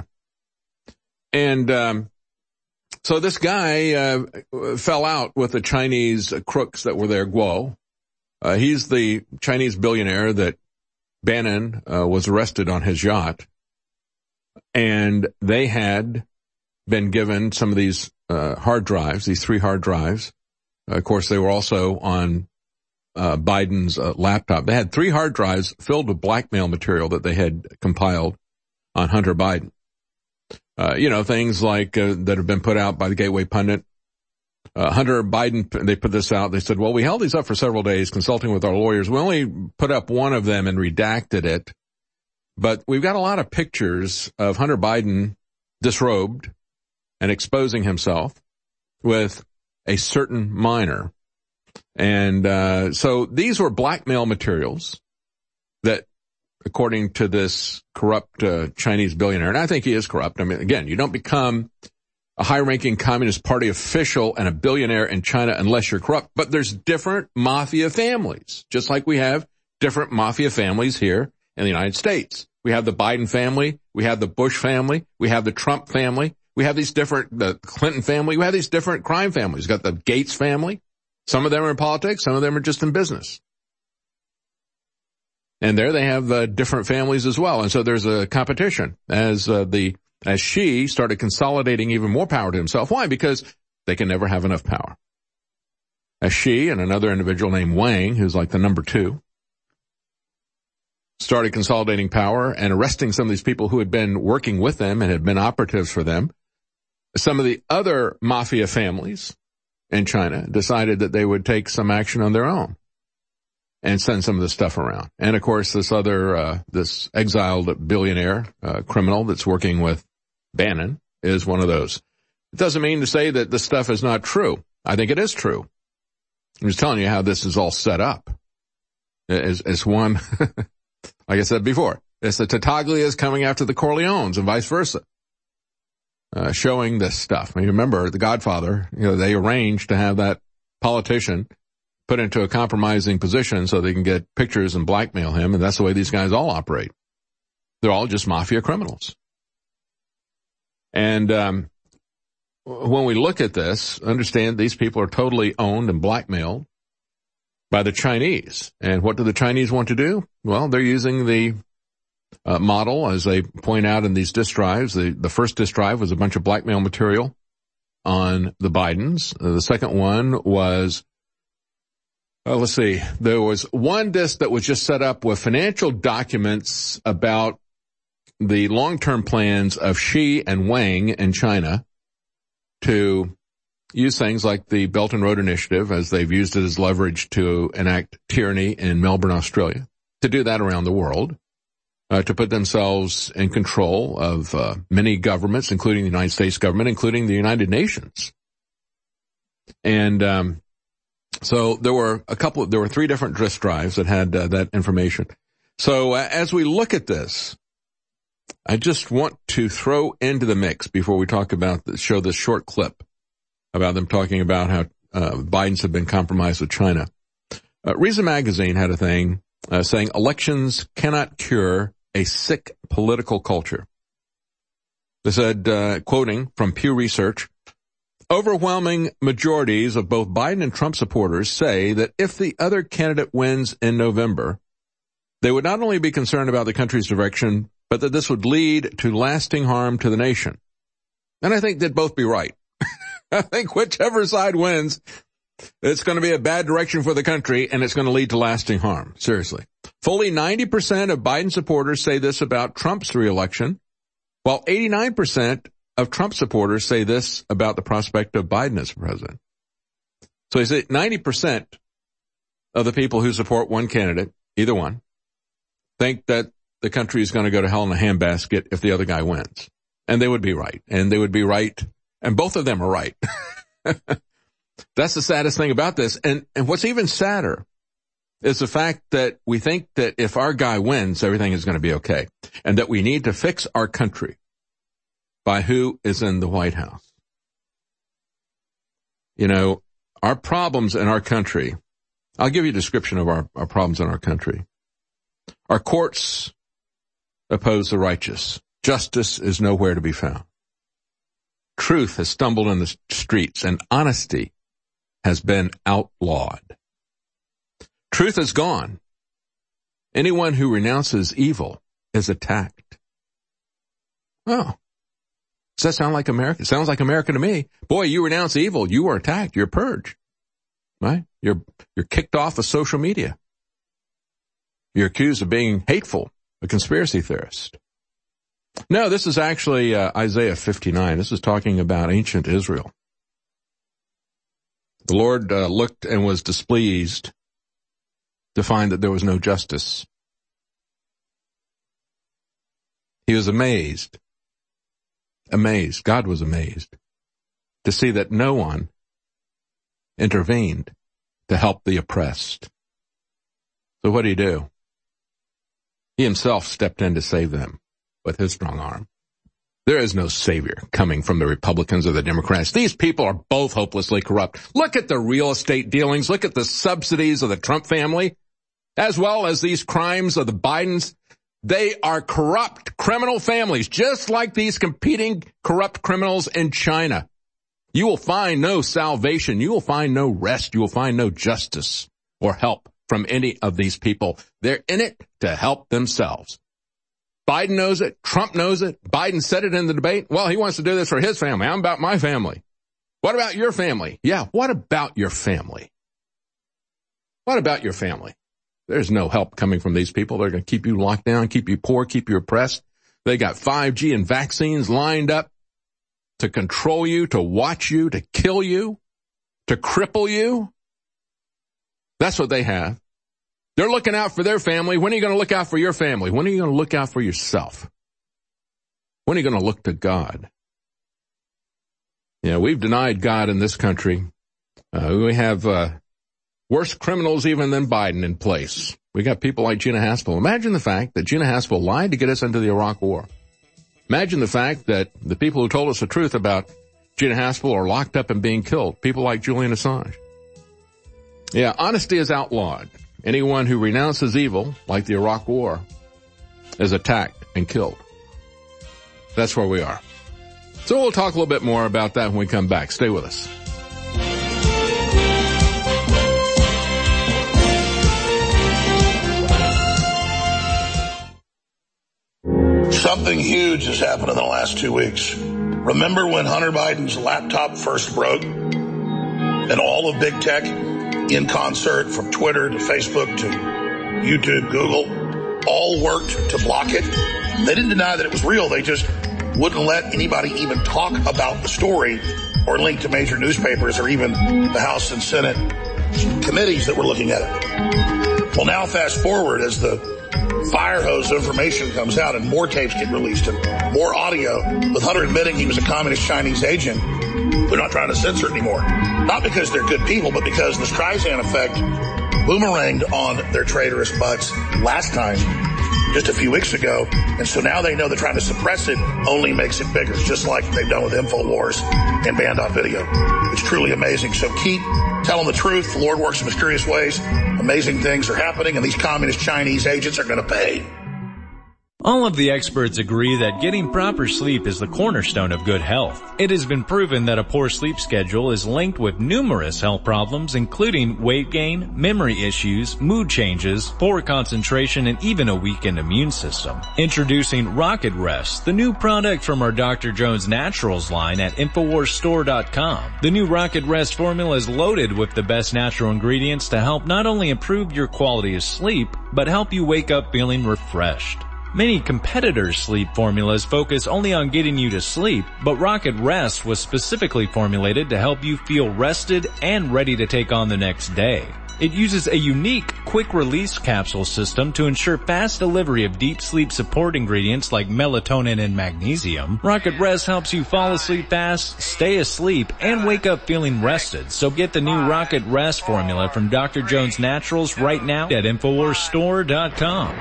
And um so this guy uh fell out with the Chinese crooks that were there, Guo. Uh, he's the Chinese billionaire that Bannon uh, was arrested on his yacht. And they had been given some of these uh hard drives, these three hard drives. Uh, of course, they were also on Uh, Biden's uh, laptop. They had three hard drives filled with blackmail material that they had compiled on Hunter Biden. Uh, you know, things like uh, that have been put out by the Gateway Pundit. Uh, Hunter Biden, they put this out. They said, well, we held these up for several days consulting with our lawyers. We only put up one of them and redacted it but we've got a lot of pictures of Hunter Biden disrobed and exposing himself with a certain minor. And uh, so these were blackmail materials that, according to this corrupt uh, Chinese billionaire, and I think he is corrupt. I mean, again, you don't become a high-ranking Communist Party official and a billionaire in China unless you're corrupt. But there's different mafia families, just like we have different mafia families here in the United States. We have the Biden family, we have the Bush family, we have the Trump family, we have these different, the Clinton family, we have these different crime families. We've got the Gates family. Some of them are in politics, some of them are just in business. And there they have uh, different families as well. And so there's a competition as uh, the as Xi started consolidating even more power to himself. Why? Because they can never have enough power. As Xi and another individual named Wang, who's like the number two, started consolidating power and arresting some of these people who had been working with them and had been operatives for them, some of the other mafia families in China decided that they would take some action on their own and send some of this stuff around. And of course, this other, uh, this exiled billionaire, uh, criminal that's working with Bannon is one of those. It doesn't mean to say that this stuff is not true. I think it is true. I'm just telling you how this is all set up. As, as one, like I said before, it's the Tartaglias coming after the Corleones and vice versa. Uh, showing this stuff. I mean, remember, The Godfather, you know, they arranged to have that politician put into a compromising position so they can get pictures and blackmail him, and that's the way these guys all operate. They're all just mafia criminals. And um when we look at this, understand these people are totally owned and blackmailed by the Chinese. And what do the Chinese want to do? Well, they're using the uh, model, as they point out in these disk drives. The, the first disk drive was a bunch of blackmail material on the Bidens. Uh, the second one was Uh, let's see, there was one disk that was just set up with financial documents about the long-term plans of Xi and Wang in China to use things like the Belt and Road Initiative, as they've used it as leverage to enact tyranny in Melbourne, Australia, to do that around the world, uh, to put themselves in control of uh, many governments, including the United States government, including the United Nations. And um So there were a couple of, there were three different disk drives that had uh, that information. So uh, as we look at this, I just want to throw into the mix before we talk about the, show this short clip about them talking about how uh, Bidens have been compromised with China. Uh, Reason Magazine had a thing uh, saying elections cannot cure a sick political culture. They said, uh, quoting from Pew Research, overwhelming majorities of both Biden and Trump supporters say that if the other candidate wins in November, they would not only be concerned about the country's direction, but that this would lead to lasting harm to the nation. And I think they'd both be right. I think whichever side wins, it's going to be a bad direction for the country, and it's going to lead to lasting harm. Seriously. Fully ninety percent of Biden supporters say this about Trump's reelection, while eighty-nine percent of Trump supporters say this about the prospect of Biden as president. So they say ninety percent of the people who support one candidate, either one, think that the country is going to go to hell in a handbasket if the other guy wins. And they would be right. And they would be right. And both of them are right. That's the saddest thing about this. And, and what's even sadder is the fact that we think that if our guy wins, everything is going to be okay. And that we need to fix our country by who is in the White House. You know, our problems in our country, I'll give you a description of our, our problems in our country. Our courts oppose the righteous. Justice is nowhere to be found. Truth has stumbled in the streets, and honesty has been outlawed. Truth is gone. Anyone who renounces evil is attacked. Oh. Does that sound like America? It sounds like America to me. Boy, you renounce evil, you are attacked, you're purged. Right? You're, you're kicked off of social media. You're accused of being hateful, a conspiracy theorist. No, this is actually uh, Isaiah fifty-nine. This is talking about ancient Israel. The Lord uh, looked and was displeased to find that there was no justice. He was amazed, amazed, God was amazed to see that no one intervened to help the oppressed. So what did he do? He himself stepped in to save them with his strong arm. There is no savior coming from the Republicans or the Democrats. These people are both hopelessly corrupt. Look at the real estate dealings. Look at the subsidies of the Trump family, as well as these crimes of the Bidens. They are corrupt criminal families, just like these competing corrupt criminals in China. You will find no salvation. You will find no rest. You will find no justice or help from any of these people. They're in it to help themselves. Biden knows it. Trump knows it. Biden said it in the debate. Well, he wants to do this for his family. I'm about my family. What about your family? Yeah, what about your family? What about your family? There's no help coming from these people. They're going to keep you locked down, keep you poor, keep you oppressed. They got five G and vaccines lined up to control you, to watch you, to kill you, to cripple you. That's what they have. They're looking out for their family. When are you going to look out for your family? When are you going to look out for yourself? When are you going to look to God? Yeah, we've denied God in this country. Uh, we have uh, worse criminals even than Biden in place. We got people like Gina Haspel. Imagine the fact that Gina Haspel lied to get us into the Iraq War. Imagine the fact that the people who told us the truth about Gina Haspel are locked up and being killed. People like Julian Assange. Yeah, honesty is outlawed. Anyone who renounces evil, like the Iraq War, is attacked and killed. That's where we are. So we'll talk a little bit more about that when we come back. Stay with us. Something huge has happened in the last two weeks. Remember when Hunter Biden's laptop first broke? And all of big tech, in concert, from Twitter to Facebook to YouTube, Google, all worked to block it. They didn't deny that it was real. They just wouldn't let anybody even talk about the story or link to major newspapers or even the House and Senate committees that were looking at it. Well, now fast forward as the fire hose information comes out and more tapes get released and more audio with Hunter admitting he was a communist Chinese agent. They're not trying to censor it anymore. Not because they're good people, but because the Streisand effect boomeranged on their traitorous butts last time, just a few weeks ago. And so now they know they're trying to suppress it only makes it bigger, just like they've done with InfoWars and Band.video. It's truly amazing. So keep telling the truth. The Lord works in mysterious ways. Amazing things are happening, and these communist Chinese agents are going to pay. All of the experts agree that getting proper sleep is the cornerstone of good health. It has been proven that a poor sleep schedule is linked with numerous health problems, including weight gain, memory issues, mood changes, poor concentration, and even a weakened immune system. Introducing Rocket Rest, the new product from our Doctor Jones Naturals line at Infowars Store dot com. The new Rocket Rest formula is loaded with the best natural ingredients to help not only improve your quality of sleep, but help you wake up feeling refreshed. Many competitors' sleep formulas focus only on getting you to sleep, but Rocket Rest was specifically formulated to help you feel rested and ready to take on the next day. It uses a unique quick-release capsule system to ensure fast delivery of deep sleep support ingredients like melatonin and magnesium. Rocket Rest helps you fall asleep fast, stay asleep, and wake up feeling rested. So get the new Rocket Rest formula from Doctor Jones Naturals right now at Infowars Store dot com.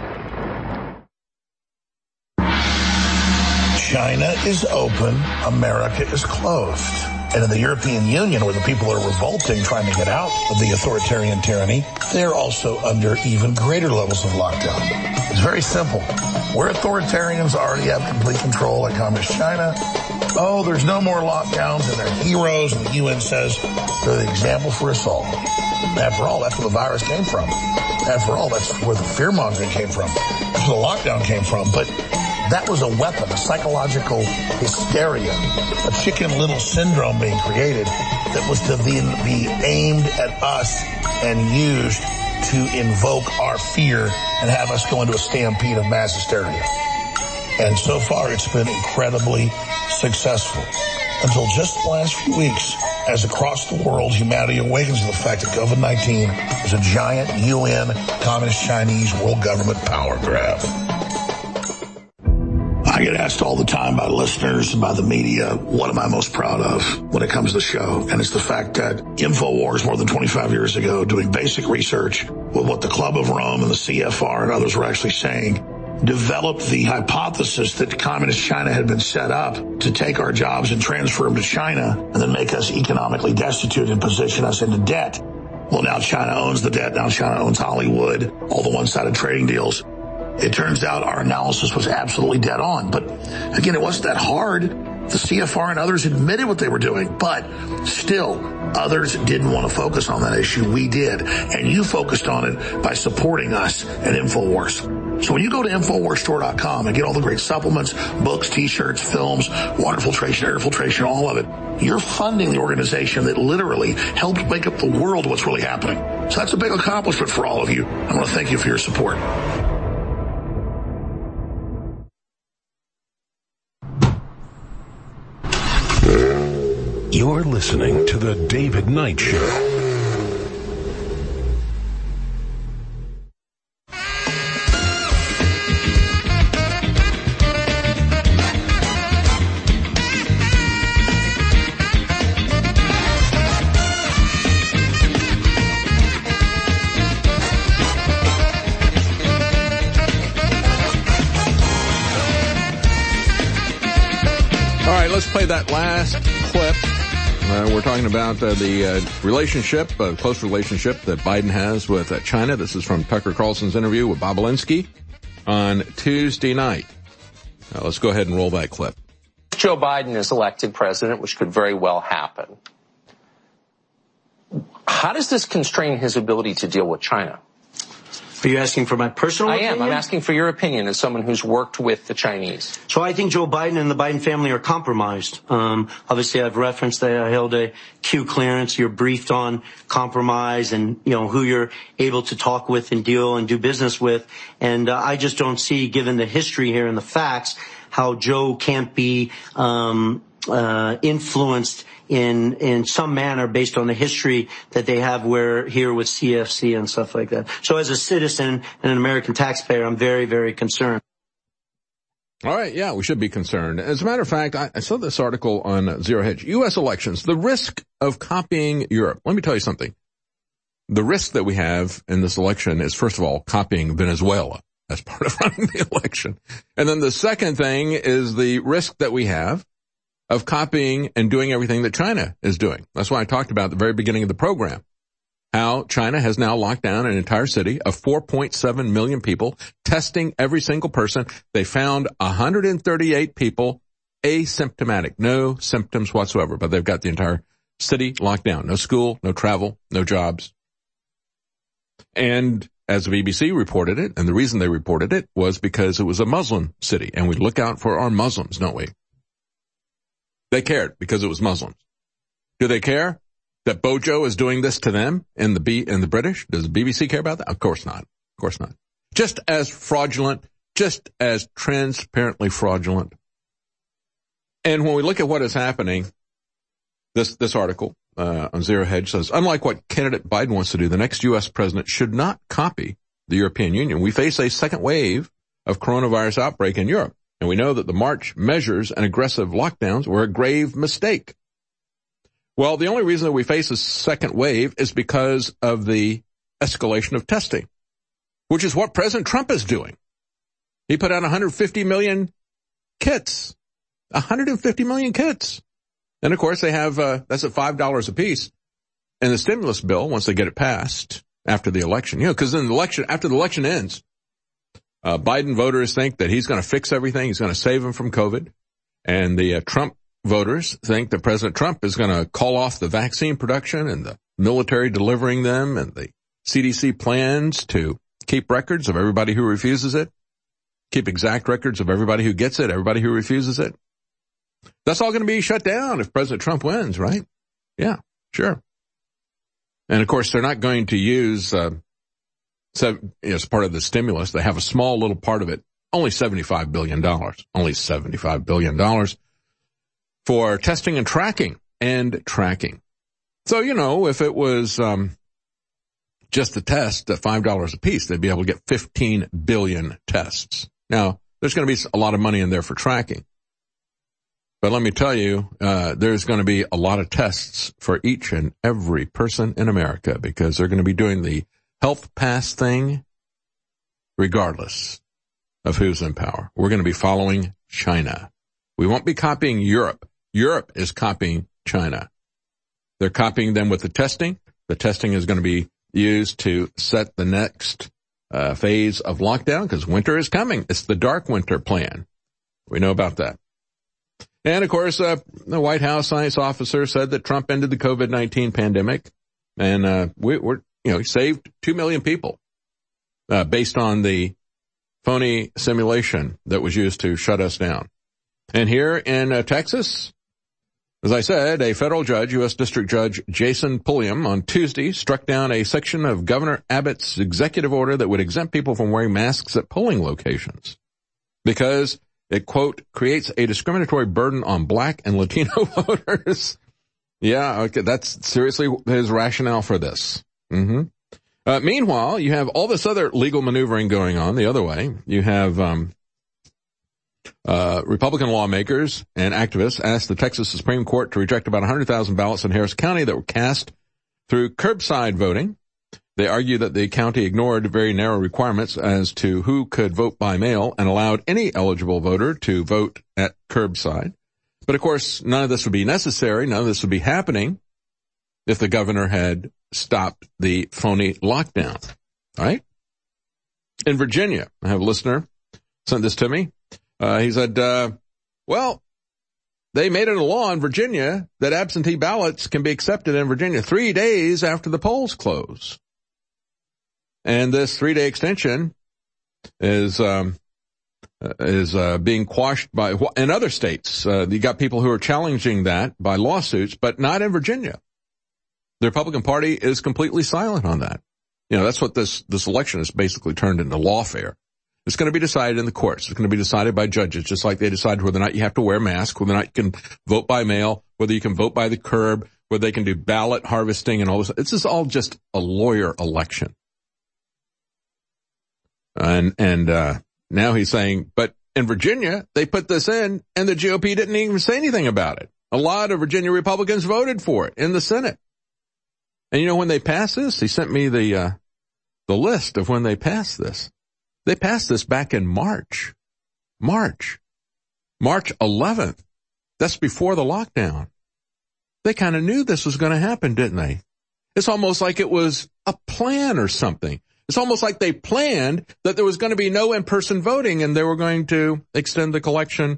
China is open, America is closed. And in the European Union, where the people are revolting, trying to get out of the authoritarian tyranny, they're also under even greater levels of lockdown. It's very simple. Where authoritarians already have complete control, like Communist China, oh, there's no more lockdowns, and they're heroes, and the U N says they're the example for us all. After all, that's where the virus came from. After all, that's where the fear-mongering came from. That's where the lockdown came from. But that was a weapon, a psychological hysteria, a chicken little syndrome being created that was to be, be aimed at us and used to invoke our fear and have us go into a stampede of mass hysteria. And so far, it's been incredibly successful. Until just the last few weeks, as across the world, humanity awakens to the fact that COVID nineteen is a giant U N, Communist Chinese world government power grab. I get asked all the time by listeners and by the media, what am I most proud of when it comes to the show? And it's the fact that InfoWars more than twenty-five years ago, doing basic research with what the Club of Rome and the C F R and others were actually saying, developed the hypothesis that communist China had been set up to take our jobs and transfer them to China and then make us economically destitute and position us into debt. Well, now China owns the debt. Now China owns Hollywood, all the one-sided trading deals. It turns out our analysis was absolutely dead on. But again, it wasn't that hard. The C F R and others admitted what they were doing, but still others didn't want to focus on that issue. We did. And you focused on it by supporting us at InfoWars. So when you go to InfoWars Store dot com and get all the great supplements, books, t-shirts, films, water filtration, air filtration, all of it, you're funding the organization that literally helped make up the world what's really happening. So that's a big accomplishment for all of you. I want to thank you for your support. You're listening to The David Knight Show. All right, let's play that last clip. Uh, we're talking about uh, the uh, relationship, uh, close relationship that Biden has with uh, China. This is from Tucker Carlson's interview with Bob Alinsky on Tuesday night. Uh, let's go ahead and roll that clip. Joe Biden is elected president, which could very well happen. How does this constrain his ability to deal with China? Are you asking for my personal I opinion? am. I'm asking for your opinion as someone who's worked with the Chinese. So I think Joe Biden and the Biden family are compromised. Um, obviously, I've referenced that I held a Q clearance. You're briefed on compromise and, you know, who you're able to talk with and deal and do business with. And uh, I just don't see, given the history here and the facts, how Joe can't be um, uh, influenced in in some manner based on the history that they have where here with C F C and stuff like that. So as a citizen and an American taxpayer, I'm very, very concerned. All right, yeah, we should be concerned. As a matter of fact, I, I saw this article on Zero Hedge. U S elections, the risk of copying Europe. Let me tell you something. The risk that we have in this election is, first of all, copying Venezuela as part of running the election. And then the second thing is the risk that we have of copying and doing everything that China is doing. That's why I talked about at the very beginning of the program, how China has now locked down an entire city of four point seven million people, testing every single person. They found one hundred thirty-eight people asymptomatic, no symptoms whatsoever, but they've got the entire city locked down. No school, no travel, no jobs. And as the B B C reported it, and the reason they reported it was because it was a Muslim city, and we look out for our Muslims, don't we? They cared because it was Muslims. Do they care that Bojo is doing this to them in the B in the British? Does the B B C care about that? Of course not. Of course not. Just as fraudulent, just as transparently fraudulent. And when we look at what is happening, this this article uh, on Zero Hedge says, unlike what candidate Biden wants to do, the next U S president should not copy the European Union. We face a second wave of coronavirus outbreak in Europe. And we know that the March measures and aggressive lockdowns were a grave mistake. Well, the only reason that we face a second wave is because of the escalation of testing, which is what President Trump is doing. He put out one hundred fifty million kits, one hundred fifty million kits. And of course they have, uh, that's at five dollars a piece. And the stimulus bill, once they get it passed after the election, you know, because then the election, after the election ends, Uh, Biden voters think that he's going to fix everything. He's going to save them from COVID. And the uh, Trump voters think that President Trump is going to call off the vaccine production and the military delivering them and the C D C plans to keep records of everybody who refuses it, keep exact records of everybody who gets it, everybody who refuses it. That's all going to be shut down if President Trump wins, right? Yeah, sure. And of course, they're not going to use uh, So, as part of the stimulus, they have a small little part of it, only seventy-five billion dollars, only seventy-five billion dollars for testing and tracking and tracking. So, you know, if it was um, just a test at five dollars a piece, they'd be able to get fifteen billion tests. Now, there's going to be a lot of money in there for tracking. But let me tell you, uh, there's going to be a lot of tests for each and every person in America because they're going to be doing the health pass thing regardless of who's in power. We're going to be following China. We won't be copying Europe. Europe is copying China. They're copying them with the testing. The testing is going to be used to set the next uh, phase of lockdown because winter is coming. It's the dark winter plan. We know about that. And, of course, uh, the White House science officer said that Trump ended the COVID nineteen pandemic, and uh, we, we're, you know, he saved two million people uh, based on the phony simulation that was used to shut us down. And here in uh, Texas, as I said, a federal judge, U S District Judge Jason Pulliam, on Tuesday struck down a section of Governor Abbott's executive order that would exempt people from wearing masks at polling locations because it, quote, creates a discriminatory burden on black and Latino voters. Yeah, okay, that's seriously his rationale for this. Mm-hmm. Uh, meanwhile, you have all this other legal maneuvering going on the other way. You have um, uh, Republican lawmakers and activists asked the Texas Supreme Court to reject about one hundred thousand ballots in Harris County that were cast through curbside voting. They argue that the county ignored very narrow requirements as to who could vote by mail and allowed any eligible voter to vote at curbside. But, of course, none of this would be necessary. None of this would be happening if the governor had stopped the phony lockdown, right? In Virginia, I have a listener sent this to me. Uh, he said, uh, well, they made it a law in Virginia that absentee ballots can be accepted in Virginia three days after the polls close. And this three-day extension is um, is uh, being quashed by in other states. Uh, you got people who are challenging that by lawsuits, but not in Virginia. The Republican Party is completely silent on that. You know, that's what this this election has basically turned into lawfare. It's going to be decided in the courts. It's going to be decided by judges, just like they decide whether or not you have to wear a mask, whether or not you can vote by mail, whether you can vote by the curb, whether they can do ballot harvesting and all this. This is all just a lawyer election. And, and, uh, now he's saying, but in Virginia, they put this in and the G O P didn't even say anything about it. A lot of Virginia Republicans voted for it in the Senate. And you know, when they passed this, he sent me the, uh, the list of when they passed this. They passed this back in March. March. March eleventh. That's before the lockdown. They kind of knew this was going to happen, didn't they? It's almost like it was a plan or something. It's almost like they planned that there was going to be no in-person voting and they were going to extend the collection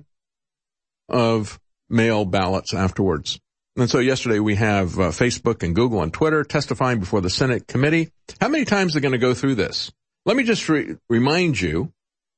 of mail ballots afterwards. And so yesterday we have uh, Facebook and Google and Twitter testifying before the Senate committee. How many times are they going to go through this? Let me just re- remind you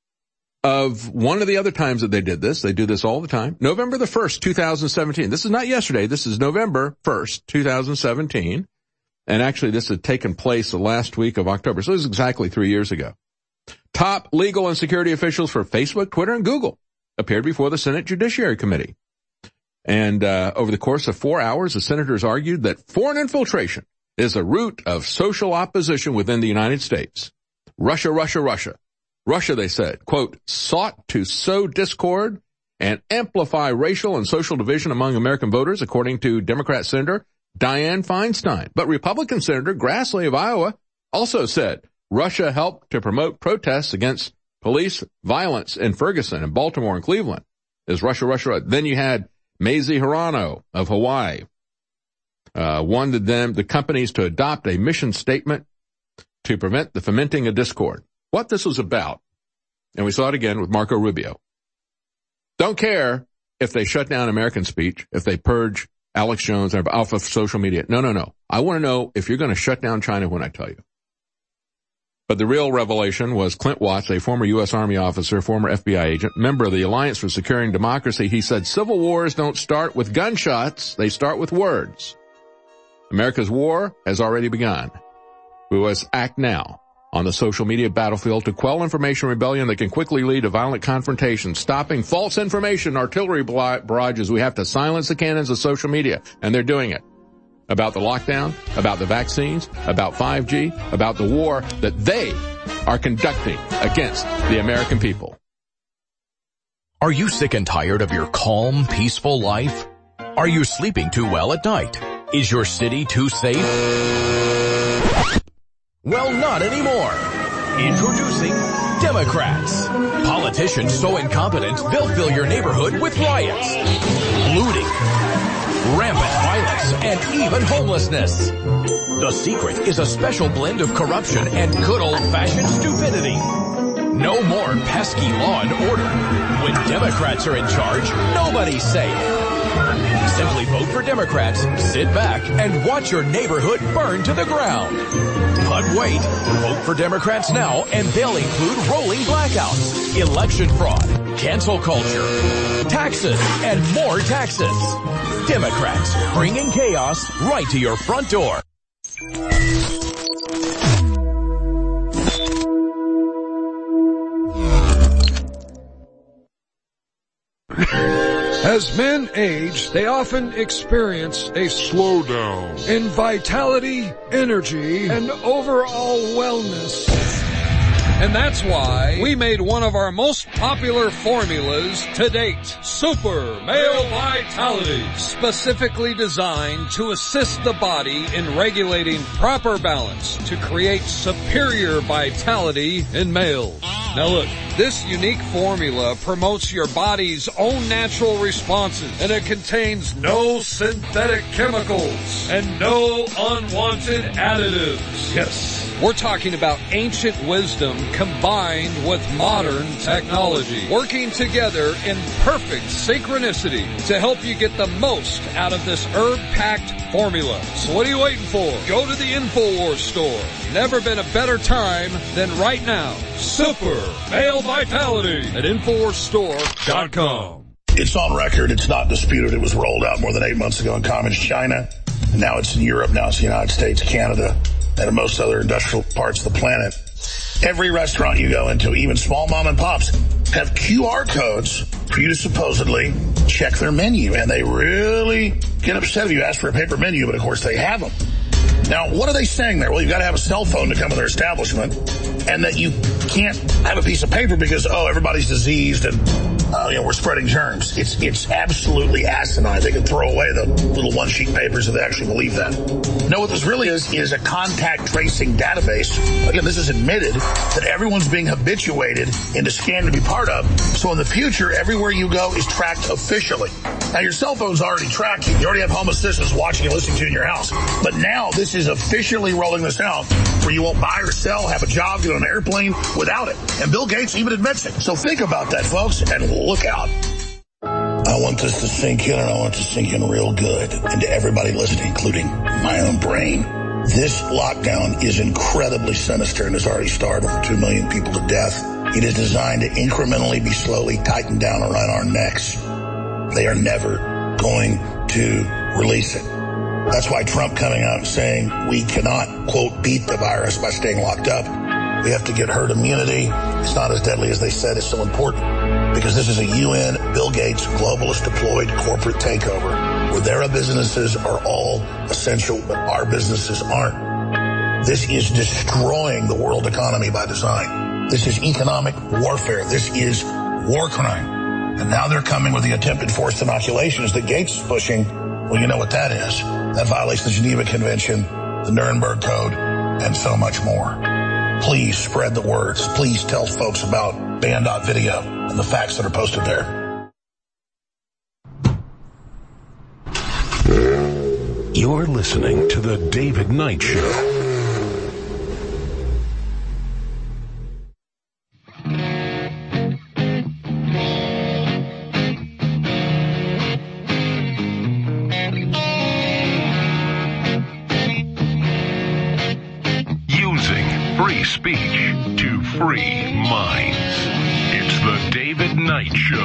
of one of the other times that they did this. They do this all the time. November the first, two thousand seventeen. This is not yesterday. This is November first, two thousand seventeen. And actually, this had taken place the last week of October. So this is exactly three years ago. Top legal and security officials for Facebook, Twitter, and Google appeared before the Senate Judiciary Committee. And uh, over the course of four hours, the senators argued that foreign infiltration is a root of social opposition within the United States. Russia, Russia, Russia. Russia, they said, quote, sought to sow discord and amplify racial and social division among American voters, according to Democrat Senator Dianne Feinstein. But Republican Senator Grassley of Iowa also said Russia helped to promote protests against police violence in Ferguson and Baltimore and Cleveland. Is Russia, Russia. Then you had Mazie Hirono of Hawaii, uh, wanted them, the companies to adopt a mission statement to prevent the fomenting of discord. What this was about, and we saw it again with Marco Rubio. Don't care if they shut down American speech, if they purge Alex Jones off of social media. No, no, no. I want to know if you're going to shut down China when I tell you. But the real revelation was Clint Watts, a former U S Army officer, former F B I agent, member of the Alliance for Securing Democracy. He said civil wars don't start with gunshots. They start with words. America's war has already begun. We must act now on the social media battlefield to quell information rebellion that can quickly lead to violent confrontation, stopping false information, artillery barrages. We have to silence the cannons of social media, and they're doing it. About the lockdown, about the vaccines, about five G, about the war that they are conducting against the American people. Are you sick and tired of your calm, peaceful life? Are you sleeping too well at night? Is your city too safe? Well, not anymore. Introducing Democrats. Politicians so incompetent, they'll fill your neighborhood with riots, looting, rampant violence, and even homelessness. The secret is a special blend of corruption and good old-fashioned stupidity. No more pesky law and order. When Democrats are in charge, nobody's safe. Simply vote for Democrats, sit back, and watch your neighborhood burn to the ground. But wait, vote for Democrats now, and they'll include rolling blackouts, election fraud, cancel culture, taxes, and more taxes. Democrats, bringing chaos right to your front door. As men age, they often experience a slowdown in vitality, energy, and overall wellness. And that's why we made one of our most popular formulas to date, Super Male Vitality, specifically designed to assist the body in regulating proper balance to create superior vitality in males. Now look, this unique formula promotes your body's own natural responses, and it contains no synthetic chemicals and no unwanted additives. Yes. We're talking about ancient wisdom combined with modern technology, working together in perfect synchronicity to help you get the most out of this herb-packed formula. So what are you waiting for? Go to the InfoWars store. Never been a better time than right now. Super Male Vitality at InfoWars Store dot com. It's on record. It's not disputed. It was rolled out more than eight months ago in Communist China. And now it's in Europe. Now it's the United States, Canada, and in most other industrial parts of the planet. Every restaurant you go into, even small mom and pops, have Q R codes for you to supposedly check their menu. And they really get upset if you ask for a paper menu, but of course they have them. Now, what are they saying there? Well, you've got to have a cell phone to come to their establishment, and that you can't have a piece of paper because, oh, everybody's diseased and, uh, you know, we're spreading germs. It's, it's absolutely asinine. They can throw away the little one-sheet papers if they actually believe that. No, what this really is, is a contact tracing database. Again, this is admitted that everyone's being habituated into scan to be part of. So in the future, everywhere you go is tracked officially. Now, your cell phone's already tracking. You already have home assistants watching and listening to you in your house. But now this is officially rolling this out where you won't buy or sell, have a job, get on an airplane without it. And Bill Gates even admits it. So think about that, folks, and look out. I want this to sink in, and I want it to sink in real good. And to everybody listening, including my own brain, this lockdown is incredibly sinister and has already starved over two million people to death. It is designed to incrementally be slowly tightened down around our necks. They are never going to release it. That's why Trump coming out and saying we cannot, quote, beat the virus by staying locked up. We have to get herd immunity. It's not as deadly as they said. It's so important because this is a U N, Bill Gates, globalist deployed corporate takeover where their businesses are all essential, but our businesses aren't. This is destroying the world economy by design. This is economic warfare. This is war crime. And now they're coming with the attempted forced inoculations that Gates is pushing. Well, you know what that is. That violates the Geneva Convention, the Nuremberg Code, and so much more. Please spread the words. Please tell folks about Band dot video and the facts that are posted there. You're listening to The David Knight Show. Speech to free minds. It's the David Knight Show.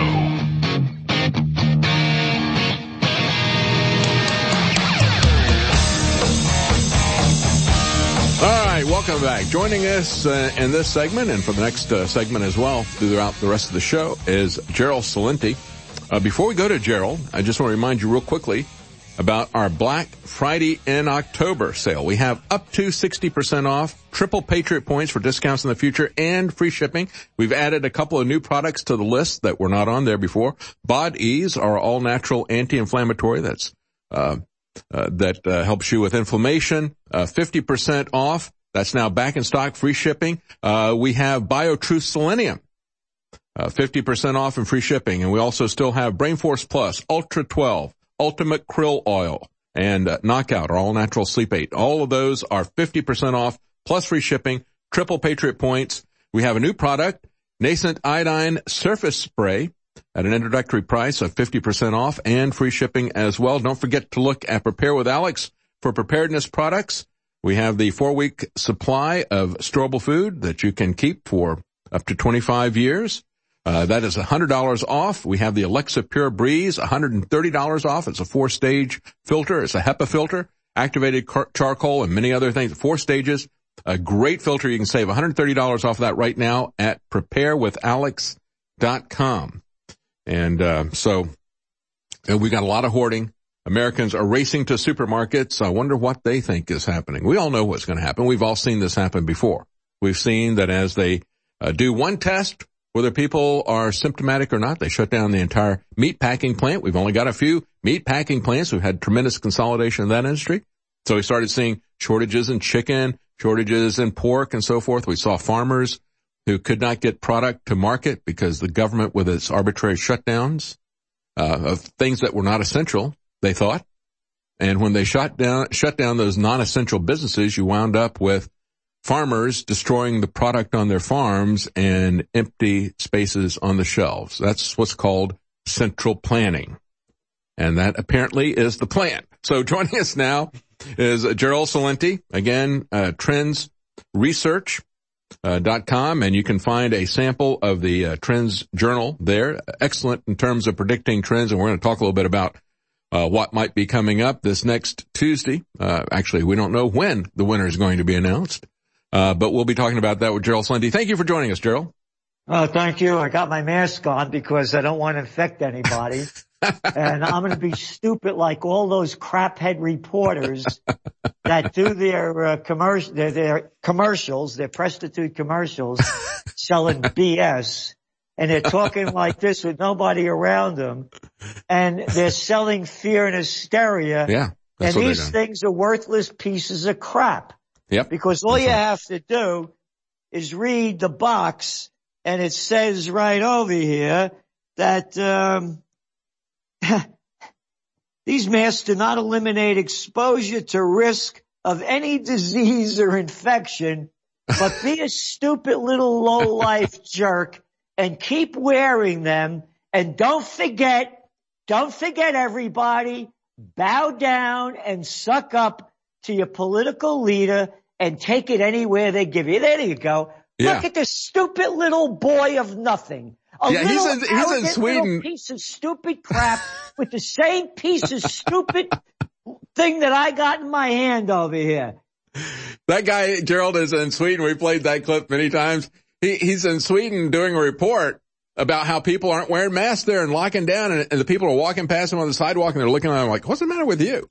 All right, welcome back. Joining us uh, in this segment and for the next uh, segment as well throughout the rest of the show is Gerald Celente. Uh, before we go to Gerald, I just want to remind you real quickly about our Black Friday in October sale. We have up to sixty percent off, triple Patriot points for discounts in the future, and free shipping. We've added a couple of new products to the list that were not on there before. Bod Ease, our all-natural anti-inflammatory that's uh, uh that uh, helps you with inflammation. Uh, fifty percent off. That's now back in stock, free shipping. Uh, we have BioTruth Selenium. Uh, fifty percent off and free shipping. And we also still have Brain Force Plus, Ultra twelve, Ultimate Krill Oil, and uh, Knockout, our all-natural sleep aid. All of those are fifty percent off, plus free shipping, triple Patriot points. We have a new product, Nascent Iodine Surface Spray, at an introductory price of fifty percent off and free shipping as well. Don't forget to look at Prepare with Alex for preparedness products. We have the four-week supply of storable food that you can keep for up to twenty-five years. Uh, that is one hundred dollars off. We have the Alexa Pure Breeze, one hundred thirty dollars off. It's a four-stage filter. It's a HEPA filter, activated car- charcoal, and many other things. Four stages. A great filter. You can save one hundred thirty dollars off of that right now at prepare with alex dot com. And uh, so and we got a lot of hoarding. Americans are racing to supermarkets. I wonder what they think is happening. We all know what's going to happen. We've all seen this happen before. We've seen that as they uh, do one test, whether people are symptomatic or not, they shut down the entire meat packing plant. We've only got a few meat packing plants. We've had tremendous consolidation in that industry. So we started seeing shortages in chicken, shortages in pork, and so forth. We saw farmers who could not get product to market because the government, with its arbitrary shutdowns uh, of things that were not essential, they thought. And when they shut down, shut down those non-essential businesses, you wound up with farmers destroying the product on their farms and empty spaces on the shelves. That's what's called central planning. And that apparently is the plan. So joining us now is Gerald Celente, again, uh, Trends Research. Uh, dot com, and you can find a sample of the uh, Trends Journal there. Excellent in terms of predicting trends, and we're going to talk a little bit about uh, what might be coming up this next Tuesday. Uh, actually, we don't know when the winner is going to be announced, uh, but we'll be talking about that with Gerald Celente. Thank you for joining us, Gerald. Oh, thank you. I got my mask on because I don't want to infect anybody. And I'm going to be stupid like all those craphead reporters that do their uh, commercial, their, their commercials, their prostitute commercials, selling B S, and they're talking like this with nobody around them, and they're selling fear and hysteria. Yeah, and these things are worthless pieces of crap. Yep. Because all you have to do is read the box, and it says right over here that um these masks do not eliminate exposure to risk of any disease or infection, but be a stupid little low-life jerk and keep wearing them. And don't forget, don't forget everybody, bow down and suck up to your political leader and take it anywhere they give you. There you go. Yeah. Look at this stupid little boy of nothing. A yeah, little he's in, he's in Sweden. Piece of stupid crap with the same piece of stupid thing that I got in my hand over here. That guy, Gerald, is in Sweden. We played that clip many times. He, he's in Sweden doing a report about how people aren't wearing masks there and locking down, and, and the people are walking past him on the sidewalk, and they're looking at him like, what's the matter with you?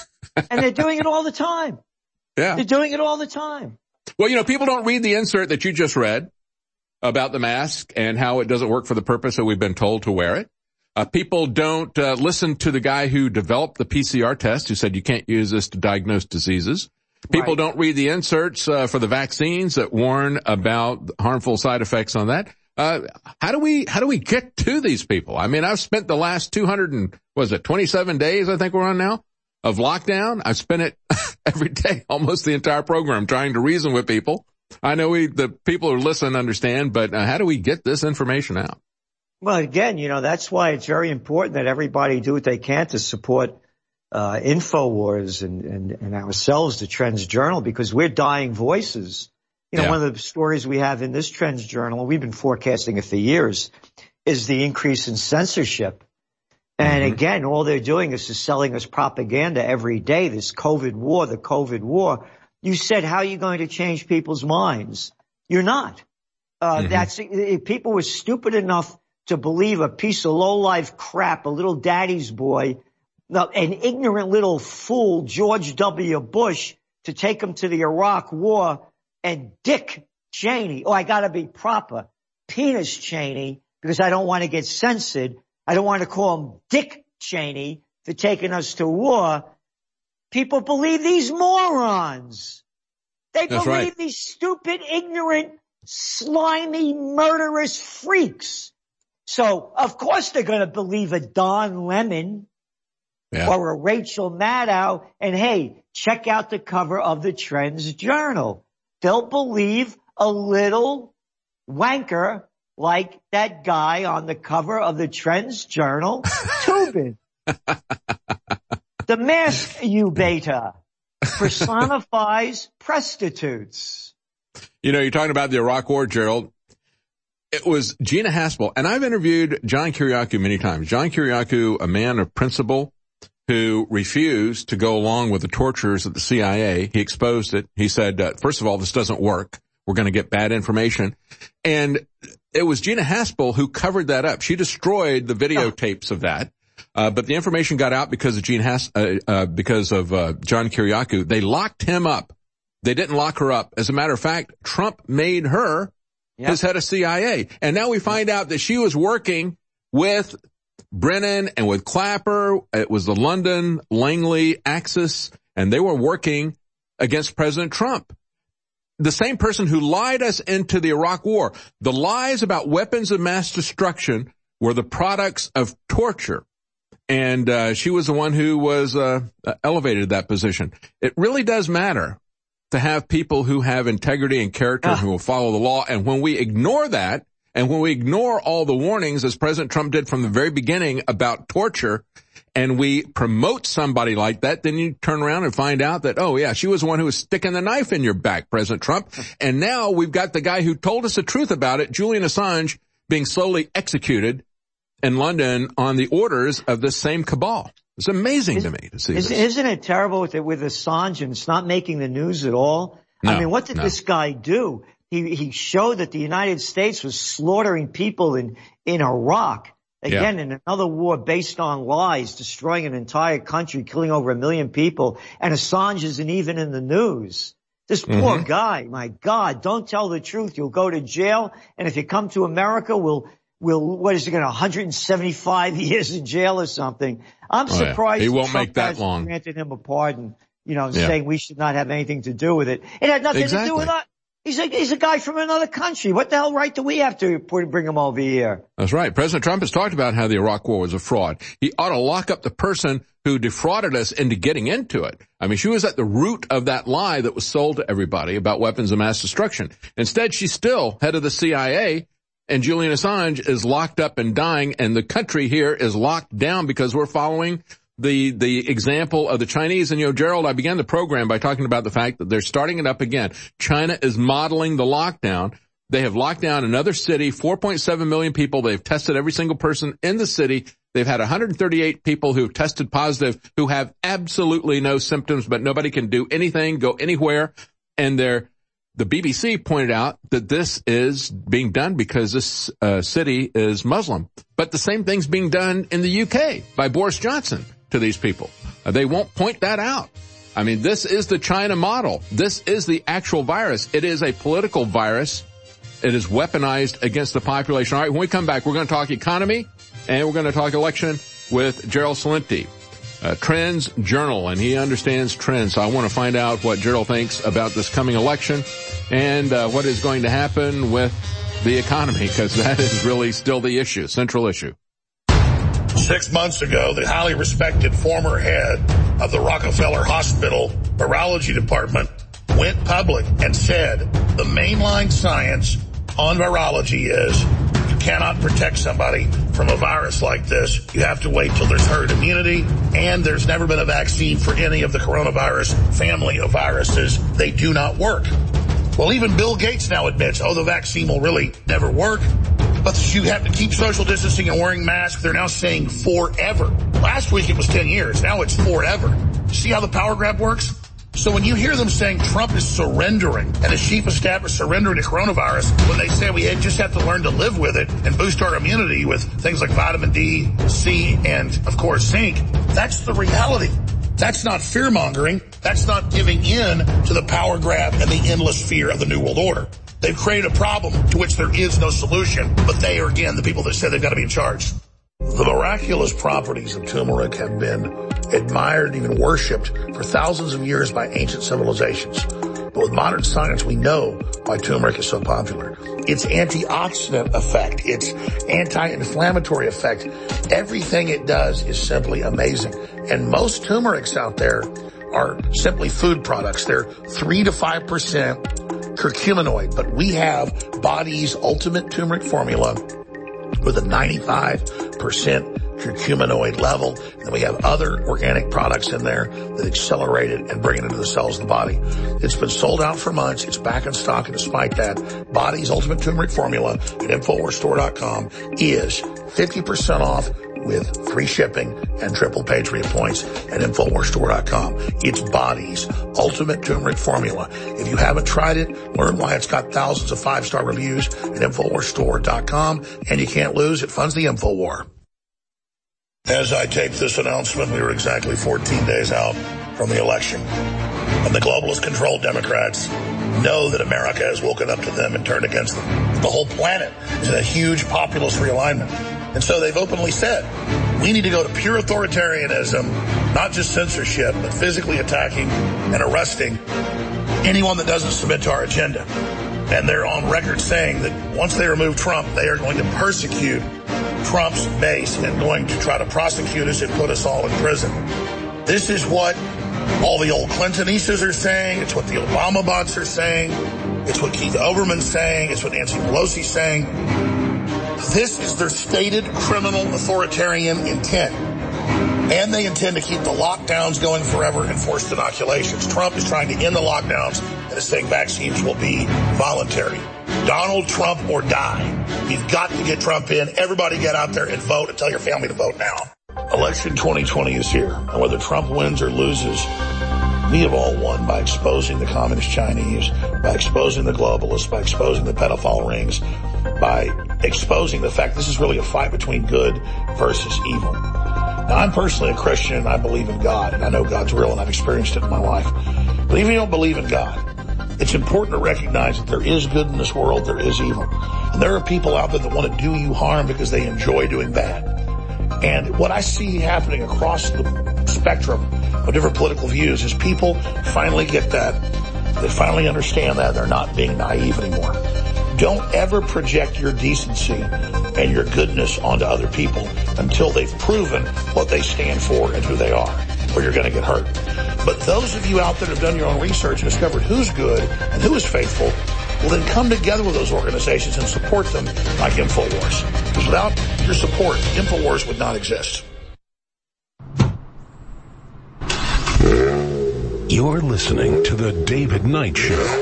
And they're doing it all the time. Yeah. They're doing it all the time. Well, you know, people don't read the insert that you just read about the mask and how it doesn't work for the purpose that we've been told to wear it. Uh, people don't uh, listen to the guy who developed the P C R test, who said you can't use this to diagnose diseases. People Right. don't read the inserts uh, for the vaccines that warn about harmful side effects on that. Uh, how do we how do we get to these people? I mean, I've spent the last two hundred and was it twenty-seven days I think we're on now of lockdown. I've spent it every day, almost the entire program, trying to reason with people. I know we, the people who listen understand, but uh, how do we get this information out? Well, again, you know, that's why it's very important that everybody do what they can to support uh InfoWars and, and, and ourselves, the Trends Journal, because we're dying voices. You know, Yeah. one of the stories we have in this Trends Journal, and we've been forecasting it for years, is the increase in censorship. And Mm-hmm. again, all they're doing is just selling us propaganda every day, this COVID war, the COVID war. You said, how are you going to change people's minds? You're not. Uh, Mm-hmm. that's, if people were stupid enough to believe a piece of low-life crap, a little daddy's boy, no, an ignorant little fool, George W. Bush, to take him to the Iraq War, and Dick Cheney, oh, I gotta be proper, Penis Cheney, because I don't want to get censored. I don't want to call him Dick Cheney for taking us to war. People believe these morons. They That's believe right. these stupid, ignorant, slimy, murderous freaks. So, of course they're going to believe a Don Lemon yeah. or a Rachel Maddow. And hey, check out the cover of the Trends Journal. They'll believe a little wanker like that guy on the cover of the Trends Journal, Tubin. The mask, you beta, personifies prostitutes. You know, you're talking about the Iraq War, Gerald. It was Gina Haspel, and I've interviewed John Kiriakou many times. John Kiriakou, a man of principle who refused to go along with the tortures of the C I A. He exposed it. He said, uh, first of all, this doesn't work. We're going to get bad information. And it was Gina Haspel who covered that up. She destroyed the videotapes of that. Uh, but the information got out because of Gene Has, uh, uh, because of, uh, John Kiriakou. They locked him up. They didn't lock her up. As a matter of fact, Trump made her yep. his head of C I A. And now we find out that she was working with Brennan and with Clapper. It was the London Langley Axis, and they were working against President Trump. The same person who lied us into the Iraq War. The lies about weapons of mass destruction were the products of torture. And uh, she was the one who was uh, elevated to that position. It really does matter to have people who have integrity and character, uh. who will follow the law. And when we ignore that, and when we ignore all the warnings, as President Trump did from the very beginning about torture, and we promote somebody like that, then you turn around and find out that, oh, yeah, she was the one who was sticking the knife in your back, President Trump. And now we've got the guy who told us the truth about it, Julian Assange, being slowly executed in London on the orders of this same cabal. It's amazing is, to me to see is, this. Isn't it terrible with, with Assange, and it's not making the news at all? No, I mean, what did no. this guy do? He, he showed that the United States was slaughtering people in, in Iraq. Again, yeah. in another war based on lies, destroying an entire country, killing over a million people, and Assange isn't even in the news. This poor mm-hmm. guy, my God, don't tell the truth. You'll go to jail, and if you come to America, we'll Will, what is he going to, one hundred seventy-five years in jail or something? I'm oh, surprised yeah. He won't Trump make that long. Granted him a pardon, you know, yeah. saying we should not have anything to do with it. It had nothing exactly. to do with us. He's a, he's a guy from another country. What the hell right do we have to put, bring him over here? That's right. President Trump has talked about how the Iraq War was a fraud. He ought to lock up the person who defrauded us into getting into it. I mean, she was at the root of that lie that was sold to everybody about weapons of mass destruction. Instead, she's still head of the C I A. And Julian Assange is locked up and dying, and the country here is locked down because we're following the the example of the Chinese. And, you know, Gerald, I began the program by talking about the fact that they're starting it up again. China is modeling the lockdown. They have locked down another city, four point seven million people. They've tested every single person in the city. They've had one hundred thirty-eight people who have tested positive who have absolutely no symptoms, but nobody can do anything, go anywhere, and they're The B B C pointed out that this is being done because this uh, city is Muslim. But the same thing's being done in the U K by Boris Johnson to these people. Uh, they won't point that out. I mean, this is the China model. This is the actual virus. It is a political virus. It is weaponized against the population. All right, when we come back, we're going to talk economy, and we're going to talk election with Gerald Celente. Uh, Trends Journal, and he understands trends. So I want to find out what Gerald thinks about this coming election and uh, what is going to happen with the economy, because that is really still the issue, central issue. Six months ago, the highly respected former head of the Rockefeller Hospital Virology Department went public and said the mainline science on virology is you cannot protect somebody from a virus like this. You have to wait till there's herd immunity, and there's never been a vaccine for any of the coronavirus family of viruses. They do not work. Well, even Bill Gates now admits, oh, the vaccine will really never work. But you have to keep social distancing and wearing masks. They're now saying forever. Last week it was ten years. Now it's forever. See how the power grab works? So when you hear them saying Trump is surrendering and his chief of staff is surrendering to coronavirus, when they say we just have to learn to live with it and boost our immunity with things like vitamin D, C, and, of course, zinc, that's the reality. That's not fear-mongering. That's not giving in to the power grab and the endless fear of the New World Order. They've created a problem to which there is no solution, but they are, again, the people that say they've got to be in charge. The miraculous properties of turmeric have been admired and even worshipped for thousands of years by ancient civilizations. But with modern science, we know why turmeric is so popular. Its antioxidant effect, its anti-inflammatory effect, everything it does is simply amazing. And most turmerics out there are simply food products. They're three to five percent curcuminoid, but we have Body's ultimate turmeric formula with a ninety-five percent curcuminoid level. And we have other organic products in there that accelerate it and bring it into the cells of the body. It's been sold out for months. It's back in stock. And despite that, Body's ultimate turmeric formula at Infowars Store dot com is fifty percent off with free shipping and triple Patriot points at Infowars Store dot com. It's Body's ultimate turmeric formula. If you haven't tried it, learn why it's got thousands of five-star reviews at Infowars Store dot com. And you can't lose. It funds the InfoWar. As I tape this announcement, we were exactly fourteen days out from the election. And the globalist-controlled Democrats know that America has woken up to them and turned against them. The whole planet is in a huge populist realignment. And so they've openly said, we need to go to pure authoritarianism, not just censorship, but physically attacking and arresting anyone that doesn't submit to our agenda. And they're on record saying that once they remove Trump, they are going to persecute Trump's base and going to try to prosecute us and put us all in prison. This is what all the old Clintonistas are saying. It's what the Obama bots are saying. It's what Keith Olbermann's saying. It's what Nancy Pelosi's saying. This is their stated criminal authoritarian intent. And they intend to keep the lockdowns going forever and forced inoculations. Trump is trying to end the lockdowns and is saying vaccines will be voluntary. Donald Trump or die. We've got to get Trump in. Everybody get out there and vote and tell your family to vote now. Election twenty twenty is here. And whether Trump wins or loses, we have all won by exposing the communist Chinese, by exposing the globalists, by exposing the pedophile rings, by exposing the fact this is really a fight between good versus evil. Now, I'm personally a Christian and I believe in God, and I know God's real and I've experienced it in my life. But even if you don't believe in God, it's important to recognize that there is good in this world, there is evil. And there are people out there that want to do you harm because they enjoy doing bad. And what I see happening across the spectrum of different political views is people finally get that. They finally understand that. They're not being naive anymore. Don't ever project your decency and your goodness onto other people until they've proven what they stand for and who they are, or you're going to get hurt. But those of you out there that have done your own research and discovered who's good and who is faithful, will then come together with those organizations and support them like InfoWars. Because without your support, InfoWars would not exist. You're listening to The David Knight Show.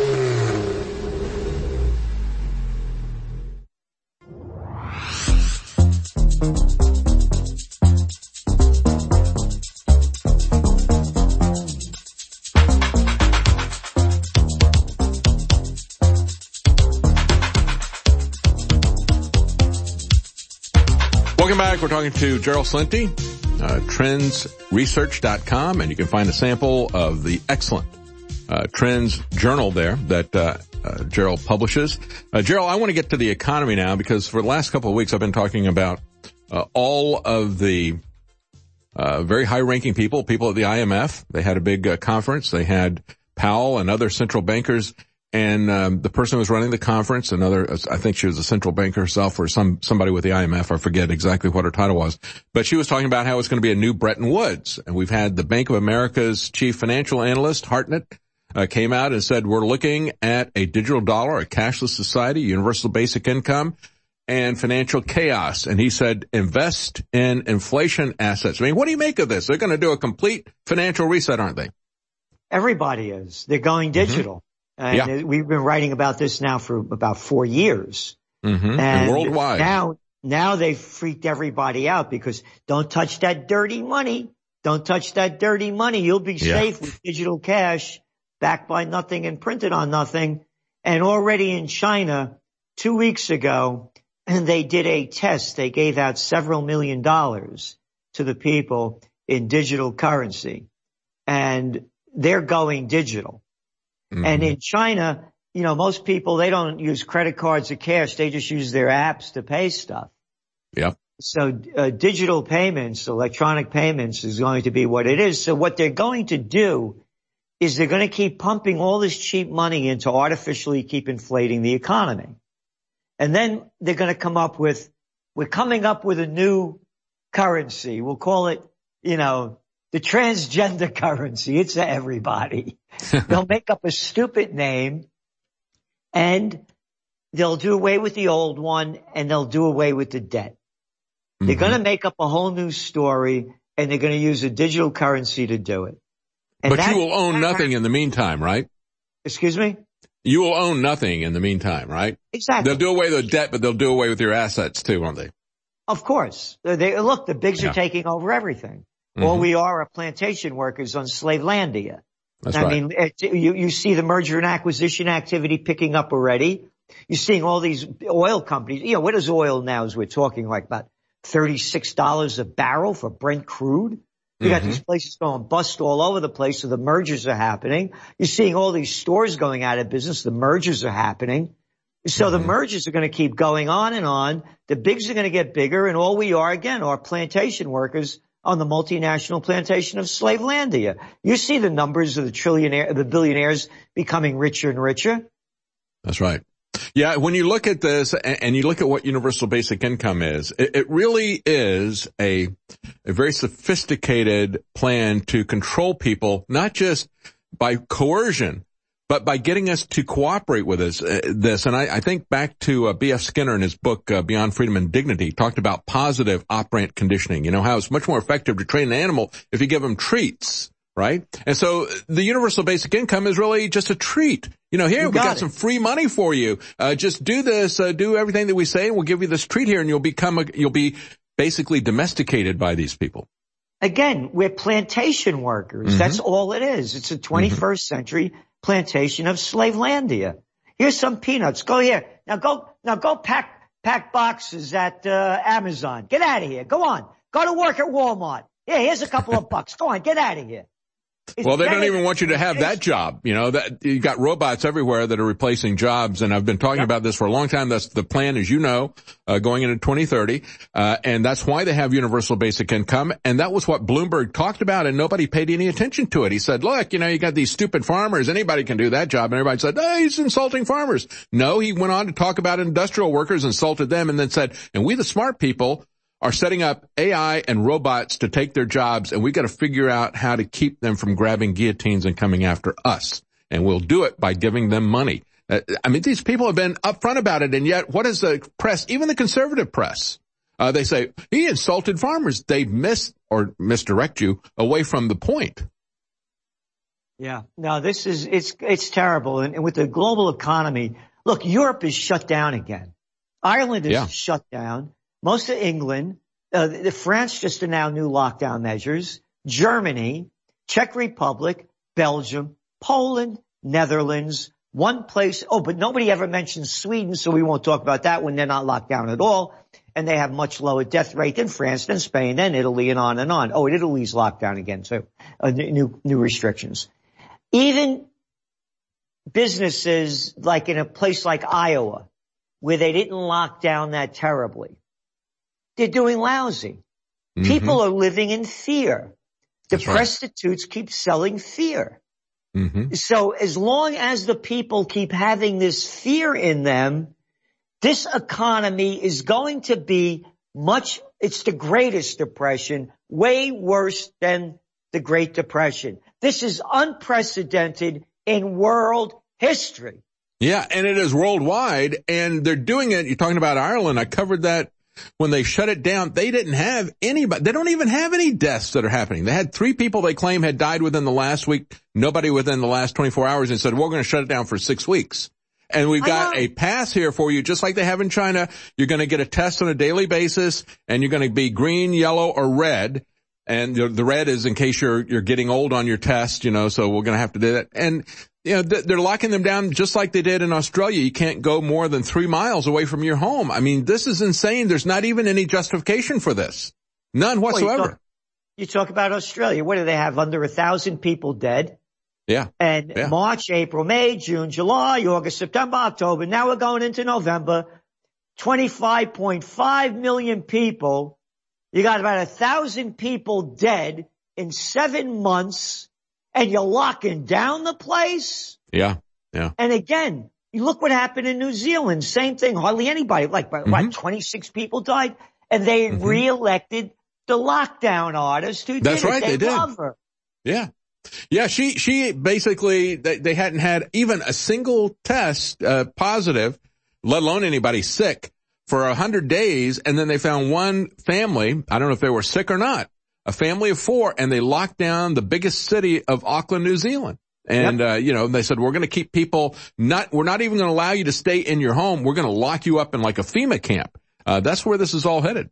Welcome back. We're talking to Gerald Celente, uh, trends research dot com, and you can find a sample of the excellent uh, Trends Journal there that uh, uh Gerald publishes. Uh, Gerald, I want to get to the economy now because for the last couple of weeks I've been talking about uh, all of the uh very high-ranking people, people at the I M F. They had a big uh, conference. They had Powell and other central bankers. And um, the person who was running the conference, another, I think she was a central banker herself or some somebody with the I M F. I forget exactly what her title was. But she was talking about how it's going to be a new Bretton Woods. And we've had the Bank of America's chief financial analyst, Hartnett, uh, came out and said, we're looking at a digital dollar, a cashless society, universal basic income, and financial chaos. And he said, invest in inflation assets. I mean, what do you make of this? They're going to do a complete financial reset, aren't they? Everybody is. They're going digital. Mm-hmm. And yeah. we've been writing about this now for about four years. Mm-hmm. And, and worldwide. Now, now they've freaked everybody out because don't touch that dirty money. Don't touch that dirty money. You'll be yeah. safe with digital cash. backed by nothing and printed on nothing. And already in China, two weeks ago, they did a test. They gave out several million dollars to the people in digital currency. And they're going digital. Mm-hmm. And in China, you know, most people, they don't use credit cards or cash. They just use their apps to pay stuff. Yep. So uh, digital payments, electronic payments is going to be what it is. So what they're going to do is they're going to keep pumping all this cheap money in to artificially keep inflating the economy. And then they're going to come up with, we're coming up with a new currency. We'll call it, you know, the transgender currency. It's to everybody. They'll make up a stupid name and they'll do away with the old one and they'll do away with the debt. Mm-hmm. They're going to make up a whole new story and they're going to use a digital currency to do it. And but that, you will own nothing in the meantime, right? Excuse me? You will own nothing in the meantime, right? Exactly. They'll do away with the debt, but they'll do away with your assets too, won't they? Of course. They, look, the bigs yeah. are taking over everything. Mm-hmm. All we are are plantation workers on Slavelandia. That's I right. mean, it, you, you see the merger and acquisition activity picking up already. You're seeing all these oil companies. You know, what is oil now as we're talking like about thirty-six dollars a barrel for Brent crude? You got mm-hmm. these places going bust all over the place, so the mergers are happening. You're seeing all these stores going out of business. The mergers are happening. So mm-hmm. the mergers are going to keep going on and on. The bigs are going to get bigger, and all we are, again, are plantation workers on the multinational plantation of Slavelandia. You see the numbers of the trillionaire, the billionaires becoming richer and richer. That's right. Yeah, when you look at this and you look at what universal basic income is, it, it really is a, a very sophisticated plan to control people, not just by coercion, but by getting us to cooperate with us, uh, this. And I, I think back to uh, B F Skinner in his book, uh, Beyond Freedom and Dignity, talked about positive operant conditioning. You know, how it's much more effective to train an animal if you give them treats. Right? And so the universal basic income is really just a treat. You know, here, you we got, got it. some free money for you. Uh, just do this, uh, do everything that we say, and we'll give you this treat here, and you'll become a, you'll be basically domesticated by these people. Again, we're plantation workers. Mm-hmm. That's all it is. It's a twenty-first mm-hmm. century plantation of Slavelandia. Here's some peanuts. Go here. Now go, now go pack, pack boxes at, uh, Amazon. Get out of here. Go on. Go to work at Walmart. Yeah, here's a couple of bucks. Go on. Get out of here. It's well, they don't even want you to have that job. You know, that you got robots everywhere that are replacing jobs. And I've been talking yep. about this for a long time. That's the plan, as you know, uh, going into twenty thirty. Uh, and that's why they have universal basic income. And that was what Bloomberg talked about, and nobody paid any attention to it. He said, look, you know, you got these stupid farmers. Anybody can do that job. And everybody said, oh, he's insulting farmers. No, he went on to talk about industrial workers, insulted them, and then said, and we the smart people are setting up A I and robots to take their jobs, and we got to figure out how to keep them from grabbing guillotines and coming after us. And we'll do it by giving them money. Uh, I mean, these people have been upfront about it, and yet what is the press, even the conservative press? Uh, they say, he insulted farmers. They miss or misdirect you away from the point. Yeah. No, this is, it's, it's terrible. And, and with the global economy, look, Europe is shut down again. Ireland is yeah. shut down. Most of England, uh, the France just announced new lockdown measures. Germany, Czech Republic, Belgium, Poland, Netherlands, one place. Oh, but nobody ever mentions Sweden, so we won't talk about that when they're not locked down at all. And they have much lower death rate than France, than Spain, than Italy, and on and on. Oh, and Italy's locked down again, too. Uh, new, new restrictions. Even businesses like in a place like Iowa, where they didn't lock down that terribly, they're doing lousy. Mm-hmm. People are living in fear. The That's prostitutes right. keep selling fear. Mm-hmm. So as long as the people keep having this fear in them, this economy is going to be much, it's the greatest depression, way worse than the Great Depression. This is unprecedented in world history. Yeah, and it is worldwide, and they're doing it. You're talking about Ireland. I covered that. When they shut it down, they didn't have anybody. They don't even have any deaths that are happening. They had three people they claim had died within the last week, nobody within the last twenty-four hours, and said, we're going to shut it down for six weeks. And we've got a pass here for you, just like they have in China. You're going to get a test on a daily basis, and you're going to be green, yellow, or red. And the, the red is in case you're, you're getting old on your test, you know, so we're going to have to do that. And, you know, th- they're locking them down just like they did in Australia. You can't go more than three miles away from your home. I mean, this is insane. There's not even any justification for this. None whatsoever. Well, you, talk, you talk about Australia. What do they have? Under a thousand people dead. Yeah. And yeah. March, April, May, June, July, August, September, October. Now we're going into November. twenty-five point five million people. You got about a thousand people dead in seven months and you're locking down the place? Yeah, yeah. And again, you look what happened in New Zealand. Same thing. Hardly anybody, like, mm-hmm. what, twenty-six people died? And they mm-hmm. reelected the lockdown artist who That's did right, it. They, they love did. her. Yeah. Yeah, she, she basically, they, they hadn't had even a single test, uh, positive, let alone anybody sick, for a hundred days, and then they found one family, I don't know if they were sick or not, a family of four, and they locked down the biggest city of Auckland, New Zealand. And, yep. uh, you know, they said, we're going to keep people not, we're not even going to allow you to stay in your home. We're going to lock you up in like a FEMA camp. Uh, that's where this is all headed.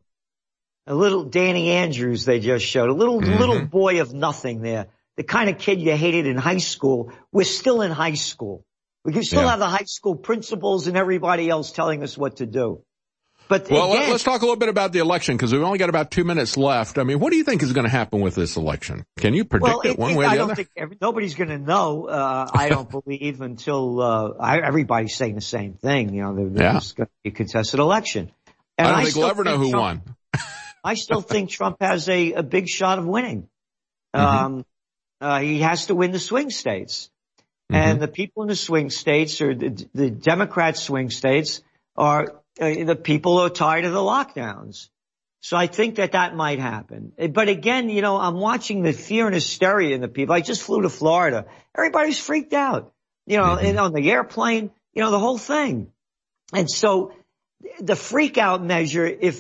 A little Danny Andrews they just showed, a little, mm-hmm. little boy of nothing there. The kind of kid you hated in high school. We're still in high school. We can still yeah. have the high school principals and everybody else telling us what to do. But well, again, let's talk a little bit about the election because we've only got about two minutes left. I mean, what do you think is going to happen with this election? Can you predict well, it, it one it, way or I the don't other? think every, nobody's going to know. Uh, I don't believe until uh, I, everybody's saying the same thing. You know, there, there's yeah. going to be a contested election. And I don't I think we'll ever know who Trump, won. I still think Trump has a, a big shot of winning. Mm-hmm. Um, uh, he has to win the swing states, mm-hmm. and the people in the swing states, or the, the Democrat swing states, are. Uh, the people are tired of the lockdowns. So I think that that might happen. But again, you know, I'm watching the fear and hysteria in the people. I just flew to Florida. Everybody's freaked out, you know, mm-hmm. and on the airplane, you know, the whole thing. And so the freak out measure, if,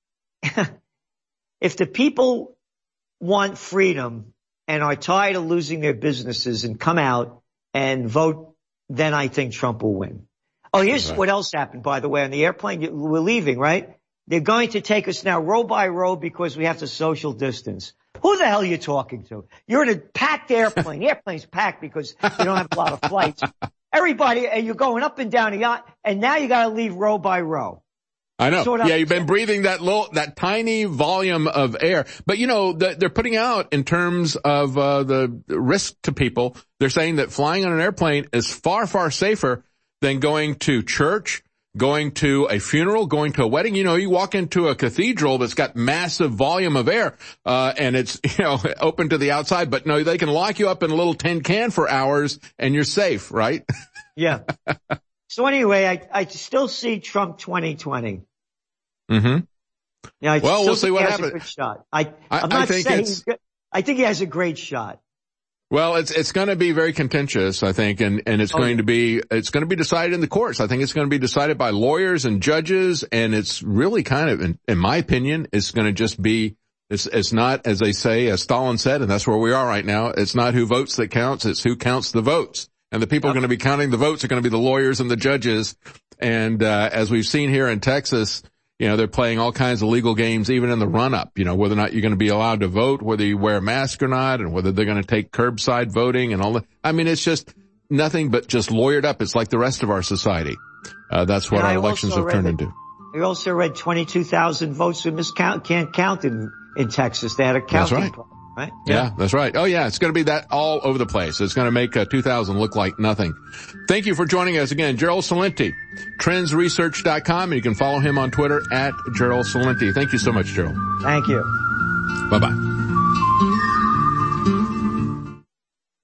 if the people want freedom and are tired of losing their businesses and come out and vote, then I think Trump will win. Oh, here's right. what else happened, by the way, on the airplane. We're leaving, right? They're going to take us now row by row because we have to social distance. Who the hell are you talking to? You're in a packed airplane. The airplane's packed because you don't have a lot of flights. Everybody, and you're going up and down the yacht, and now you got to leave row by row. I know. Sort of yeah, you've been breathing that little, that tiny volume of air. But you know, the, they're putting out in terms of uh, the risk to people. They're saying that flying on an airplane is far, far safer than going to church, going to a funeral, going to a wedding. You know, you walk into a cathedral that's got massive volume of air, uh, and it's, you know, open to the outside, but no, they can lock you up in a little tin can for hours and you're safe, right? Yeah. So anyway, I, I still see Trump twenty twenty. Mm-hmm. Yeah, I well, we'll see what he happens. Has a good shot. I, I, I'm not I think saying it's, he's good. I think he has a great shot. Well, it's, it's going to be very contentious, I think, and, and it's oh, going yeah. to be, it's going to be decided in the courts. I think it's going to be decided by lawyers and judges, and it's really kind of, in, in my opinion, it's going to just be, it's, it's not, as they say, as Stalin said, and that's where we are right now, it's not who votes that counts, it's who counts the votes. And the people yep. are going to be counting the votes are going to be the lawyers and the judges. And, uh, as we've seen here in Texas, you know, they're playing all kinds of legal games, even in the run-up, you know, whether or not you're going to be allowed to vote, whether you wear a mask or not, and whether they're going to take curbside voting and all that. I mean, it's just nothing but just lawyered up. It's like the rest of our society. Uh, that's what and our I elections have turned that, into. I also read twenty-two thousand votes were miscount, can't count in, in Texas. They had a counting right. problem, right? Yeah. yeah, that's right. Oh, yeah, it's going to be that all over the place. It's going to make uh, two thousand look like nothing. Thank you for joining us again. Gerald Celente, trends research dot com, and you can follow him on Twitter at Gerald Celente. Thank you so much, Gerald. Thank you. Bye-bye.